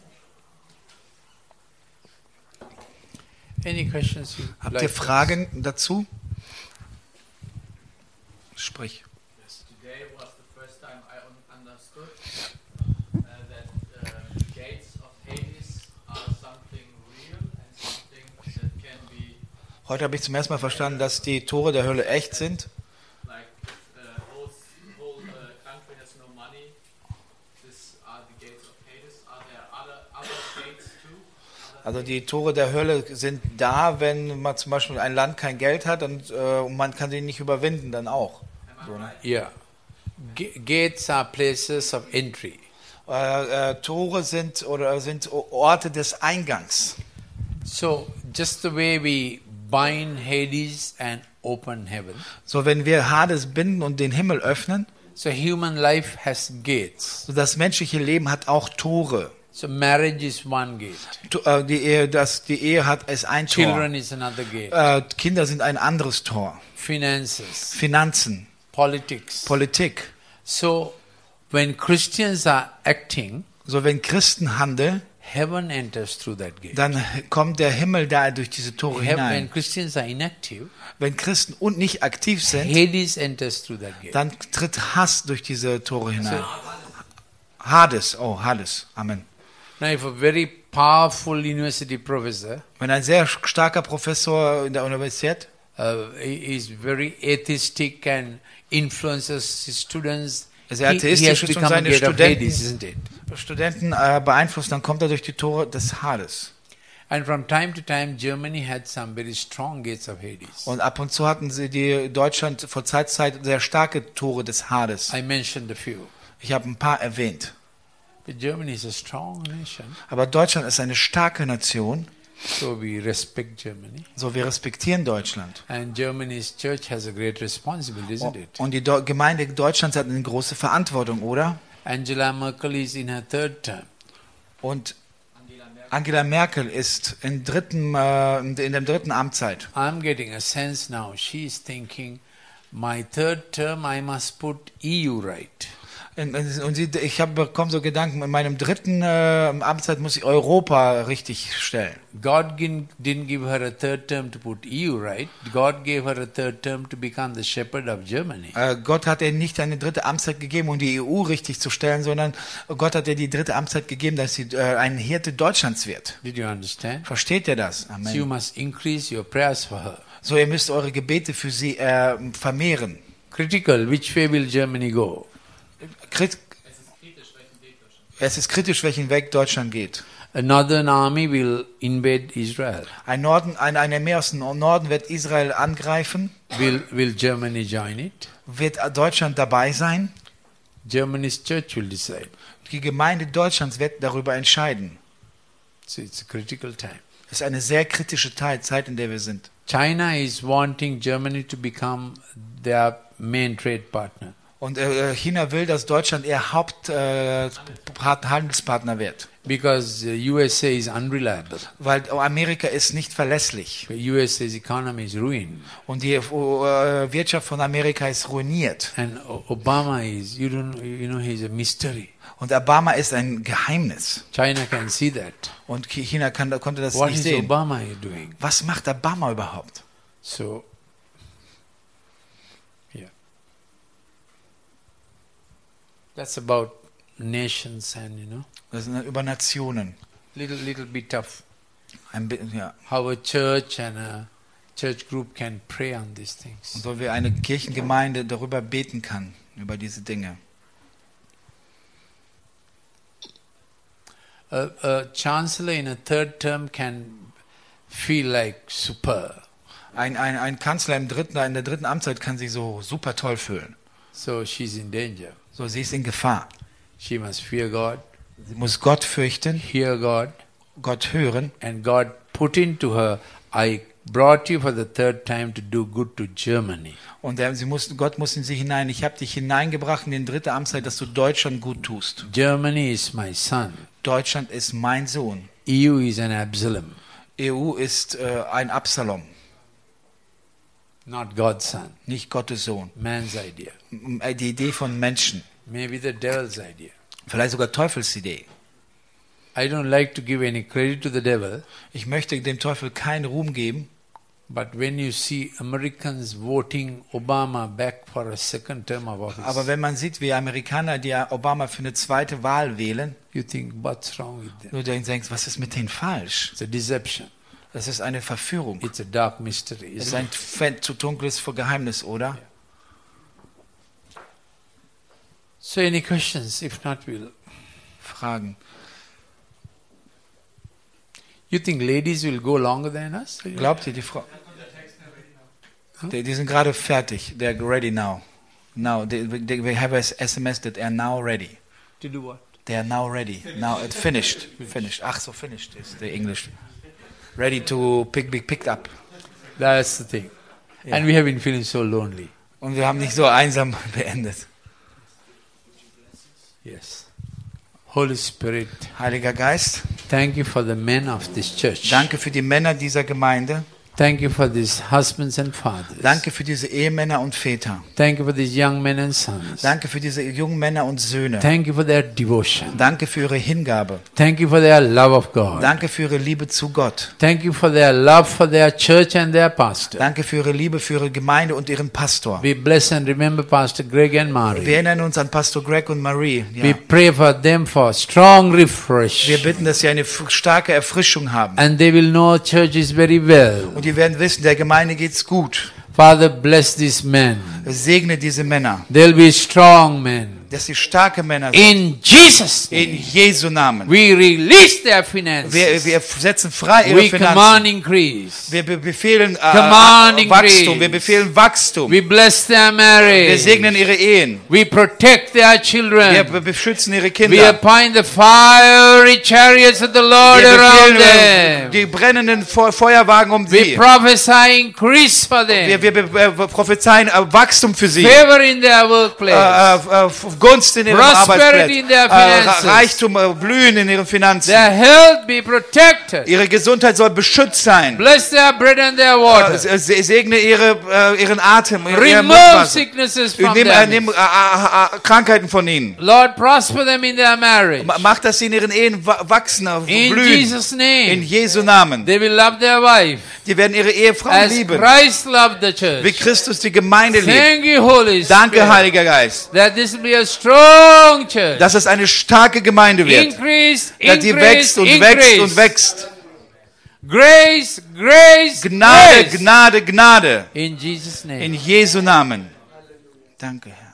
Any questions you Habt like ihr to Fragen dazu? Sprich. Yes, today was the first time I un- understood uh, that uh, gates of Hades are something real and something that can be, Heute habe ich zum ersten Mal verstanden, dass die Tore der Hölle echt sind. like, if the whole, whole uh, country has no money, this are the gates of Hades. Are there other, other gates too? Other Also die Tore der Hölle sind da, wenn man zum Beispiel ein Land kein Geld hat und, äh, und man kann sie nicht überwinden, dann auch. So, ne? Yeah. G- gates are places of entry. äh, äh, Tore sind oder sind Orte des Eingangs. So just the way we bind Hades and open heaven, So, wenn wir Hades binden und den Himmel öffnen, so human life has gates. so das menschliche Leben hat auch Tore. So marriage is one gate. To- äh, Die Ehe, das, die Ehe hat ist ein Tor. Children is another gate. Äh, Kinder sind ein anderes Tor. Finances, Finanzen, politics. Politik. So when Christians are acting, So, wenn Christen handeln, heaven enters through that gate. dann kommt der Himmel da durch diese Tore Heaven, when hinein. Christians are inactive, Wenn Christen und nicht aktiv sind, Hades enters through that gate. dann tritt Hass durch diese Tore hinein. Hades, oh Hades, Amen. Now if a very powerful university professor Wenn ein sehr starker Professor in der Universität, uh, is very atheistic and influences his students, Sehr he, he has atheistisch ist und become a seine gate of Studenten- Hades, isn't it? Studenten äh, beeinflusst, dann kommt er durch die Tore des Hades. And from time to time, Germany had some very strong gates of Hades. Und ab und zu hatten sie die Deutschland vor Zeit zu Zeit sehr starke Tore des Hades. I mentioned a few. Ich habe ein paar erwähnt. But Germany is a strong nation, Aber Deutschland ist eine starke Nation, so we respect Germany. so wir respektieren Deutschland. And Germany's church has a great responsibility, isn't it? Und die Do- Gemeinde Deutschlands hat eine große Verantwortung, oder? Angela Merkel is in her third term. Und Angela Merkel ist in, dritten, äh, in dem dritten Amtszeit. I'm getting a sense now, she is thinking, my third term I must put E U right. Und und sie, ich habe bekomme so Gedanken, in meinem dritten äh, Amtszeit muss ich Europa richtig stellen. God gin- didn't give her a third term to put E U right. God gave her a third term to become the shepherd of Germany. Äh, Gott hat ihr nicht eine dritte Amtszeit gegeben, um die E U richtig zu stellen, sondern Gott hat ihr die dritte Amtszeit gegeben, dass sie äh, ein Hirte Deutschlands wird. Did you understand? Versteht ihr das? So you Amen. must increase your prayers for her. So, ihr müsst eure Gebete für sie äh, vermehren. Critical, which way will Germany go? Krit es ist kritisch, welchen Weg Deutschland geht. A northern army will invade Israel. Ein Norden, ein, eine Armee aus dem Norden wird Israel angreifen. Will, will Germany join it? Wird Deutschland dabei sein? Germany's church will decide. Die Gemeinde Deutschlands wird darüber entscheiden. So it's a critical time. Es ist eine sehr kritische Zeit, Zeit, in der wir sind. China is wanting Germany to become their main trade partner. Und äh, China will, dass Deutschland ihr Haupthandelspartner wird. Because the U S A is unreliable. Weil Amerika ist nicht verlässlich. The U S A's economy is ruined. Und die äh, Wirtschaft von Amerika ist ruiniert. And O- Obama is, you don't, you know, he's a mystery. Und Obama ist ein Geheimnis. China can see that. Und China kann, konnte das What nicht is sehen. Obama doing? Was macht Obama überhaupt? So, yeah. That's about nations and, you know, Das sind über Nationen. little, little bit tough. Ein, bi- ja. How a church and a church group can pray on these things. Und so wie eine Kirchengemeinde darüber beten kann, über diese Dinge. A, a chancellor in a third term can feel like super. Ein, ein, ein Kanzler im dritten, in der dritten Amtszeit kann sich so super toll fühlen. So she's in danger. So, sie ist in Gefahr. She must fear God, Sie muss Gott fürchten, hear God, Gott hören. and God put into her, I brought you for the third time to do good to Germany. Und er, sie muss, Gott muss in sie hinein. Ich habe dich hineingebracht in die dritte Amtszeit, dass du Deutschland gut tust. Germany is my son. Deutschland ist mein Sohn. E U is an Absalom, E U ist äh, ein Absalom, not God's son. nicht Gottes Sohn. Man's idea. M- äh, Die Idee von Menschen. Maybe the devil's idea. Vielleicht sogar Teufelsidee. I don't like to give any credit to the devil, Ich möchte dem Teufel keinen Ruhm geben, but when you see Americans voting Obama back for a second term of office, aber wenn man sieht, wie Amerikaner die Obama für eine zweite Wahl wählen, you think, what's wrong with them? du denkst, was ist mit denen falsch? It's a deception. Das ist eine Verführung. It's a dark mystery. Es ist Isn't ein it? fe- zu dunkles Geheimnis, oder? So any questions? If not, we'll... Fragen. You think ladies will go longer than us? Glaubt ihr, die Frau... Die, die sind gerade fertig. They're ready now. Now, they, they, we have a S M S that they are now ready. To do what? They are now ready. Now it finished. Finished. Ach so, finished is the English. Ready to pick, be picked up. That's the thing. And we have been feeling so lonely. Und wir haben nicht so einsam beendet. Yes. Holy Spirit, Heiliger Geist, thank you for the men of this church. danke für die Männer dieser Gemeinde. Thank you for these husbands and fathers. Danke für diese Ehemänner und Väter. Thank you for these young men and sons. Danke für diese jungen Männer und Söhne. Thank you for their devotion. Danke für ihre Hingabe. Thank you for their love of God. Danke für ihre Liebe zu Gott. Thank you for their love for their church and their pastor. Danke für ihre Liebe für ihre Gemeinde und ihren Pastor. We bless and remember Pastor Greg and Wir Mari. erinnern uns an Pastor Greg und Marie. We Ja. pray for them for strong refresh. Wir bitten, dass sie eine f- starke Erfrischung haben. And they will know church is very well. Und die werden wissen, der Gemeinde geht's gut. Father, bless these men. Segne diese Männer, They'll be strong men. dass sie starke Männer sind. In Jesus' name. In Jesu Namen. We release their finances. Wir, wir setzen frei ihre We command Finanzen. increase. Wir be- befehlen äh, Command äh, Wachstum. increase. Wir befehlen Wachstum. We bless their Wir marriage. segnen ihre Ehen. We protect their Wir children. be- beschützen ihre We Kinder. appoint the fiery chariots of the Lord Wir around befehlen äh, them. die brennenden Fe- Feuerwagen um We sie. prophesy increase for them. Wir, wir be- äh, prophezeien äh, Wachstum für sie. Favor in their Äh, workplace. äh, äh, Gunst in ihrem Prosperity Arbeitsplatz. in their Äh, Ra- finances. Reichtum, äh, Blühen in ihren Finanzen. Their health be protected. Ihre Gesundheit soll beschützt sein. Bless their bread and their Äh, water. se- Segne ihre, äh, ihren Atem, ihre Remove Mundwasser. sicknesses from Nimm, äh, them. nimm äh, äh, äh, Krankheiten von ihnen. Lord, prosper them in their marriage. Ma- Mach, dass sie in ihren Ehen wa- wachsen, äh, In blühen. Jesus' In name. Jesu Namen. They will love their wife Die werden ihre Ehefrauen as lieben. Christ loved the Wie church. Christus die Gemeinde liebt. Thank you, Holy Danke, Spirit, Heiliger Geist. that this will be a strong church. Dass es eine starke Gemeinde wird. Increase, Dass die increase, wächst und wächst increase. und wächst. Grace, grace, Gnade, grace. Gnade, Gnade. In Jesus' name. In Jesu Namen. Danke, Herr.